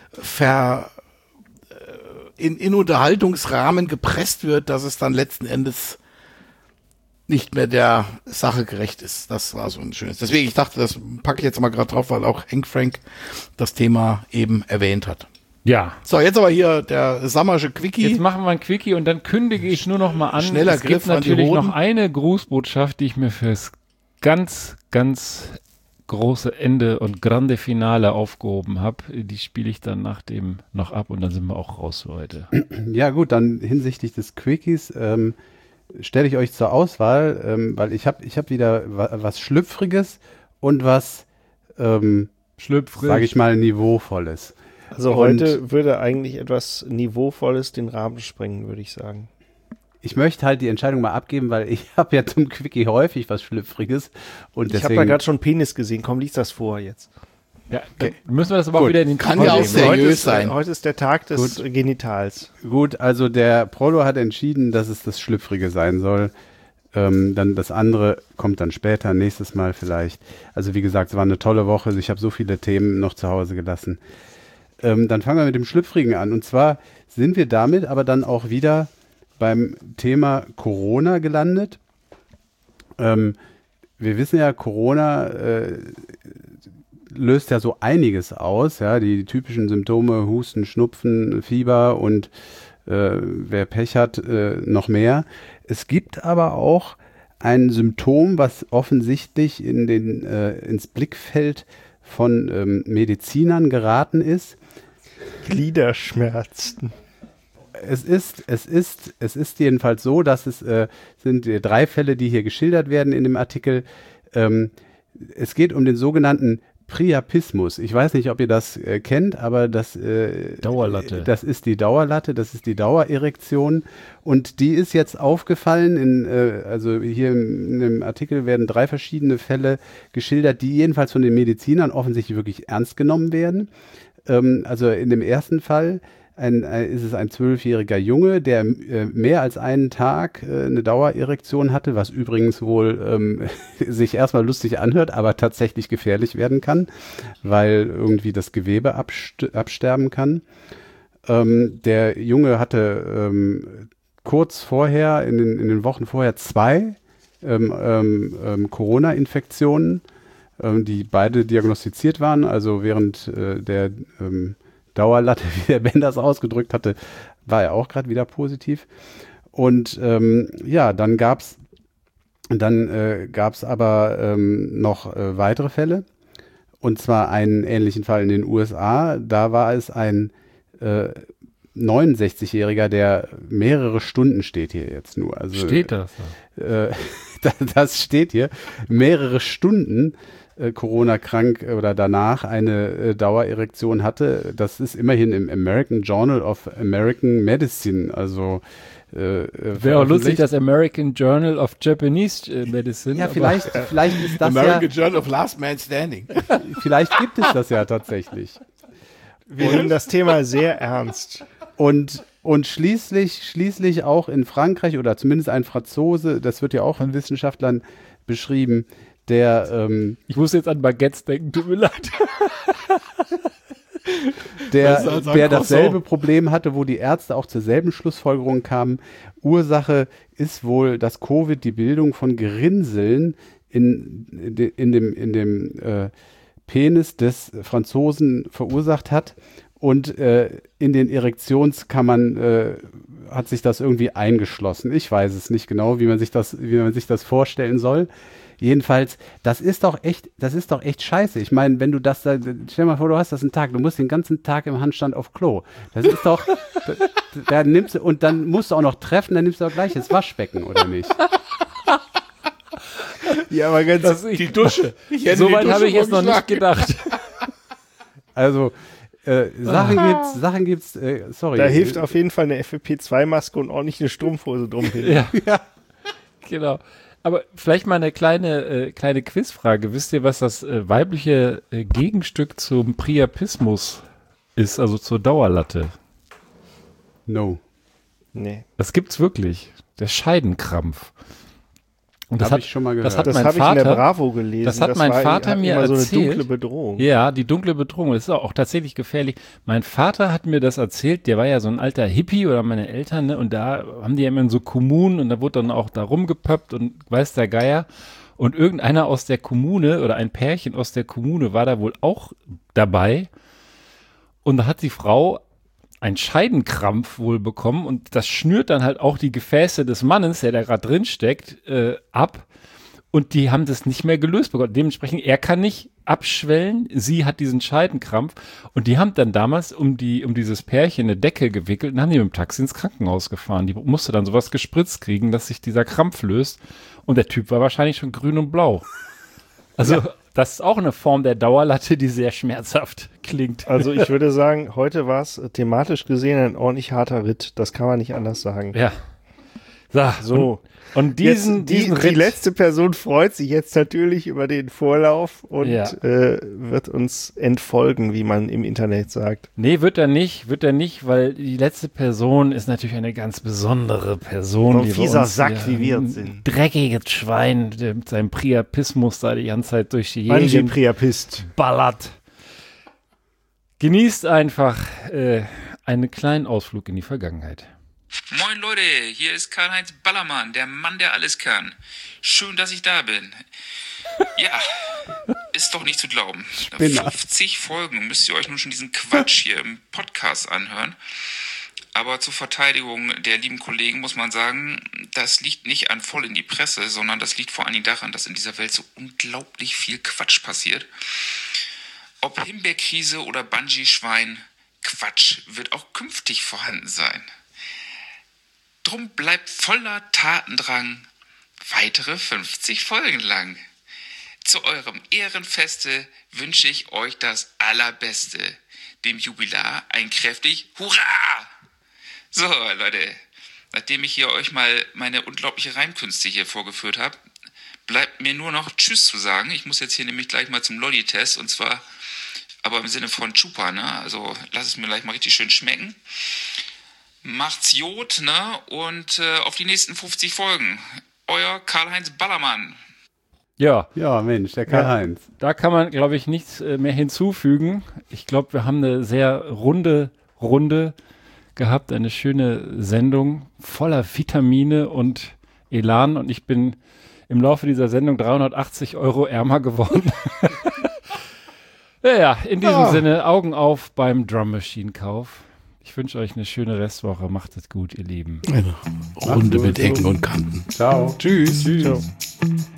in Unterhaltungsrahmen gepresst wird, dass es dann letzten Endes nicht mehr der Sache gerecht ist. Das war so ein schönes. Deswegen, ich dachte, das packe ich jetzt mal gerade drauf, weil auch Hank Frank das Thema eben erwähnt hat. Ja. So, jetzt aber hier der Sammersche Quickie. Jetzt machen wir ein Quickie und dann kündige ich nur noch mal an. Schneller es Griff gibt an die natürlich Hoden. noch eine Grußbotschaft, die ich mir fürs ganz, ganz große Ende und grande Finale aufgehoben habe. Die spiele ich dann nach dem noch ab, und dann sind wir auch raus für heute. Ja gut, dann hinsichtlich des Quickies stelle ich euch zur Auswahl, weil ich hab wieder was Schlüpfriges und was Schlüpfrig, sage ich mal, Niveauvolles. Also heute würde eigentlich etwas Niveauvolles den Rahmen sprengen, würde ich sagen. Ich möchte halt die Entscheidung mal abgeben, weil ich habe ja zum Quickie häufig was Schlüpfriges. Und ich habe da gerade schon Penis gesehen. Komm, lies das vor jetzt. Ja, müssen wir das aber auch wieder in den Kann ja auch seriös sein. Heute ist der Tag des Genitals. Gut, also der Prolo hat entschieden, dass es das Schlüpfrige sein soll. Dann das andere kommt dann später, nächstes Mal vielleicht. Also wie gesagt, es war eine tolle Woche. Ich habe so viele Themen noch zu Hause gelassen. Dann fangen wir mit dem Schlüpfrigen an. Und zwar sind wir damit aber dann auch wieder beim Thema Corona gelandet. Wir wissen ja, Corona löst ja so einiges aus. Ja, die typischen Symptome, Husten, Schnupfen, Fieber und wer Pech hat, noch mehr. Es gibt aber auch ein Symptom, was offensichtlich ins Blickfeld von Medizinern geraten ist. Gliederschmerzen. Es ist jedenfalls so, dass es sind 3 Fälle, die hier geschildert werden in dem Artikel. Es geht um den sogenannten Priapismus. Ich weiß nicht, ob ihr das kennt, aber Dauerlatte. Das ist die Dauerlatte, das ist die Dauererektion und die ist jetzt aufgefallen, also hier in dem Artikel werden 3 verschiedene Fälle geschildert, die jedenfalls von den Medizinern offensichtlich wirklich ernst genommen werden. Also in dem ersten Fall ist es ein 12-jähriger Junge, der mehr als einen Tag eine Dauererektion hatte, was übrigens wohl sich erstmal lustig anhört, aber tatsächlich gefährlich werden kann, weil irgendwie das Gewebe absterben kann. Der Junge hatte kurz vorher, in den Wochen vorher 2 Corona-Infektionen, die beide diagnostiziert waren, also während der Dauerlatte, wie der Ben das ausgedrückt hatte, war er auch gerade wieder positiv. Und dann gab's aber noch weitere Fälle. Und zwar einen ähnlichen Fall in den USA. Da war es ein 69-Jähriger, der mehrere Stunden steht hier jetzt nur. Also, steht das? Das steht hier. Mehrere Stunden Corona-krank oder danach eine Dauererektion hatte. Das ist immerhin im American Journal of American Medicine. Also wäre auch lustig, das American Journal of Japanese Medicine. Ja, vielleicht ist das American Journal of Last Man Standing. Vielleicht gibt es das ja tatsächlich. Wir nehmen das Thema sehr ernst. Und schließlich auch in Frankreich oder zumindest ein Franzose, das wird ja auch von Wissenschaftlern beschrieben, der ich muss jetzt an Baguettes denken, tut mir leid. der dasselbe Problem hatte, wo die Ärzte auch zur selben Schlussfolgerung kamen. Ursache ist wohl, dass Covid die Bildung von Gerinnseln in dem Penis des Franzosen verursacht hat. Und in den Erektionskammern hat sich das irgendwie eingeschlossen. Ich weiß es nicht genau, wie man sich das vorstellen soll. Jedenfalls, das ist doch echt scheiße. Ich meine, wenn du das da, stell mal vor, du hast das einen Tag, du musst den ganzen Tag im Handstand auf Klo. Das ist doch, da nimmst du, und dann musst du auch noch treffen, dann nimmst du auch gleich das Waschbecken, oder nicht? Ja, aber die Dusche. So weit habe ich jetzt noch nicht gedacht. Also, Sachen gibt's, sorry. Da hilft auf jeden Fall eine FFP2-Maske und ordentlich eine Strumpfhose drum hin. Ja, genau. Aber vielleicht mal eine kleine Quizfrage. Wisst ihr, was das weibliche Gegenstück zum Priapismus ist, also zur Dauerlatte? No. Nee. Das gibt's wirklich. Der Scheidenkrampf. Und das habe ich schon mal gehört. Das hat ich mein Vater in der Bravo gelesen. Das hat mein Vater mir erzählt. So eine dunkle Bedrohung. Ja, die dunkle Bedrohung. Das ist auch tatsächlich gefährlich. Mein Vater hat mir das erzählt. Der war ja so ein alter Hippie oder meine Eltern, ne? Und da haben die ja immer in so Kommunen und da wurde dann auch da rumgepöppt und weiß der Geier. Und irgendeiner aus der Kommune oder ein Pärchen aus der Kommune war da wohl auch dabei. Und da hat die Frau einen Scheidenkrampf wohl bekommen und das schnürt dann halt auch die Gefäße des Mannes, der da gerade drin steckt, ab und die haben das nicht mehr gelöst bekommen. Dementsprechend, er kann nicht abschwellen, sie hat diesen Scheidenkrampf und die haben dann damals um dieses Pärchen eine Decke gewickelt und haben die mit dem Taxi ins Krankenhaus gefahren. Die musste dann sowas gespritzt kriegen, dass sich dieser Krampf löst und der Typ war wahrscheinlich schon grün und blau. Also das ist auch eine Form der Dauerlatte, die sehr schmerzhaft klingt. Also ich würde sagen, heute war es thematisch gesehen ein ordentlich harter Ritt. Das kann man nicht anders sagen. Ja. So. Und die letzte Person freut sich jetzt natürlich über den Vorlauf und wird uns entfolgen, wie man im Internet sagt. Nee, wird er nicht, weil die letzte Person ist natürlich eine ganz besondere Person. Ein fieser Sack, wie wir sind. Dreckiges Schwein, der mit seinem Priapismus da die ganze Zeit durch die Gegend Priapist ballert. Genießt einfach einen kleinen Ausflug in die Vergangenheit. Moin Leute, hier ist Karl-Heinz Ballermann, der Mann, der alles kann. Schön, dass ich da bin. Ja, ist doch nicht zu glauben. 50 Folgen müsst ihr euch nun schon diesen Quatsch hier im Podcast anhören. Aber zur Verteidigung der lieben Kollegen muss man sagen, das liegt nicht an voll in die Presse, sondern das liegt vor allen Dingen daran, dass in dieser Welt so unglaublich viel Quatsch passiert. Ob Himbeerkrise oder Bungee-Schwein, Quatsch wird auch künftig vorhanden sein. Drum bleibt voller Tatendrang weitere 50 Folgen lang. Zu eurem Ehrenfeste wünsche ich euch das Allerbeste. Dem Jubilar ein kräftig Hurra! So, Leute, nachdem ich hier euch mal meine unglaubliche Reimkünste hier vorgeführt habe, bleibt mir nur noch Tschüss zu sagen. Ich muss jetzt hier nämlich gleich mal zum Lolli-Test und zwar aber im Sinne von Chupa, ne? Also lasst es mir gleich mal richtig schön schmecken. Macht's Jod, ne? Und auf die nächsten 50 Folgen. Euer Karl-Heinz Ballermann. Ja. Ja, Mensch, der Karl-Heinz. Da kann man, glaube ich, nichts mehr hinzufügen. Ich glaube, wir haben eine sehr runde Runde gehabt, eine schöne Sendung voller Vitamine und Elan und ich bin im Laufe dieser Sendung 380 € ärmer geworden. Ja, in diesem Sinne, Augen auf beim Drum Machine Kauf. Ich wünsche euch eine schöne Restwoche. Macht es gut, ihr Lieben. Eine Runde mit Ecken und Kanten. Ciao. Tschüss. Ciao.